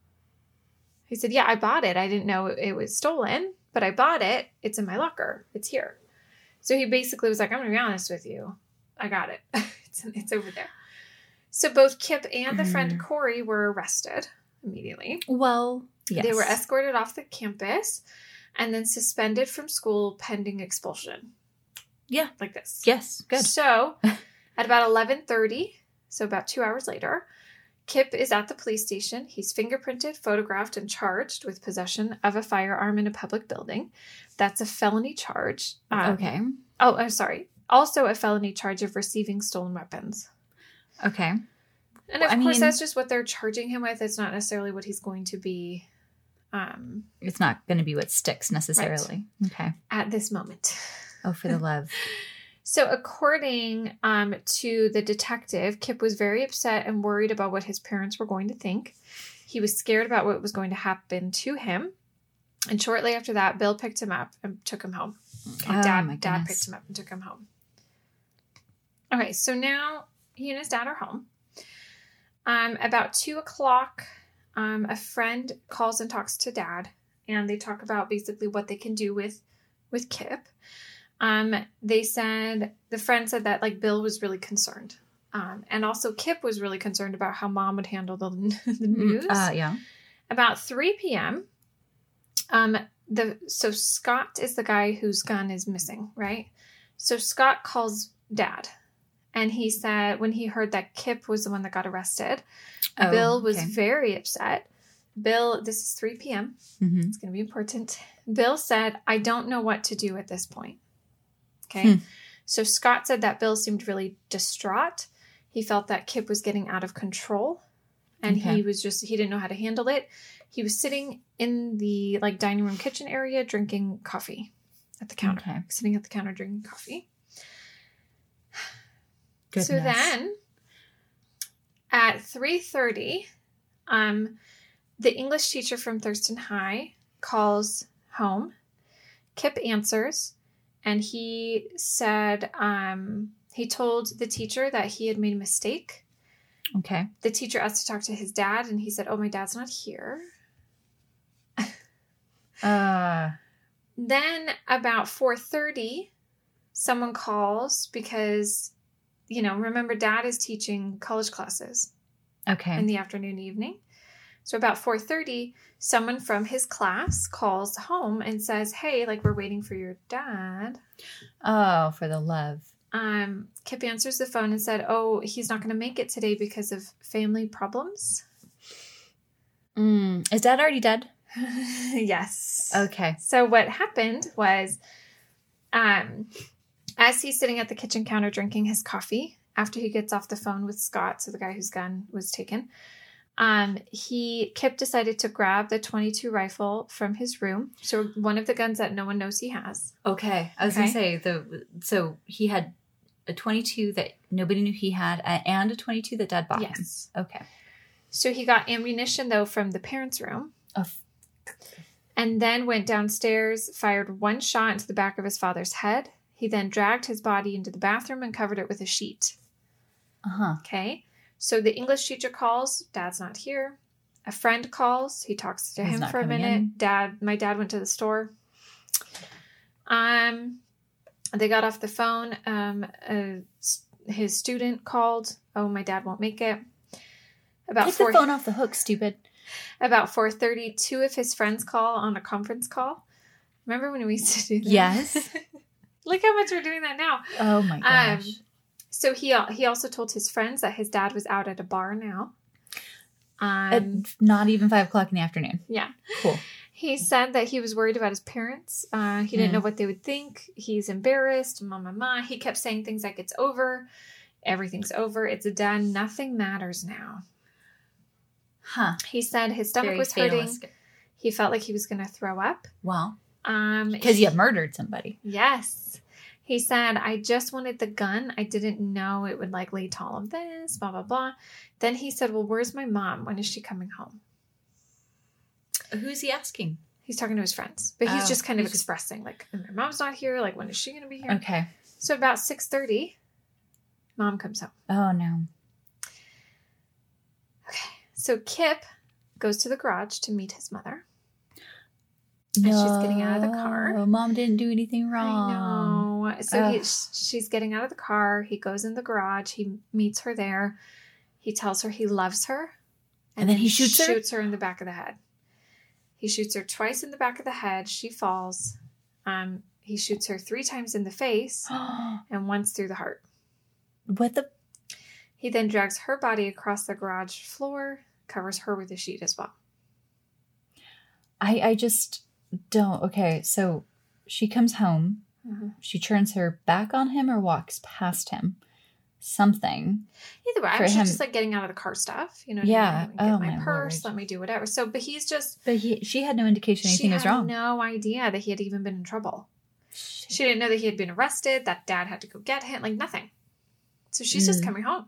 [SPEAKER 1] He said, yeah, I bought it. I didn't know it was stolen, but I bought it. It's in my locker. It's here. So he basically was like, I'm going to be honest with you. I got it. it's, it's over there. So both Kip and the friend
[SPEAKER 2] Mm.
[SPEAKER 1] Corey were arrested immediately.
[SPEAKER 2] Well, yes.
[SPEAKER 1] They were escorted off the campus and then suspended from school pending expulsion.
[SPEAKER 2] Yeah.
[SPEAKER 1] Like this.
[SPEAKER 2] Yes. Good.
[SPEAKER 1] So at about eleven thirty, so about two hours later, Kip is at the police station. He's fingerprinted, photographed, and charged with possession of a firearm in a public building. That's a felony charge. Um,
[SPEAKER 2] Okay.
[SPEAKER 1] Oh, I'm sorry. Also a felony charge of receiving stolen weapons.
[SPEAKER 2] Okay.
[SPEAKER 1] And of
[SPEAKER 2] Well, I
[SPEAKER 1] course,
[SPEAKER 2] mean-
[SPEAKER 1] that's just what they're charging him with. It's not necessarily what he's going to be um,
[SPEAKER 2] It's not going to be what sticks necessarily. Okay.
[SPEAKER 1] at this moment.
[SPEAKER 2] Oh, for the love.
[SPEAKER 1] So according um, to the detective, Kip was very upset and worried about what his parents were going to think. He was scared about what was going to happen to him. And shortly after that, Bill picked him up and took him home. And
[SPEAKER 2] Oh,
[SPEAKER 1] dad,
[SPEAKER 2] my
[SPEAKER 1] dad
[SPEAKER 2] goodness.
[SPEAKER 1] picked him up and took him home. Okay, so now he and his dad are home. Um, about two o'clock, um, a friend calls and talks to dad, and they talk about basically what they can do with with Kip. Um, they said, the friend said that like Bill was really concerned. Um, and also Kip was really concerned about how mom would handle the, the news.
[SPEAKER 2] Uh, yeah.
[SPEAKER 1] About three p.m., um, the so Scott is the guy whose gun is missing, right? So Scott calls dad, and he said when he heard that Kip was the one that got arrested,
[SPEAKER 2] Oh,
[SPEAKER 1] Bill was
[SPEAKER 2] okay.
[SPEAKER 1] very upset. Bill, this is three p.m.
[SPEAKER 2] Mm-hmm.
[SPEAKER 1] It's going to be important. Bill said, I don't know what to do at this point. Okay.
[SPEAKER 2] Hmm.
[SPEAKER 1] So Scott said that Bill seemed really distraught. He felt that Kip was getting out of control and
[SPEAKER 2] Okay.
[SPEAKER 1] he was just, he didn't know how to handle it. He was sitting in the like dining room kitchen area drinking coffee at the counter,
[SPEAKER 2] Okay.
[SPEAKER 1] sitting at the counter drinking coffee.
[SPEAKER 2] Goodness.
[SPEAKER 1] So then at three thirty, um, the English teacher from Thurston High calls home. Kip answers, and he said um, he told the teacher that he had made a mistake.
[SPEAKER 2] Okay.
[SPEAKER 1] The teacher asked to talk to his dad, and he said, oh, my dad's not here.
[SPEAKER 2] Uh,
[SPEAKER 1] Then about four thirty, someone calls because, you know, remember dad is teaching college classes
[SPEAKER 2] okay.
[SPEAKER 1] in the afternoon, evening. So about four thirty, someone from his class calls home and says, hey, like we're waiting for your dad.
[SPEAKER 2] Oh, for the love.
[SPEAKER 1] Um, Kip answers the phone and said, oh, he's not going to make it today because of family problems.
[SPEAKER 2] Mm. Is dad already dead?
[SPEAKER 1] Yes.
[SPEAKER 2] Okay.
[SPEAKER 1] So what happened was, um, as he's sitting at the kitchen counter drinking his coffee, after he gets off the phone with Scott, so the guy whose gun was taken, Um, he Kip decided to grab the twenty-two rifle from his room. So one of the guns that no one knows he has.
[SPEAKER 2] Okay. I was
[SPEAKER 1] Okay.
[SPEAKER 2] going to say, the so he had a twenty-two that nobody knew he had uh, and a twenty-two that Dad bought
[SPEAKER 1] Yes.
[SPEAKER 2] him. Okay.
[SPEAKER 1] So he got ammunition, though, from the parents' room.
[SPEAKER 2] Oh, f-
[SPEAKER 1] And then went downstairs, fired one shot into the back of his father's head. He then dragged his body into the bathroom and covered it with a sheet.
[SPEAKER 2] uh-huh.
[SPEAKER 1] Okay. So the English teacher calls. Dad's not here. A friend calls. He talks to
[SPEAKER 2] He's
[SPEAKER 1] him
[SPEAKER 2] not
[SPEAKER 1] for a
[SPEAKER 2] coming
[SPEAKER 1] minute.
[SPEAKER 2] in.
[SPEAKER 1] Dad, my dad went to the store. Um, they got off the phone. Um, uh, his student called. Oh, my dad won't make it. About
[SPEAKER 2] Take
[SPEAKER 1] four.
[SPEAKER 2] the phone off the hook, stupid.
[SPEAKER 1] About four thirty, two of his friends call on a conference call. Remember when we used to do that?
[SPEAKER 2] Yes.
[SPEAKER 1] Look how much we're doing that now.
[SPEAKER 2] Oh my gosh.
[SPEAKER 1] Um, so he he also told his friends that his dad was out at a bar now. Um,
[SPEAKER 2] At not even five o'clock in the afternoon.
[SPEAKER 1] yeah.
[SPEAKER 2] Cool.
[SPEAKER 1] He said that he was worried about his parents. Uh, he didn't
[SPEAKER 2] Mm.
[SPEAKER 1] know what they would think. He's embarrassed. Ma, ma, ma. He kept saying things like, it's over. Everything's over. It's done. Nothing matters now.
[SPEAKER 2] Huh.
[SPEAKER 1] He said his stomach
[SPEAKER 2] Very
[SPEAKER 1] was hurting.
[SPEAKER 2] fatalistic.
[SPEAKER 1] He felt like he was going to throw up.
[SPEAKER 2] Wow.
[SPEAKER 1] Um,
[SPEAKER 2] Because you murdered somebody.
[SPEAKER 1] Yes. He said, I just wanted the gun. I didn't know it would like lead to all of this, blah, blah, blah. Then he said, well, where's my mom? When is she coming home?
[SPEAKER 2] Who's he asking?
[SPEAKER 1] He's talking to his friends, but he's
[SPEAKER 2] Oh,
[SPEAKER 1] just kind of
[SPEAKER 2] he's just-
[SPEAKER 1] expressing like, my mom's not here. Like, when is she going to be here?
[SPEAKER 2] Okay.
[SPEAKER 1] So about six thirty, mom comes home.
[SPEAKER 2] Oh, no.
[SPEAKER 1] So Kip goes to the garage to meet his mother.
[SPEAKER 2] No.
[SPEAKER 1] And she's getting out of the car.
[SPEAKER 2] Mom didn't do anything
[SPEAKER 1] I
[SPEAKER 2] wrong.
[SPEAKER 1] know. So he,
[SPEAKER 2] Ugh.
[SPEAKER 1] she's getting out of the car. He goes in the garage. He meets her there. He tells her he loves her.
[SPEAKER 2] And then he shoots her?
[SPEAKER 1] Shoots her in the back of the head. He shoots her twice in the back of the head. She falls. Um, he shoots her three times in the face and once through the heart.
[SPEAKER 2] What the?
[SPEAKER 1] He then drags her body across the garage floor, covers her with a sheet as well.
[SPEAKER 2] I, I just don't. Okay, so she comes home.
[SPEAKER 1] Mm-hmm.
[SPEAKER 2] She turns her back on him or walks past him. Something.
[SPEAKER 1] Either way,
[SPEAKER 2] For
[SPEAKER 1] I'm sure
[SPEAKER 2] him-
[SPEAKER 1] just like getting out of the car stuff. You know what
[SPEAKER 2] Yeah.
[SPEAKER 1] I mean? Let me get
[SPEAKER 2] Oh,
[SPEAKER 1] my
[SPEAKER 2] my
[SPEAKER 1] purse.
[SPEAKER 2] Lord.
[SPEAKER 1] Let me do whatever. So, but he's just...
[SPEAKER 2] But he, she had no indication anything
[SPEAKER 1] she
[SPEAKER 2] was
[SPEAKER 1] had
[SPEAKER 2] wrong.
[SPEAKER 1] no idea that he had even been in trouble.
[SPEAKER 2] Shit.
[SPEAKER 1] She didn't know that he had been arrested, that dad had to go get him, like nothing. So she's just
[SPEAKER 2] Mm.
[SPEAKER 1] coming home.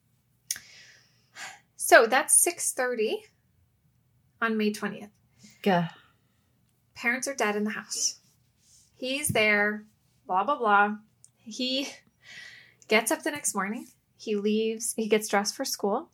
[SPEAKER 1] So that's six thirty on May twentieth.
[SPEAKER 2] Gah.
[SPEAKER 1] Parents are dead in the house. He's there, blah, blah, blah. He gets up the next morning. He leaves. He gets dressed for school.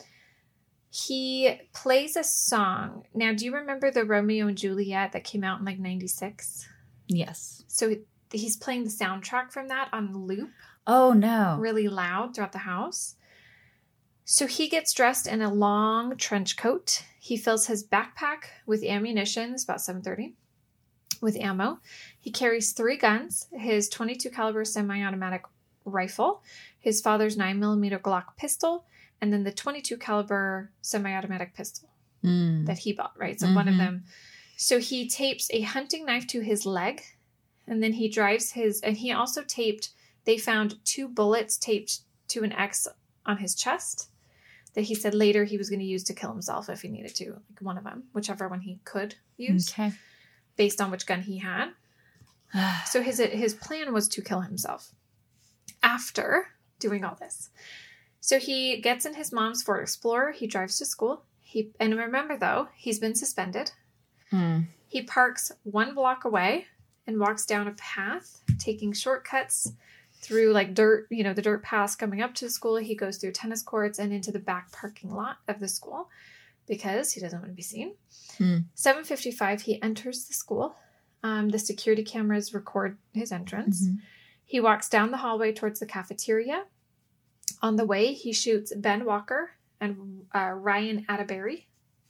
[SPEAKER 1] He plays a song. Now, do you remember the Romeo and Juliet that came out in like ninety-six?
[SPEAKER 2] Yes.
[SPEAKER 1] So he's playing the soundtrack from that on loop
[SPEAKER 2] Oh, no.
[SPEAKER 1] really loud throughout the house. So he gets dressed in a long trench coat. He fills his backpack with ammunition. It's about seven thirty with ammo. He carries three guns, his twenty-two caliber semi-automatic rifle, his father's nine millimeter Glock pistol, and then the twenty-two caliber semi-automatic pistol
[SPEAKER 2] Mm.
[SPEAKER 1] that he bought, right? So one of
[SPEAKER 2] Mhm.
[SPEAKER 1] them. So he tapes a hunting knife to his leg, and then he drives his, and he also taped, they found two bullets taped to an X on his chest that he said later he was going to use to kill himself if he needed to, like one of them, whichever one he could use
[SPEAKER 2] Okay.
[SPEAKER 1] based on which gun he had. So his his plan was to kill himself after doing all this. So he gets in his mom's Ford Explorer. He drives to school. He and remember though, he's been suspended.
[SPEAKER 2] Hmm.
[SPEAKER 1] He parks one block away and walks down a path, taking shortcuts through like dirt, you know, the dirt paths coming up to the school. He goes through tennis courts and into the back parking lot of the school because he doesn't want to be seen.
[SPEAKER 2] Hmm.
[SPEAKER 1] seven fifty-five, he enters the school. Um, the security cameras record his entrance.
[SPEAKER 2] Mhm.
[SPEAKER 1] He walks down the hallway towards the cafeteria. On the way, he shoots Ben Walker and uh, Ryan Atterbury.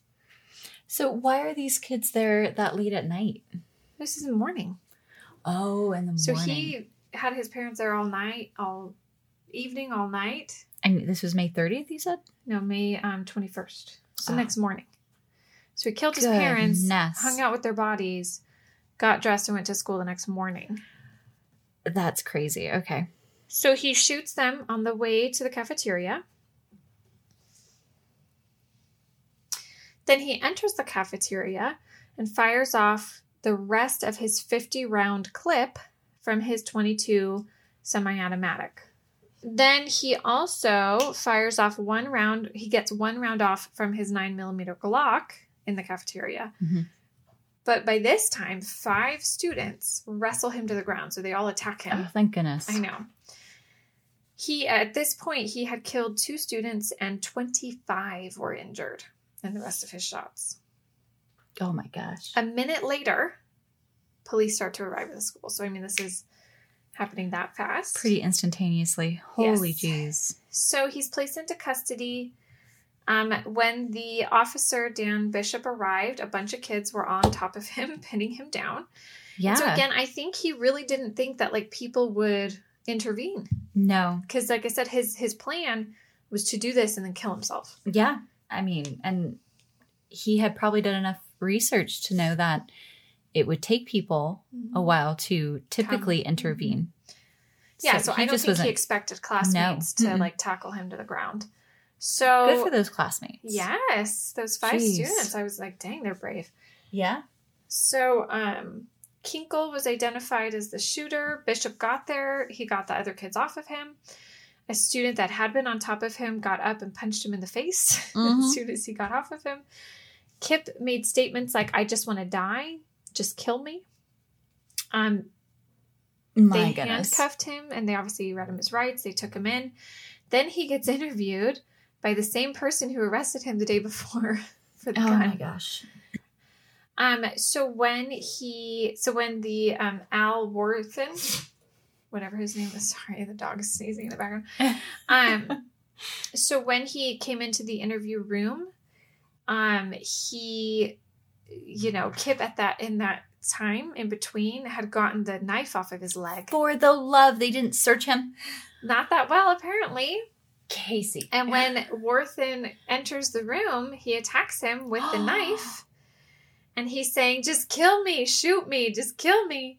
[SPEAKER 2] So why are these kids there that late at night?
[SPEAKER 1] This is in the morning.
[SPEAKER 2] Oh, in the
[SPEAKER 1] So
[SPEAKER 2] morning.
[SPEAKER 1] he had his parents there all night, all evening, all night.
[SPEAKER 2] And this was May thirtieth, you said?
[SPEAKER 1] No, May um, twenty-first. So
[SPEAKER 2] Oh.
[SPEAKER 1] next morning. So he killed his parents,
[SPEAKER 2] Goodness.
[SPEAKER 1] hung out with their bodies, got dressed, and went to school the next morning.
[SPEAKER 2] That's crazy. Okay.
[SPEAKER 1] So he shoots them on the way to the cafeteria. Then he enters the cafeteria and fires off the rest of his fifty-round clip from his twenty-two semi-automatic. Then he also fires off one round. He gets one round off from his nine millimeter Glock in the cafeteria.
[SPEAKER 2] Mm-hmm.
[SPEAKER 1] But by this time, five students wrestle him to the ground. So they all attack him.
[SPEAKER 2] Oh, thank goodness.
[SPEAKER 1] I know. He, at this point, he had killed two students and twenty-five were injured in the rest of his shots.
[SPEAKER 2] Oh my gosh.
[SPEAKER 1] A minute later, police start to arrive at the school. So, I mean, this is happening that fast.
[SPEAKER 2] Pretty instantaneously. Holy
[SPEAKER 1] Yes.
[SPEAKER 2] jeez.
[SPEAKER 1] So he's placed into custody. Um, when the officer, Dan Bishop, arrived, a bunch of kids were on top of him, pinning him down.
[SPEAKER 2] Yeah.
[SPEAKER 1] So again, I think he really didn't think that like people would intervene.
[SPEAKER 2] No.
[SPEAKER 1] Because like I said, his his plan was to do this and then kill himself.
[SPEAKER 2] Yeah. I mean, and he had probably done enough research to know that it would take people a while to typically
[SPEAKER 1] Come.
[SPEAKER 2] intervene.
[SPEAKER 1] Yeah, so,
[SPEAKER 2] he
[SPEAKER 1] I don't
[SPEAKER 2] just
[SPEAKER 1] think
[SPEAKER 2] wasn't-
[SPEAKER 1] he expected classmates
[SPEAKER 2] No.
[SPEAKER 1] to
[SPEAKER 2] Mm-mm.
[SPEAKER 1] like tackle him to the ground. So
[SPEAKER 2] Good for those classmates.
[SPEAKER 1] yes, those five
[SPEAKER 2] Jeez.
[SPEAKER 1] students. I was like, dang, they're brave.
[SPEAKER 2] Yeah.
[SPEAKER 1] So um, Kinkle was identified as the shooter. Bishop got there. He got the other kids off of him. A student that had been on top of him got up and punched him in the face
[SPEAKER 2] Mhm.
[SPEAKER 1] as soon as he got off of him. Kip made statements like, I just want to die. Just kill me. Um,
[SPEAKER 2] My
[SPEAKER 1] they
[SPEAKER 2] goodness.
[SPEAKER 1] handcuffed him and they obviously read him his rights. They took him in. Then he gets interviewed by the same person who arrested him the day before for the
[SPEAKER 2] Oh
[SPEAKER 1] gun.
[SPEAKER 2] my gosh.
[SPEAKER 1] Um, so when he, so when the, um, Al Worthen, whatever his name is, sorry, the dog is sneezing in the background. Um, so when he came into the interview room, um, he, you know, Kip at that, in that time in between had gotten the knife off of his leg.
[SPEAKER 2] For the love, they didn't search him.
[SPEAKER 1] Not that well, apparently.
[SPEAKER 2] Casey.
[SPEAKER 1] And when Worthen enters the room, he attacks him with the knife. And he's saying, just kill me, shoot me, just kill me.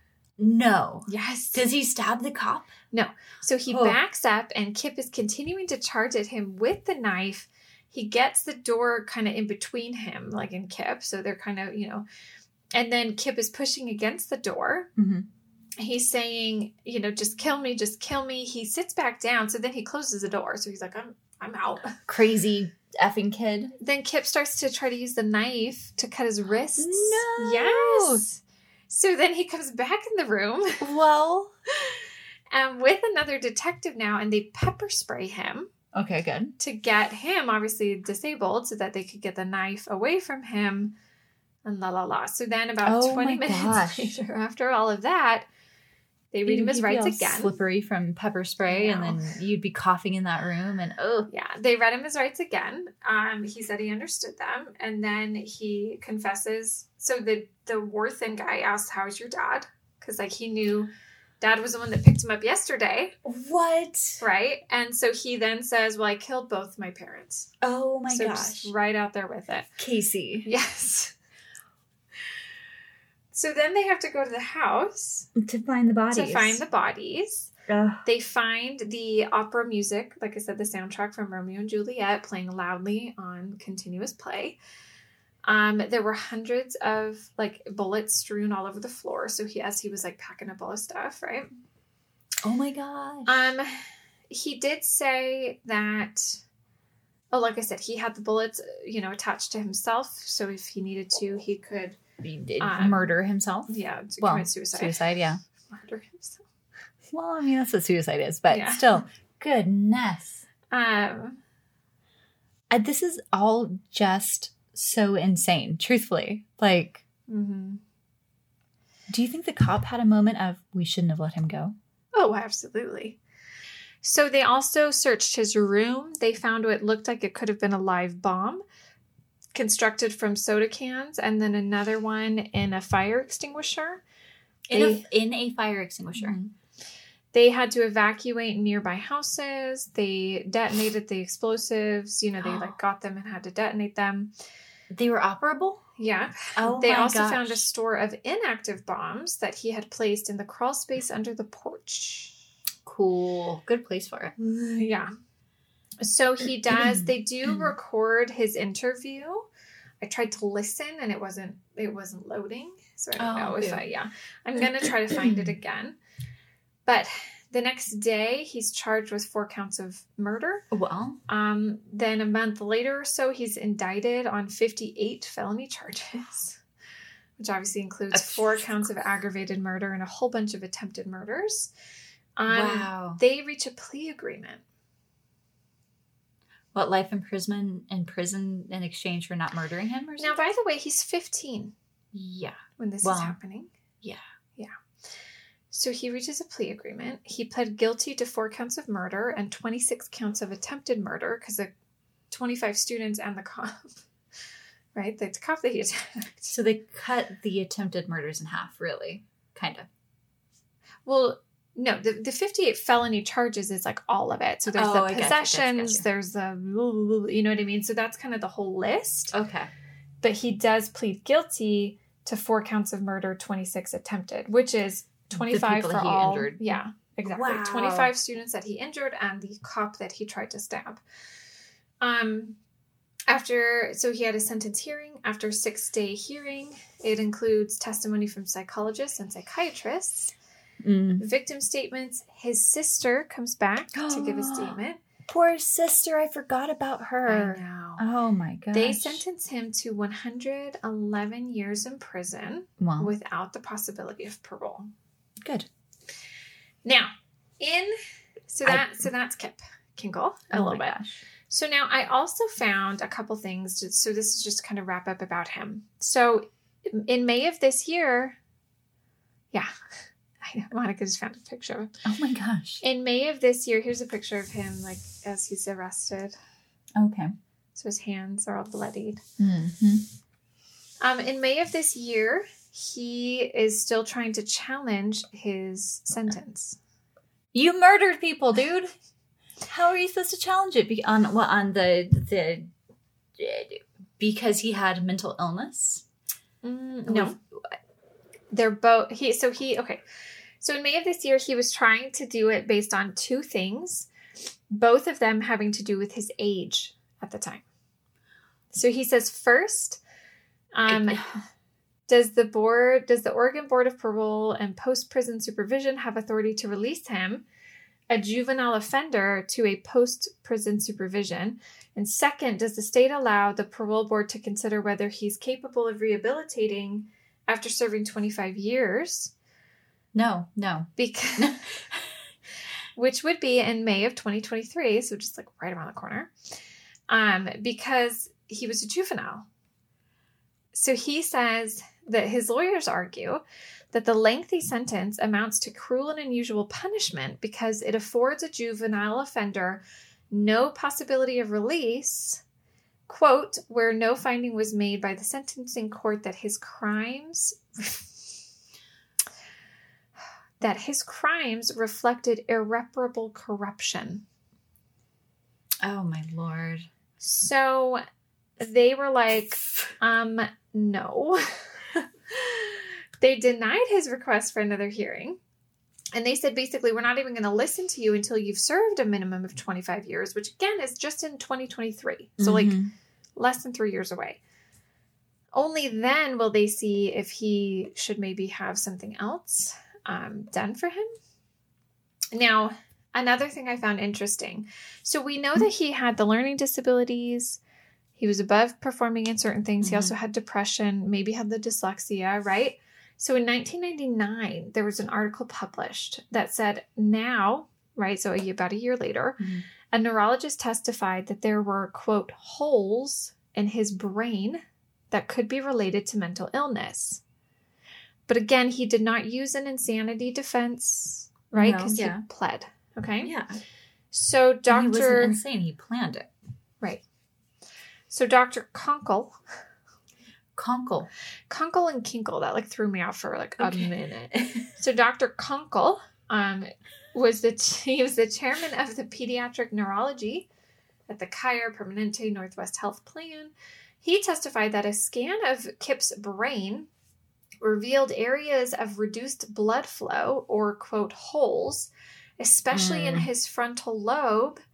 [SPEAKER 2] No.
[SPEAKER 1] Yes.
[SPEAKER 2] Does he stab the cop?
[SPEAKER 1] So he
[SPEAKER 2] Oh.
[SPEAKER 1] backs up and Kip is continuing to charge at him with the knife. He gets the door kind of in between him, like in Kip. So they're kind of, you know, and then Kip is pushing against the door.
[SPEAKER 2] Mm-hmm.
[SPEAKER 1] He's saying, you know, just kill me, just kill me. He sits back down. So then he closes the door. So he's like, I'm, I'm out.
[SPEAKER 2] Crazy effing kid.
[SPEAKER 1] Then Kip starts to try to use the knife to cut his wrists.
[SPEAKER 2] No.
[SPEAKER 1] Yes. So then he comes back in the room
[SPEAKER 2] Well.
[SPEAKER 1] um, with another detective now, and they pepper spray him
[SPEAKER 2] Okay, good.
[SPEAKER 1] to get him obviously disabled so that they could get the knife away from him and la la la. So then about
[SPEAKER 2] Oh
[SPEAKER 1] twenty
[SPEAKER 2] my
[SPEAKER 1] minutes
[SPEAKER 2] gosh.
[SPEAKER 1] later, after all of that, they read him his
[SPEAKER 2] He'd be
[SPEAKER 1] rights
[SPEAKER 2] all
[SPEAKER 1] again.
[SPEAKER 2] Slippery from pepper spray,
[SPEAKER 1] I
[SPEAKER 2] and
[SPEAKER 1] know.
[SPEAKER 2] then you'd be coughing in that room, and oh,
[SPEAKER 1] Yeah, they read him his rights again. Um, he said he understood them, and then he confesses. So the the Worthen guy asked, "How's your dad?" Because like he knew Dad was the one that picked him up yesterday,
[SPEAKER 2] what?
[SPEAKER 1] right? And so he then says, "Well, I killed both my parents."
[SPEAKER 2] Oh my
[SPEAKER 1] so
[SPEAKER 2] gosh,
[SPEAKER 1] just right out there with it.
[SPEAKER 2] Casey,
[SPEAKER 1] Yes. So then they have to go to the house
[SPEAKER 2] to find the bodies.
[SPEAKER 1] to find the bodies.
[SPEAKER 2] Ugh.
[SPEAKER 1] They find the opera music, like I said, the soundtrack from Romeo and Juliet playing loudly on continuous play. Um, there were hundreds of like bullets strewn all over the floor. So he, as he was like packing up all his stuff, right?
[SPEAKER 2] Oh my gosh.
[SPEAKER 1] Um, he did say that, oh, like I said, he had the bullets, you know, attached to himself. So if he needed to, he could,
[SPEAKER 2] He did
[SPEAKER 1] um,
[SPEAKER 2] murder himself.
[SPEAKER 1] yeah, to
[SPEAKER 2] Well,
[SPEAKER 1] commit suicide.
[SPEAKER 2] Suicide, yeah.
[SPEAKER 1] Murder himself.
[SPEAKER 2] Well, I mean, that's what suicide is, but
[SPEAKER 1] Yeah.
[SPEAKER 2] still, goodness.
[SPEAKER 1] Um,
[SPEAKER 2] Uh, this is all just so insane, truthfully. Like,
[SPEAKER 1] mhm.
[SPEAKER 2] do you think the cop had a moment of, we shouldn't have let him go?
[SPEAKER 1] Oh, absolutely. So they also searched his room. They found what looked like it could have been a live bomb constructed from soda cans, and then another one in a fire extinguisher.
[SPEAKER 2] In,
[SPEAKER 1] They-
[SPEAKER 2] a, in a fire extinguisher.
[SPEAKER 1] Mhm. They had to evacuate nearby houses. They detonated the explosives. You know, they like got them and had to detonate them.
[SPEAKER 2] They were operable?
[SPEAKER 1] Yeah.
[SPEAKER 2] Oh
[SPEAKER 1] They
[SPEAKER 2] my
[SPEAKER 1] also
[SPEAKER 2] gosh.
[SPEAKER 1] found a store of inactive bombs that he had placed in the crawl space under the porch.
[SPEAKER 2] Cool. Good place for it.
[SPEAKER 1] Yeah. So he does, they do record his interview I tried to listen and it wasn't, it wasn't loading. So I don't
[SPEAKER 2] Oh,
[SPEAKER 1] know if
[SPEAKER 2] yeah.
[SPEAKER 1] I, yeah, I'm going to try to find it again. But the next day he's charged with four counts of murder.
[SPEAKER 2] Well,
[SPEAKER 1] Um, then a month later or so, he's indicted on fifty-eight felony charges, which obviously includes four counts of aggravated murder and a whole bunch of attempted murders. Um,
[SPEAKER 2] wow.
[SPEAKER 1] They reach a plea agreement.
[SPEAKER 2] What, life imprisonment in prison in exchange for not murdering him or something?
[SPEAKER 1] Now, by the way, he's fifteen
[SPEAKER 2] Yeah.
[SPEAKER 1] when this
[SPEAKER 2] Well,
[SPEAKER 1] is happening.
[SPEAKER 2] Yeah.
[SPEAKER 1] Yeah. So he reaches a plea agreement. He pled guilty to four counts of murder and twenty-six counts of attempted murder because the twenty-five students and the cop, right? The cop that he attacked.
[SPEAKER 2] So they cut the attempted murders in half, really. Kind of.
[SPEAKER 1] Well, no, the, the fifty-eight felony charges is like all of it. So there's
[SPEAKER 2] Oh,
[SPEAKER 1] the
[SPEAKER 2] I gotcha,
[SPEAKER 1] possessions,
[SPEAKER 2] gotcha, gotcha.
[SPEAKER 1] there's the, you know what I mean? So that's kind of the whole list.
[SPEAKER 2] Okay.
[SPEAKER 1] But he does plead guilty to four counts of murder, twenty-six attempted, which is twenty-five
[SPEAKER 2] people
[SPEAKER 1] for
[SPEAKER 2] that he
[SPEAKER 1] all.
[SPEAKER 2] injured.
[SPEAKER 1] Yeah, exactly.
[SPEAKER 2] Wow.
[SPEAKER 1] twenty-five students that he injured and the cop that he tried to stab. Um, after, so he had a sentence hearing. After a six-day hearing, it includes testimony from psychologists and psychiatrists,
[SPEAKER 2] Mm.
[SPEAKER 1] victim statements. His sister comes back to give a statement.
[SPEAKER 2] Poor sister, I forgot about her.
[SPEAKER 1] I know.
[SPEAKER 2] Oh my gosh.
[SPEAKER 1] They sentenced him to one hundred eleven years in prison
[SPEAKER 2] Well,
[SPEAKER 1] without the possibility of parole.
[SPEAKER 2] good.
[SPEAKER 1] Now, in so
[SPEAKER 2] I-
[SPEAKER 1] that so that's Kip Kinkle a
[SPEAKER 2] Oh
[SPEAKER 1] little
[SPEAKER 2] my
[SPEAKER 1] bit.
[SPEAKER 2] gosh.
[SPEAKER 1] So now I also found a couple things. To, so this is just kind of wrap up about him. So in May of this year, yeah, I, Monica just found a picture of him.
[SPEAKER 2] Oh my gosh.
[SPEAKER 1] In May of this year, here's a picture of him like as he's arrested.
[SPEAKER 2] Okay.
[SPEAKER 1] So his hands are all bloodied.
[SPEAKER 2] Mm-hmm.
[SPEAKER 1] Um, in May of this year, he is still trying to challenge his sentence.
[SPEAKER 2] You murdered people, dude. How are you supposed to challenge it? Be- on what? On the the because he had mental illness.
[SPEAKER 1] Mm, no, they're both. He so he okay. So in May of this year, he was trying to do it based on two things, both of them having to do with his age at the time. So he says first, um, does the board, does the Oregon Board of Parole and Post-Prison Supervision have authority to release him, a juvenile offender, to a post-prison supervision? And second, does the state allow the parole board to consider whether he's capable of rehabilitating after serving twenty-five years?
[SPEAKER 2] No, no.
[SPEAKER 1] Because, which would be in May of twenty twenty-three, so just like right around the corner, um, because he was a juvenile. So he says that his lawyers argue that the lengthy sentence amounts to cruel and unusual punishment because it affords a juvenile offender no possibility of release, quote, where no finding was made by the sentencing court that his crimes that his crimes reflected irreparable corruption.
[SPEAKER 2] Oh my Lord.
[SPEAKER 1] So they were like, um, no. They denied his request for another hearing. And they said, basically, we're not even going to listen to you until you've served a minimum of twenty-five years, which again is just in twenty twenty-three. So
[SPEAKER 2] Mm-hmm.
[SPEAKER 1] like less than three years away. Only then will they see if he should maybe have something else um, done for him. Now, another thing I found interesting. So we know that he had the learning disabilities. He was above performing in certain things.
[SPEAKER 2] Mm-hmm.
[SPEAKER 1] He also had depression, maybe had the dyslexia, right? So in nineteen ninety-nine, there was an article published that said now, right, so about a year later,
[SPEAKER 2] Mm-hmm.
[SPEAKER 1] a neurologist testified that there were, quote, holes in his brain that could be related to mental illness. But again, he did not use an insanity defense, right?
[SPEAKER 2] No,
[SPEAKER 1] Because
[SPEAKER 2] yeah.
[SPEAKER 1] he pled, okay?
[SPEAKER 2] Yeah.
[SPEAKER 1] So
[SPEAKER 2] And he wasn't
[SPEAKER 1] Doctor
[SPEAKER 2] insane. He planned it.
[SPEAKER 1] Right. So Doctor Conkle,
[SPEAKER 2] Conkle.
[SPEAKER 1] Conkle and Kinkle, that like threw me off for like
[SPEAKER 2] Okay.
[SPEAKER 1] a minute. So Doctor Conkle um, was the he was the chairman of the pediatric neurology at the Kaiser Permanente Northwest Health Plan. He testified that a scan of Kip's brain revealed areas of reduced blood flow, or quote holes, especially in
[SPEAKER 2] Mm.
[SPEAKER 1] his frontal lobe,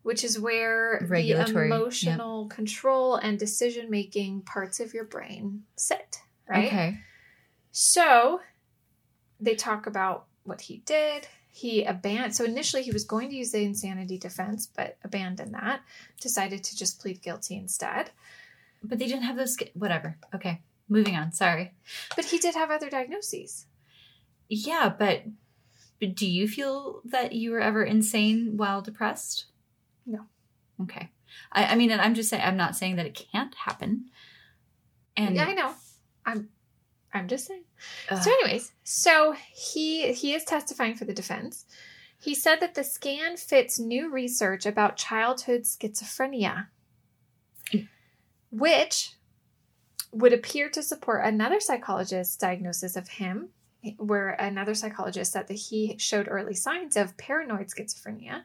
[SPEAKER 1] which is where
[SPEAKER 2] Regulatory,
[SPEAKER 1] the emotional yep. control and decision-making parts of your brain sit, right?
[SPEAKER 2] Okay.
[SPEAKER 1] So they talk about what he did. He abandoned, so initially he was going to use the insanity defense, but abandoned that, decided to just plead guilty instead.
[SPEAKER 2] But they didn't have those, whatever. Okay. Moving on. Sorry.
[SPEAKER 1] But he did have other diagnoses.
[SPEAKER 2] Yeah, but, but do you feel that you were ever insane while depressed?
[SPEAKER 1] No.
[SPEAKER 2] Okay. I, I mean, and I'm just saying, I'm not saying that it can't happen. And
[SPEAKER 1] yeah, I know. I'm I'm just saying. Uh, so anyways, so he he is testifying for the defense. He said that the scan fits new research about childhood schizophrenia, which would appear to support another psychologist's diagnosis of him, where another psychologist said that he showed early signs of paranoid schizophrenia.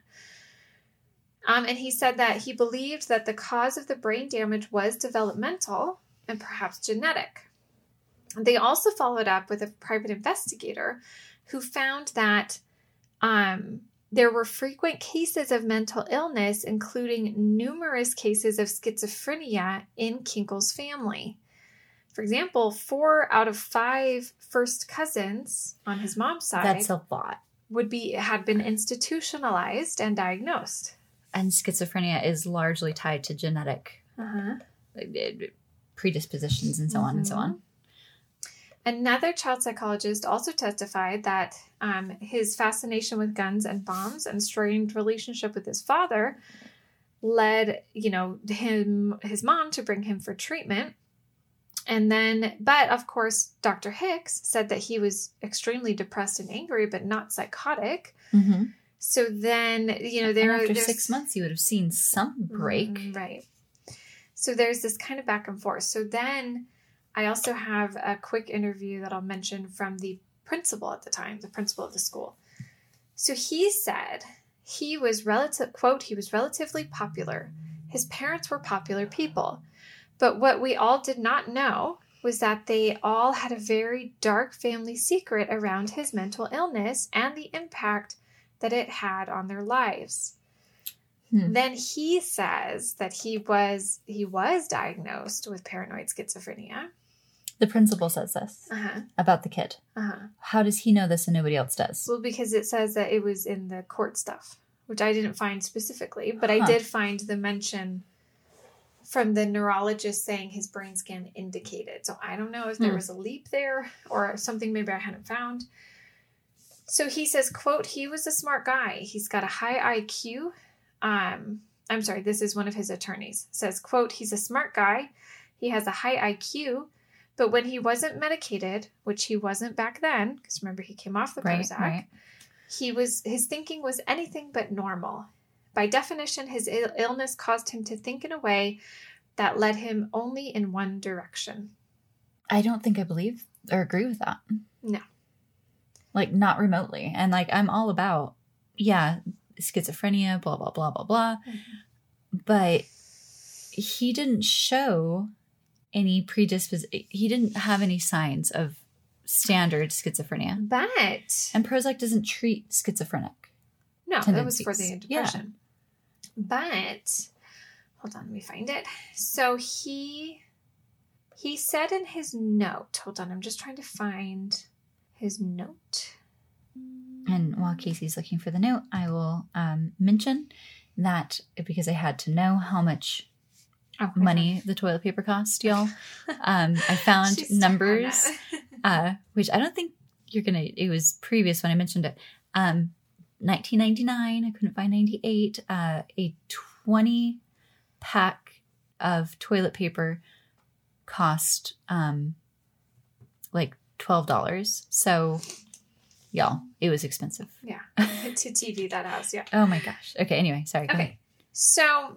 [SPEAKER 1] Um, and he said that he believed that the cause of the brain damage was developmental and perhaps genetic. They also followed up with a private investigator who found that um, there were frequent cases of mental illness, including numerous cases of schizophrenia in Kinkel's family. For example, four out of five first cousins on his mom's side
[SPEAKER 2] That's a lot.
[SPEAKER 1] would be had been institutionalized and diagnosed.
[SPEAKER 2] And schizophrenia is largely tied to genetic
[SPEAKER 1] Uh-huh.
[SPEAKER 2] predispositions and so
[SPEAKER 1] mm-hmm.
[SPEAKER 2] on and so on.
[SPEAKER 1] Another child psychologist also testified that um, his fascination with guns and bombs and strained relationship with his father led, you know, him, his mom to bring him for treatment. And then, but of course, Doctor Hicks said that he was extremely depressed and angry, but not psychotic.
[SPEAKER 2] Mm-hmm.
[SPEAKER 1] So then, you know, there
[SPEAKER 2] and after
[SPEAKER 1] there's,
[SPEAKER 2] six months, you would have seen some break.
[SPEAKER 1] Mm, right. So there's this kind of back and forth. So then I also have a quick interview that I'll mention from the principal at the time, the principal of the school. So he said he was relative, quote, he was relatively popular. His parents were popular people. But what we all did not know was that they all had a very dark family secret around his mental illness and the impact that it had on their lives. Hmm. Then he says that he was he was diagnosed with paranoid schizophrenia.
[SPEAKER 2] The principal says this
[SPEAKER 1] uh-huh.
[SPEAKER 2] about the kid.
[SPEAKER 1] Uh-huh.
[SPEAKER 2] How does he know this and nobody else does?
[SPEAKER 1] Well, because it says that it was in the court stuff, which I didn't find specifically, but
[SPEAKER 2] huh.
[SPEAKER 1] I did find the mention from the neurologist saying his brain scan indicated. So I don't know if there hmm. was a leap there or something maybe I hadn't found. So he says, quote, he was a smart guy. He's got a high I Q. Um, I'm sorry, this is one of his attorneys. Says, quote, he's a smart guy. He has a high I Q. But when he wasn't medicated, which he wasn't back then, because remember he came off the
[SPEAKER 2] right,
[SPEAKER 1] Prozac,
[SPEAKER 2] right.
[SPEAKER 1] he was his thinking was anything but normal. By definition, his il- illness caused him to think in a way that led him only in one direction.
[SPEAKER 2] I don't think I believe or agree with that.
[SPEAKER 1] No.
[SPEAKER 2] Like, not remotely. And, like, I'm all about, yeah, schizophrenia, blah, blah, blah, blah, blah. Mm-hmm. But he didn't show any predisposition. He didn't have any signs of standard schizophrenia.
[SPEAKER 1] But.
[SPEAKER 2] And Prozac doesn't treat schizophrenic
[SPEAKER 1] No,
[SPEAKER 2] tendencies.
[SPEAKER 1] That was for the depression. Yeah. But, hold on, let me find it. So he, he said in his note, hold on, I'm just trying to find his note.
[SPEAKER 2] And while Casey's looking for the note, I will um, mention that because I had to know how much oh, money God. the toilet paper cost, y'all. Um, I found numbers, uh, which I don't think you're going to, it was previous when I mentioned it. Um, nineteen ninety-nine, I couldn't find ninety-eight, uh, a twenty pack of toilet paper cost um, like twelve dollars. So, y'all, it was expensive.
[SPEAKER 1] Yeah. To T V that house, yeah.
[SPEAKER 2] Oh my gosh. Okay, anyway, sorry. Go
[SPEAKER 1] okay.
[SPEAKER 2] ahead.
[SPEAKER 1] So,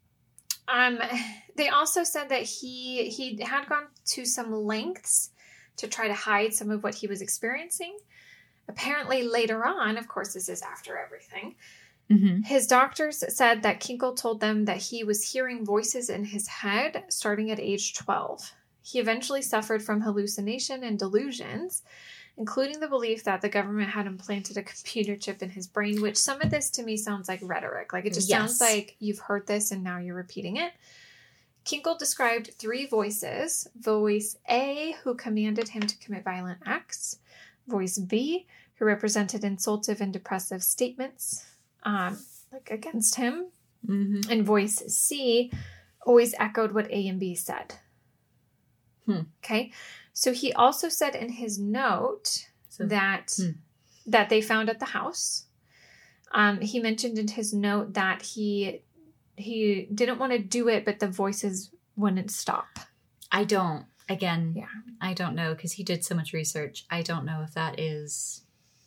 [SPEAKER 1] um, they also said that he he had gone to some lengths to try to hide some of what he was experiencing. Apparently later on, of course, this is after everything, mm-hmm. his doctors said that Kinkel told them that he was hearing voices in his head starting at age twelve. He eventually suffered from hallucination and delusions, including the belief that the government had implanted a computer chip in his brain, which some of this to me sounds like rhetoric. Like it just
[SPEAKER 2] Yes.
[SPEAKER 1] sounds like you've heard this and now you're repeating it. Kinkle described three voices. Voice A, who commanded him to commit violent acts. Voice B, who represented insultive and depressive statements, um, like against him.
[SPEAKER 2] Mm-hmm.
[SPEAKER 1] And voice C always echoed what A and B said.
[SPEAKER 2] Hmm.
[SPEAKER 1] Okay. So he also said in his note
[SPEAKER 2] So,
[SPEAKER 1] that
[SPEAKER 2] hmm.
[SPEAKER 1] that they found at the house. Um, he mentioned in his note that he he didn't want to do it, but the voices wouldn't stop.
[SPEAKER 2] I don't, again,
[SPEAKER 1] Yeah.
[SPEAKER 2] I don't know because he did so much research. I don't know if that is.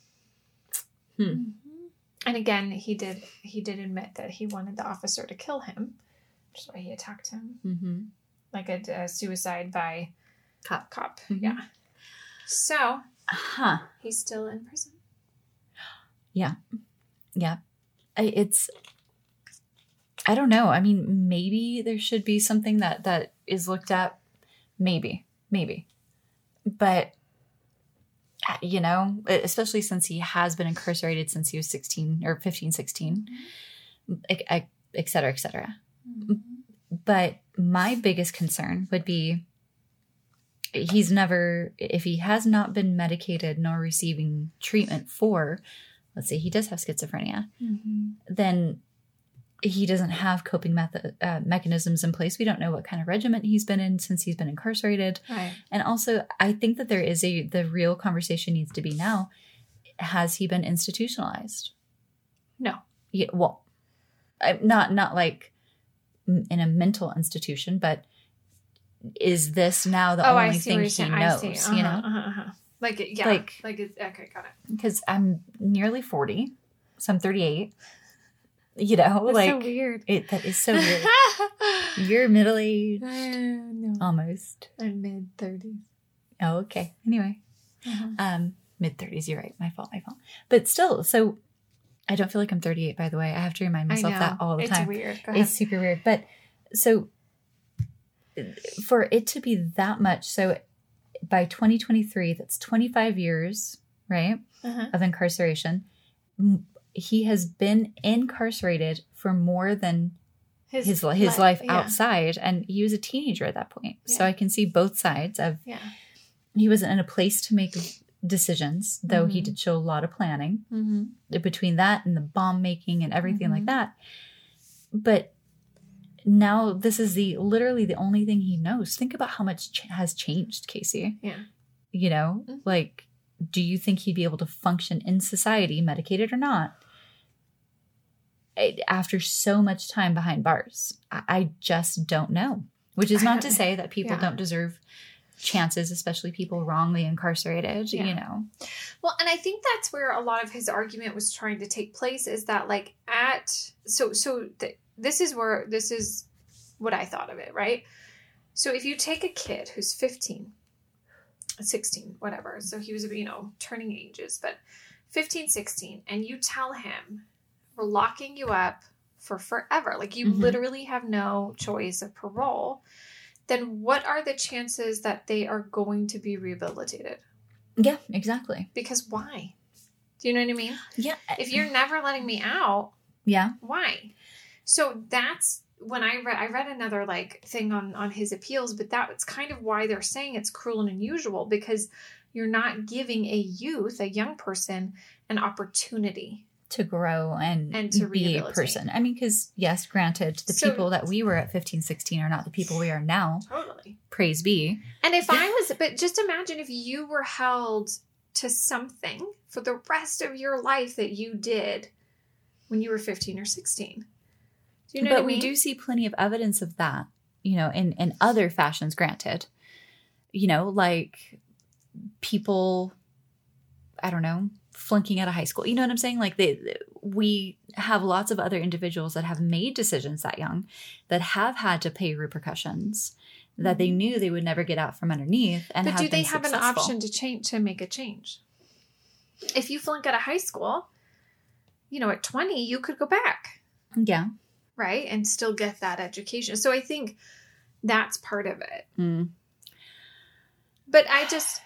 [SPEAKER 2] Hmm.
[SPEAKER 1] Mm-hmm. And again, he did he did admit that he wanted the officer to kill him, which is why he attacked him,
[SPEAKER 2] Mm-hmm.
[SPEAKER 1] like a, a suicide by
[SPEAKER 2] Cop.
[SPEAKER 1] cop.
[SPEAKER 2] Mhm.
[SPEAKER 1] Yeah. So
[SPEAKER 2] Huh.
[SPEAKER 1] he's still in prison.
[SPEAKER 2] Yeah. Yeah. I, it's, I don't know. I mean, maybe there should be something that, that is looked at. Maybe, maybe. But, uh, you know, especially since he has been incarcerated since he was sixteen or fifteen, sixteen, et, et et cetera, et cetera.
[SPEAKER 1] Mm-hmm.
[SPEAKER 2] But my biggest concern would be he's never, if he has not been medicated nor receiving treatment for, let's say he does have schizophrenia,
[SPEAKER 1] Mm-hmm.
[SPEAKER 2] then he doesn't have coping method, uh, mechanisms in place. We don't know what kind of regimen he's been in since he's been incarcerated.
[SPEAKER 1] Right.
[SPEAKER 2] And also, I think that there is a, the real conversation needs to be now, has he been institutionalized?
[SPEAKER 1] No.
[SPEAKER 2] Yeah, well, I- not, not like m- in a mental institution, but is this now the
[SPEAKER 1] oh, I
[SPEAKER 2] only
[SPEAKER 1] see what
[SPEAKER 2] thing
[SPEAKER 1] you're
[SPEAKER 2] he
[SPEAKER 1] saying. I see.
[SPEAKER 2] knows,
[SPEAKER 1] Uh-huh,
[SPEAKER 2] you know?
[SPEAKER 1] uh-huh, uh-huh. Like, it- yeah.
[SPEAKER 2] Like-
[SPEAKER 1] Like, it, okay, got it.
[SPEAKER 2] Because I'm nearly forty, so I'm thirty-eight. You know,
[SPEAKER 1] That's
[SPEAKER 2] like
[SPEAKER 1] so weird.
[SPEAKER 2] it. That is so weird. You're middle aged,
[SPEAKER 1] Uh, no,
[SPEAKER 2] almost.
[SPEAKER 1] I'm mid thirties.
[SPEAKER 2] Oh, okay. Anyway,
[SPEAKER 1] Uh-huh.
[SPEAKER 2] um, mid thirties. You're right. My fault. My fault. But still, so I don't feel like I'm thirty-eight. By the way, I have to remind
[SPEAKER 1] I
[SPEAKER 2] myself
[SPEAKER 1] know.
[SPEAKER 2] that all the
[SPEAKER 1] it's
[SPEAKER 2] time.
[SPEAKER 1] weird. Go ahead.
[SPEAKER 2] It's super weird. But so for it to be that much, so by twenty twenty-three, that's twenty-five years, right,
[SPEAKER 1] Uh-huh.
[SPEAKER 2] of incarceration. M- He has been incarcerated for more than his his
[SPEAKER 1] li-
[SPEAKER 2] life
[SPEAKER 1] yeah.
[SPEAKER 2] outside, and he was a teenager at that point. So
[SPEAKER 1] Yeah.
[SPEAKER 2] I can see both sides of
[SPEAKER 1] Yeah.
[SPEAKER 2] he wasn't in a place to make decisions, though he
[SPEAKER 1] Mhm.
[SPEAKER 2] did show a lot of planning
[SPEAKER 1] Mm-hmm.
[SPEAKER 2] between that and the bomb making and everything like
[SPEAKER 1] Mhm.
[SPEAKER 2] that. But now this is the literally the only thing he knows. Think about how much ch- has changed, Casey.
[SPEAKER 1] Yeah.
[SPEAKER 2] You know,
[SPEAKER 1] Mhm.
[SPEAKER 2] like, do you think he'd be able to function in society, medicated or not, after so much time behind bars? I, I just don't know. Which is not to say that people
[SPEAKER 1] Yeah.
[SPEAKER 2] don't deserve chances, especially people wrongly incarcerated,
[SPEAKER 1] Yeah.
[SPEAKER 2] you know.
[SPEAKER 1] Well, and I think that's where a lot of his argument was trying to take place, is that like at so so th- this is where this is what I thought of it, right? So if you take a kid who's fifteen, sixteen, whatever, so he was, you know, turning ages, but fifteen, sixteen, and you tell him we're locking you up for forever, like you
[SPEAKER 2] Mhm.
[SPEAKER 1] literally have no choice of parole, then what are the chances that they are going to be rehabilitated?
[SPEAKER 2] Yeah, exactly.
[SPEAKER 1] Because why? Do you know what I mean?
[SPEAKER 2] Yeah.
[SPEAKER 1] If you're never letting me out,
[SPEAKER 2] Yeah.
[SPEAKER 1] why? So that's when I read I read another like thing on on his appeals, but that's kind of why they're saying it's cruel and unusual, because you're not giving a youth, a young person, an opportunity.
[SPEAKER 2] To grow and,
[SPEAKER 1] And to
[SPEAKER 2] be a
[SPEAKER 1] rehabilitate.
[SPEAKER 2] person. I mean, because yes, granted, the
[SPEAKER 1] So-
[SPEAKER 2] people that we were at fifteen, sixteen are not the people we are now.
[SPEAKER 1] Totally.
[SPEAKER 2] Praise be.
[SPEAKER 1] And if I was, but just imagine if you were held to something for the rest of your life that you did when you were fifteen or sixteen. Do you know
[SPEAKER 2] But
[SPEAKER 1] what I
[SPEAKER 2] we
[SPEAKER 1] mean?
[SPEAKER 2] do see plenty of evidence of that, you know, in, in other fashions, granted. You know, like people, I don't know, flunking out of high school. You know what I'm saying? Like they, we have lots of other individuals that have made decisions that young, that have had to pay repercussions, that they knew they would never get out from underneath. And
[SPEAKER 1] But
[SPEAKER 2] have
[SPEAKER 1] do they
[SPEAKER 2] been
[SPEAKER 1] have an
[SPEAKER 2] successful.
[SPEAKER 1] option to change, to make a change? If you flunk out of high school, you know, at twenty, you could go back,
[SPEAKER 2] Yeah.
[SPEAKER 1] right? And still get that education. So I think that's part of it.
[SPEAKER 2] Mm.
[SPEAKER 1] But I just,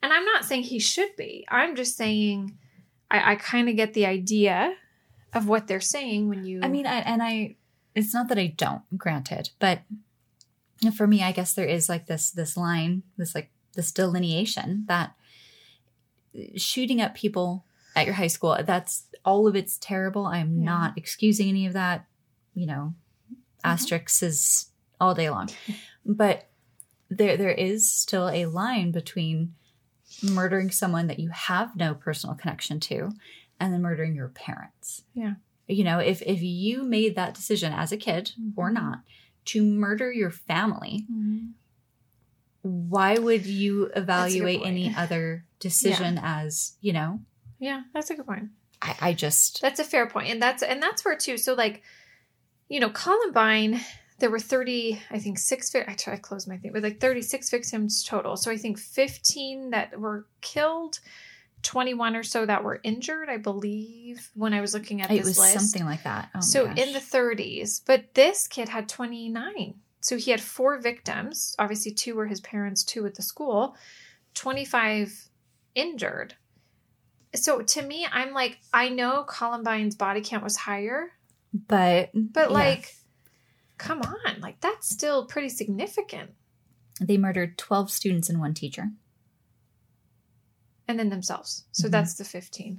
[SPEAKER 1] And I'm not saying he should be. I'm just saying I, I kind of get the idea of what they're saying when you...
[SPEAKER 2] I mean, I, and I, it's not that I don't, granted, but for me, I guess there is like this, this line, this like, this delineation that shooting at people at your high school, that's all of it's terrible. I'm
[SPEAKER 1] Yeah.
[SPEAKER 2] not excusing any of that, you know,
[SPEAKER 1] Mhm.
[SPEAKER 2] asterisks is all day long. But there, there is still a line between murdering someone that you have no personal connection to and then murdering your parents.
[SPEAKER 1] Yeah.
[SPEAKER 2] You know, if, if you made that decision as a kid or not to murder your family,
[SPEAKER 1] Mm-hmm.
[SPEAKER 2] why would you evaluate
[SPEAKER 1] point.
[SPEAKER 2] any other decision as, you know,
[SPEAKER 1] Yeah, that's a good point.
[SPEAKER 2] I, I just,
[SPEAKER 1] That's a fair point. And that's and that's where too. So like, you know, Columbine, there were thirty, I think six vi- I try to close my thing, but like thirty-six victims total. So I think fifteen that were killed, twenty-one or so that were injured, I believe, when I was looking at
[SPEAKER 2] it
[SPEAKER 1] this
[SPEAKER 2] was
[SPEAKER 1] list.
[SPEAKER 2] something like that. Oh my
[SPEAKER 1] So
[SPEAKER 2] gosh.
[SPEAKER 1] in the thirties, but this kid had twenty-nine. So he had four victims. Obviously, two were his parents, two at the school, twenty-five injured. So to me, I'm like, I know Columbine's body count was higher,
[SPEAKER 2] but,
[SPEAKER 1] but
[SPEAKER 2] yeah.
[SPEAKER 1] like, come on, like that's still pretty significant.
[SPEAKER 2] They murdered twelve students and one teacher.
[SPEAKER 1] And then themselves. So
[SPEAKER 2] Mhm.
[SPEAKER 1] that's the fifteen.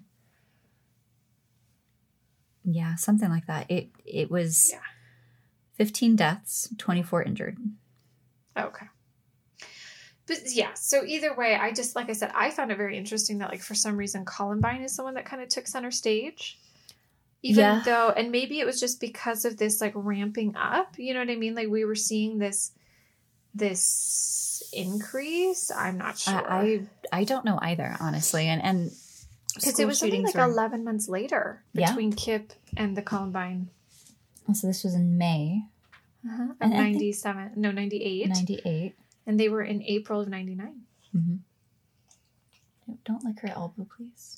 [SPEAKER 2] Yeah, something like that. It it was
[SPEAKER 1] Yeah.
[SPEAKER 2] fifteen deaths, twenty-four injured.
[SPEAKER 1] Okay. But yeah, so either way, I just, like I said, I found it very interesting that like for some reason Columbine is the one that kind of took center stage. Even
[SPEAKER 2] Yeah.
[SPEAKER 1] though, and maybe it was just because of this like ramping up, you know what I mean? Like we were seeing this, this increase. I'm not sure.
[SPEAKER 2] I, I I don't know either, honestly. And and
[SPEAKER 1] Because
[SPEAKER 2] school
[SPEAKER 1] it was something
[SPEAKER 2] shootings
[SPEAKER 1] like
[SPEAKER 2] were-
[SPEAKER 1] eleven months later
[SPEAKER 2] Yeah.
[SPEAKER 1] between Kip and the Columbine
[SPEAKER 2] So this was in May
[SPEAKER 1] uh-huh, of
[SPEAKER 2] And I think-
[SPEAKER 1] ninety-seven, no, ninety-eight.
[SPEAKER 2] ninety-eight.
[SPEAKER 1] And they were in April of ninety-nine.
[SPEAKER 2] Mm-hmm. Don't lick her elbow, please.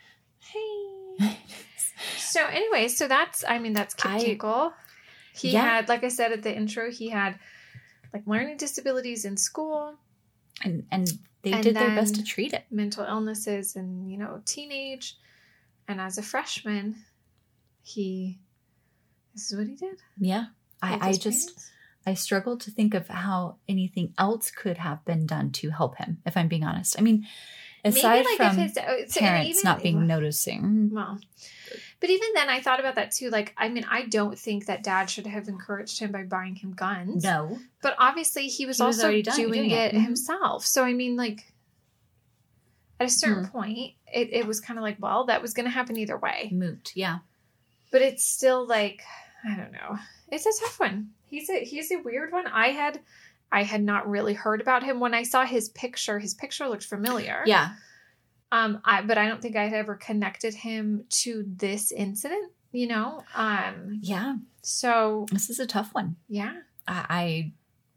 [SPEAKER 1] Hey. So anyway, so that's, I mean, that's Kip
[SPEAKER 2] I-
[SPEAKER 1] Tinkle. He
[SPEAKER 2] Yeah.
[SPEAKER 1] had, like I said at the intro, he had like learning disabilities in school,
[SPEAKER 2] And and they
[SPEAKER 1] And
[SPEAKER 2] did their best to
[SPEAKER 1] then-
[SPEAKER 2] treat it.
[SPEAKER 1] mental illnesses, and, you know, teenage. And as a freshman, he, this is what he did.
[SPEAKER 2] Yeah.
[SPEAKER 1] Pulled
[SPEAKER 2] I, I
[SPEAKER 1] his
[SPEAKER 2] just
[SPEAKER 1] pants.
[SPEAKER 2] I struggle to think of how anything else could have been done to help him, if I'm being honest. I mean, aside
[SPEAKER 1] Maybe, like,
[SPEAKER 2] from
[SPEAKER 1] if his, uh, so
[SPEAKER 2] parents
[SPEAKER 1] even-
[SPEAKER 2] not being noticing.
[SPEAKER 1] Well, but even then, I thought about that too. Like, I mean, I don't think that dad should have encouraged him by buying him guns.
[SPEAKER 2] No.
[SPEAKER 1] But obviously, he was
[SPEAKER 2] He was
[SPEAKER 1] also
[SPEAKER 2] already done-
[SPEAKER 1] doing,
[SPEAKER 2] doing
[SPEAKER 1] it,
[SPEAKER 2] it. Mhm.
[SPEAKER 1] himself. So, I mean, like, at a certain
[SPEAKER 2] Hmm.
[SPEAKER 1] point, it, it was kind of like, well, that was going to happen either way.
[SPEAKER 2] Moot. Yeah.
[SPEAKER 1] But it's still like, I don't know. It's a tough one. He's a he's a weird one. I had I had not really heard about him when I saw his picture. His picture looked familiar.
[SPEAKER 2] Yeah.
[SPEAKER 1] Um. I but I don't think I had ever connected him to this incident. You know. Um.
[SPEAKER 2] Yeah.
[SPEAKER 1] So
[SPEAKER 2] This is a tough one.
[SPEAKER 1] yeah.
[SPEAKER 2] I I,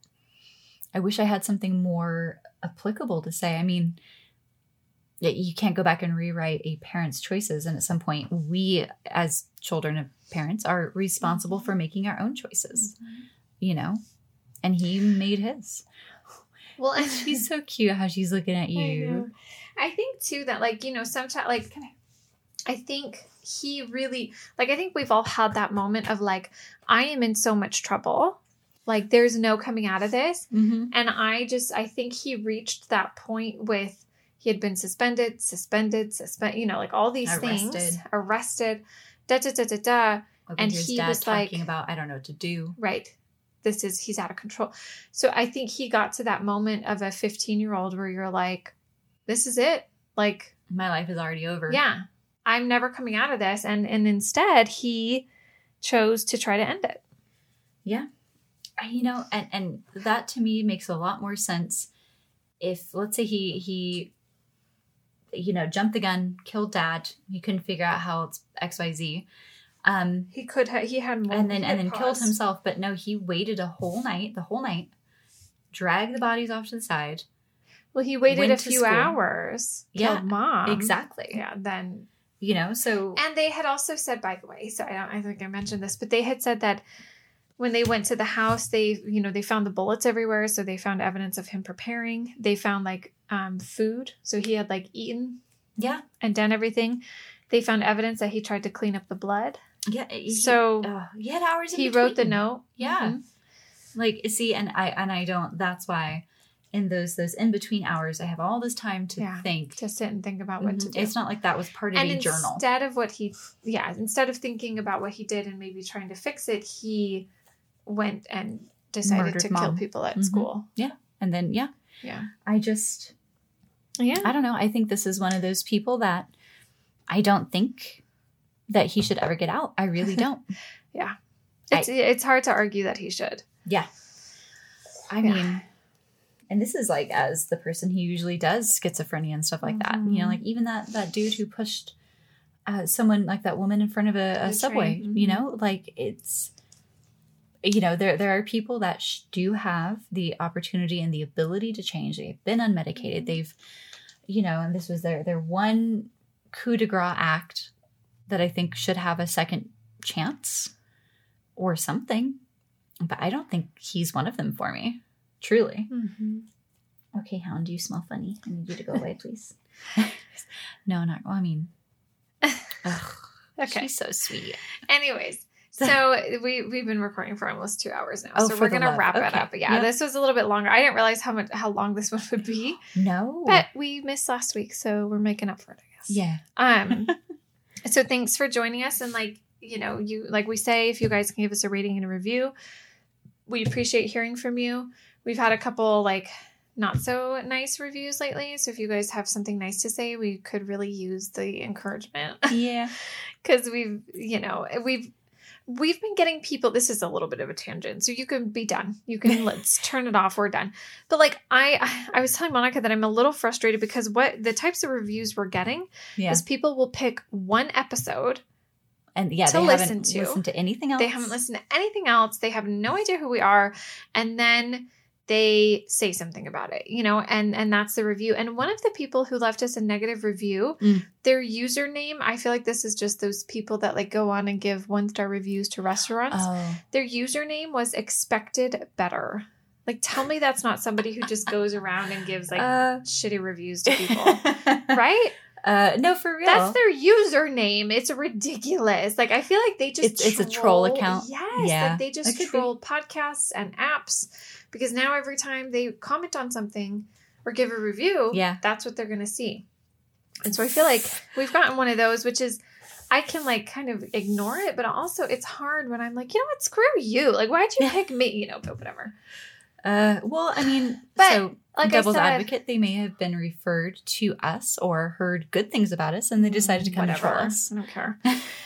[SPEAKER 2] I wish I had something more applicable to say. I mean, y- you can't go back and rewrite a parent's choices. And at some point, we as children of parents are responsible for making our own choices, you know? And he made his.
[SPEAKER 1] Well, and
[SPEAKER 2] She's so cute how she's looking at
[SPEAKER 1] I know.
[SPEAKER 2] you.
[SPEAKER 1] I think too that like, you know, sometimes like I think he really like I think we've all had that moment of like, I am in so much trouble. Like there's no coming out of this.
[SPEAKER 2] Mm-hmm.
[SPEAKER 1] And I just I think he reached that point with he had been suspended, suspended, suspend you know, like all these things.
[SPEAKER 2] Arrested.
[SPEAKER 1] Arrested. Da da da da da.
[SPEAKER 2] And
[SPEAKER 1] he
[SPEAKER 2] he dad
[SPEAKER 1] was like-
[SPEAKER 2] talking about, I don't know what to do.
[SPEAKER 1] Right. This is he's out of control. So I think he got to that moment of a fifteen year old where you're like, this is it. Like
[SPEAKER 2] My life is already over.
[SPEAKER 1] yeah, I'm never coming out of this. And and instead he chose to try to end it.
[SPEAKER 2] Yeah. You know, and, and that to me makes a lot more sense if, let's say he, he, you know, jumped the gun, killed dad. He couldn't figure out how it's X, Y, Z. Um,
[SPEAKER 1] He could have he had more
[SPEAKER 2] and then,
[SPEAKER 1] he
[SPEAKER 2] and
[SPEAKER 1] had
[SPEAKER 2] then killed
[SPEAKER 1] pause.
[SPEAKER 2] himself. But no, he waited a whole night, the whole night, dragged the bodies off to the side.
[SPEAKER 1] Well, he waited
[SPEAKER 2] went
[SPEAKER 1] a
[SPEAKER 2] to
[SPEAKER 1] few
[SPEAKER 2] school.
[SPEAKER 1] hours.
[SPEAKER 2] Yeah,
[SPEAKER 1] Killed mom.
[SPEAKER 2] Exactly.
[SPEAKER 1] Yeah, then
[SPEAKER 2] You know, so
[SPEAKER 1] and they had also said, by the way, so I don't I think I mentioned this, but they had said that when they went to the house, they, you know, they found the bullets everywhere. So they found evidence of him preparing. They found like um, food. So he had like eaten
[SPEAKER 2] Yeah.
[SPEAKER 1] and done everything. They found evidence that he tried to clean up the blood.
[SPEAKER 2] Yeah. He,
[SPEAKER 1] So
[SPEAKER 2] uh, he had hours in
[SPEAKER 1] he
[SPEAKER 2] between.
[SPEAKER 1] wrote the note.
[SPEAKER 2] Yeah.
[SPEAKER 1] Mhm.
[SPEAKER 2] Like, see, and I and I don't, that's why in those those in between hours, I have all this time to
[SPEAKER 1] Yeah.
[SPEAKER 2] think.
[SPEAKER 1] To sit and think about what
[SPEAKER 2] Mhm.
[SPEAKER 1] to do.
[SPEAKER 2] It's not like that was part of
[SPEAKER 1] And
[SPEAKER 2] a journal.
[SPEAKER 1] instead of what he, yeah, instead of thinking about what he did and maybe trying to fix it, he went and decided
[SPEAKER 2] Murdered
[SPEAKER 1] to
[SPEAKER 2] mom.
[SPEAKER 1] kill people at
[SPEAKER 2] Mhm.
[SPEAKER 1] school.
[SPEAKER 2] And then, yeah,
[SPEAKER 1] Yeah.
[SPEAKER 2] I just,
[SPEAKER 1] Yeah.
[SPEAKER 2] I don't know. I think this is one of those people that I don't think that he should ever get out. I really don't.
[SPEAKER 1] Yeah. It's, it's hard to argue that he should.
[SPEAKER 2] Yeah. I
[SPEAKER 1] Yeah.
[SPEAKER 2] mean, and this is like as the person who usually does schizophrenia and stuff like that. You know,
[SPEAKER 1] Mhm.
[SPEAKER 2] like even that that dude who pushed uh, someone, like that woman in front of a, a
[SPEAKER 1] The
[SPEAKER 2] subway.
[SPEAKER 1] train.
[SPEAKER 2] You
[SPEAKER 1] Mhm.
[SPEAKER 2] know, like it's, you know, there there are people that sh- do have the opportunity and the ability to change. They've been unmedicated.
[SPEAKER 1] Mhm.
[SPEAKER 2] They've, you know, and this was their their one coup de grace act that I think should have a second chance or something. But I don't think he's one of them for me. Truly.
[SPEAKER 1] Mm-hmm.
[SPEAKER 2] Okay, Hound, you smell funny. I need you to go away, please. No, not, well, I mean, ugh,
[SPEAKER 1] Okay.
[SPEAKER 2] she's so sweet.
[SPEAKER 1] Anyways, so we we've been recording for almost two hours now,
[SPEAKER 2] Oh,
[SPEAKER 1] so
[SPEAKER 2] for
[SPEAKER 1] we're
[SPEAKER 2] the
[SPEAKER 1] gonna
[SPEAKER 2] love.
[SPEAKER 1] wrap it
[SPEAKER 2] Okay.
[SPEAKER 1] up. Yeah,
[SPEAKER 2] Yep.
[SPEAKER 1] this was a little bit longer. I didn't realize how much how long this one would be,
[SPEAKER 2] No.
[SPEAKER 1] but we missed last week, so we're making up for it, I guess.
[SPEAKER 2] yeah.
[SPEAKER 1] Um. So thanks for joining us, and like you know, you like we say, if you guys can give us a rating and a review, we appreciate hearing from you. We've had a couple like not so nice reviews lately, so if you guys have something nice to say, we could really use the encouragement.
[SPEAKER 2] Yeah.
[SPEAKER 1] Because we've, you know, we've we've been getting people. This is a little bit of a tangent, so you can be done. You can let's turn it off. We're done. But like I, I was telling Monica that I'm a little frustrated because what the types of reviews we're getting
[SPEAKER 2] Yeah.
[SPEAKER 1] is people will pick one episode.
[SPEAKER 2] And yeah,
[SPEAKER 1] to
[SPEAKER 2] they
[SPEAKER 1] listen
[SPEAKER 2] haven't
[SPEAKER 1] to.
[SPEAKER 2] listened to anything else.
[SPEAKER 1] They haven't listened to anything else. They have no idea who we are, and then they say something about it, you know, and and that's the review. And one of the people who left us a negative review,
[SPEAKER 2] Mm.
[SPEAKER 1] their username, I feel like this is just those people that like go on and give one star reviews to restaurants.
[SPEAKER 2] Oh.
[SPEAKER 1] Their username was expected better. Like, tell me that's not somebody who just goes around and gives like
[SPEAKER 2] Uh.
[SPEAKER 1] shitty reviews to people, right?
[SPEAKER 2] Uh, no, for real.
[SPEAKER 1] That's their username. It's ridiculous. Like, I feel like they just
[SPEAKER 2] It's- it's a troll account.
[SPEAKER 1] Yes,
[SPEAKER 2] Yeah.
[SPEAKER 1] like they
[SPEAKER 2] It
[SPEAKER 1] just
[SPEAKER 2] could
[SPEAKER 1] troll podcasts and apps because now every time they comment on something or give a review,
[SPEAKER 2] Yeah.
[SPEAKER 1] that's what they're going to see. And so I feel like we've gotten one of those, which is I can like kind of ignore it, but also it's hard when I'm like, you know what, screw you. Like, why'd you pick me? You know, but whatever.
[SPEAKER 2] Uh, well, I mean,
[SPEAKER 1] But,
[SPEAKER 2] so
[SPEAKER 1] like I
[SPEAKER 2] devil's
[SPEAKER 1] said-
[SPEAKER 2] advocate, they may have been referred to us or heard good things about us, and they decided to come and troll us.
[SPEAKER 1] I don't care.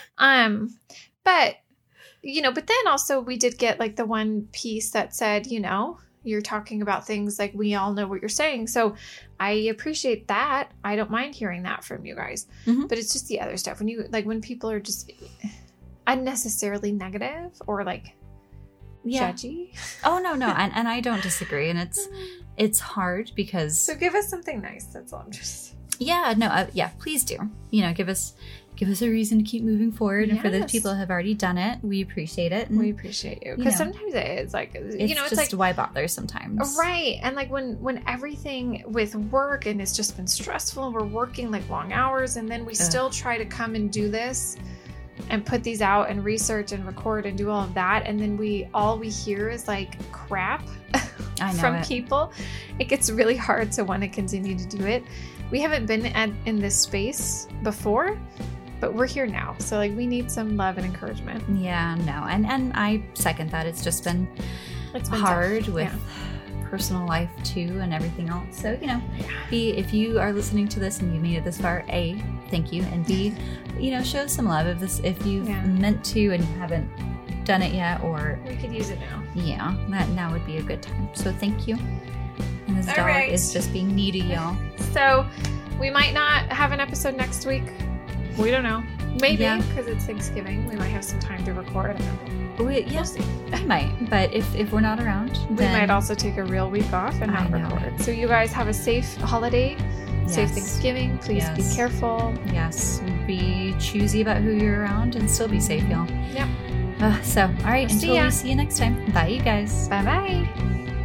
[SPEAKER 1] um, but you know, but then also we did get like the one piece that said, you know, you're talking about things like we all know what you're saying. So I appreciate that. I don't mind hearing that from you guys.
[SPEAKER 2] Mhm.
[SPEAKER 1] But it's just the other stuff when you like when people are just unnecessarily negative or like
[SPEAKER 2] Yeah.
[SPEAKER 1] judgy.
[SPEAKER 2] Oh no, no, and and I don't disagree, and it's it's hard because
[SPEAKER 1] So give us something nice. That's all I'm just.
[SPEAKER 2] yeah, no, uh, yeah, please do. You know, give us give us a reason to keep moving forward, and for those
[SPEAKER 1] Yes.
[SPEAKER 2] people who have already done it, we appreciate it. And
[SPEAKER 1] We appreciate you
[SPEAKER 2] You
[SPEAKER 1] because
[SPEAKER 2] know.
[SPEAKER 1] sometimes it is like
[SPEAKER 2] it's
[SPEAKER 1] you know it's
[SPEAKER 2] just
[SPEAKER 1] like
[SPEAKER 2] why bother sometimes,
[SPEAKER 1] right, and like when when everything with work and it's just been stressful and we're working like long hours and then we still try to come and do this and put these out and research and record and do all of that and then we all we hear is like crap
[SPEAKER 2] I know
[SPEAKER 1] from
[SPEAKER 2] it.
[SPEAKER 1] people. It gets really hard to want to continue to do it. We haven't been at, in this space before, but we're here now, so like we need some love and encouragement.
[SPEAKER 2] Yeah, no, and and I second that. It's just been
[SPEAKER 1] It's been
[SPEAKER 2] hard
[SPEAKER 1] tough.
[SPEAKER 2] with
[SPEAKER 1] Yeah.
[SPEAKER 2] personal life too and everything else. So, you know, B, if you are listening to this and you made it this far, A, thank you. And B, you know, show some love if this if you've
[SPEAKER 1] Yeah.
[SPEAKER 2] meant to and you haven't done it yet, or
[SPEAKER 1] We could use it now.
[SPEAKER 2] yeah, that now would be a good time. So thank you. And this
[SPEAKER 1] All
[SPEAKER 2] dog
[SPEAKER 1] right.
[SPEAKER 2] is just being needy, y'all.
[SPEAKER 1] So we might not have an episode next week. We don't know. Maybe
[SPEAKER 2] Yeah.
[SPEAKER 1] because it's Thanksgiving. We might have some time to record.
[SPEAKER 2] We, yeah,
[SPEAKER 1] We'll see.
[SPEAKER 2] we might. But if, if we're not around,
[SPEAKER 1] We
[SPEAKER 2] then
[SPEAKER 1] might also take a real week off and
[SPEAKER 2] I
[SPEAKER 1] not
[SPEAKER 2] know.
[SPEAKER 1] record. So you guys have a safe holiday, safe
[SPEAKER 2] Yes.
[SPEAKER 1] Thanksgiving. Please
[SPEAKER 2] Yes.
[SPEAKER 1] be careful.
[SPEAKER 2] Yes, be choosy about who you're around and still be safe, y'all.
[SPEAKER 1] Yep.
[SPEAKER 2] Uh, so, all right,
[SPEAKER 1] See
[SPEAKER 2] until
[SPEAKER 1] ya.
[SPEAKER 2] we see you next time. Bye, you guys.
[SPEAKER 1] Bye bye.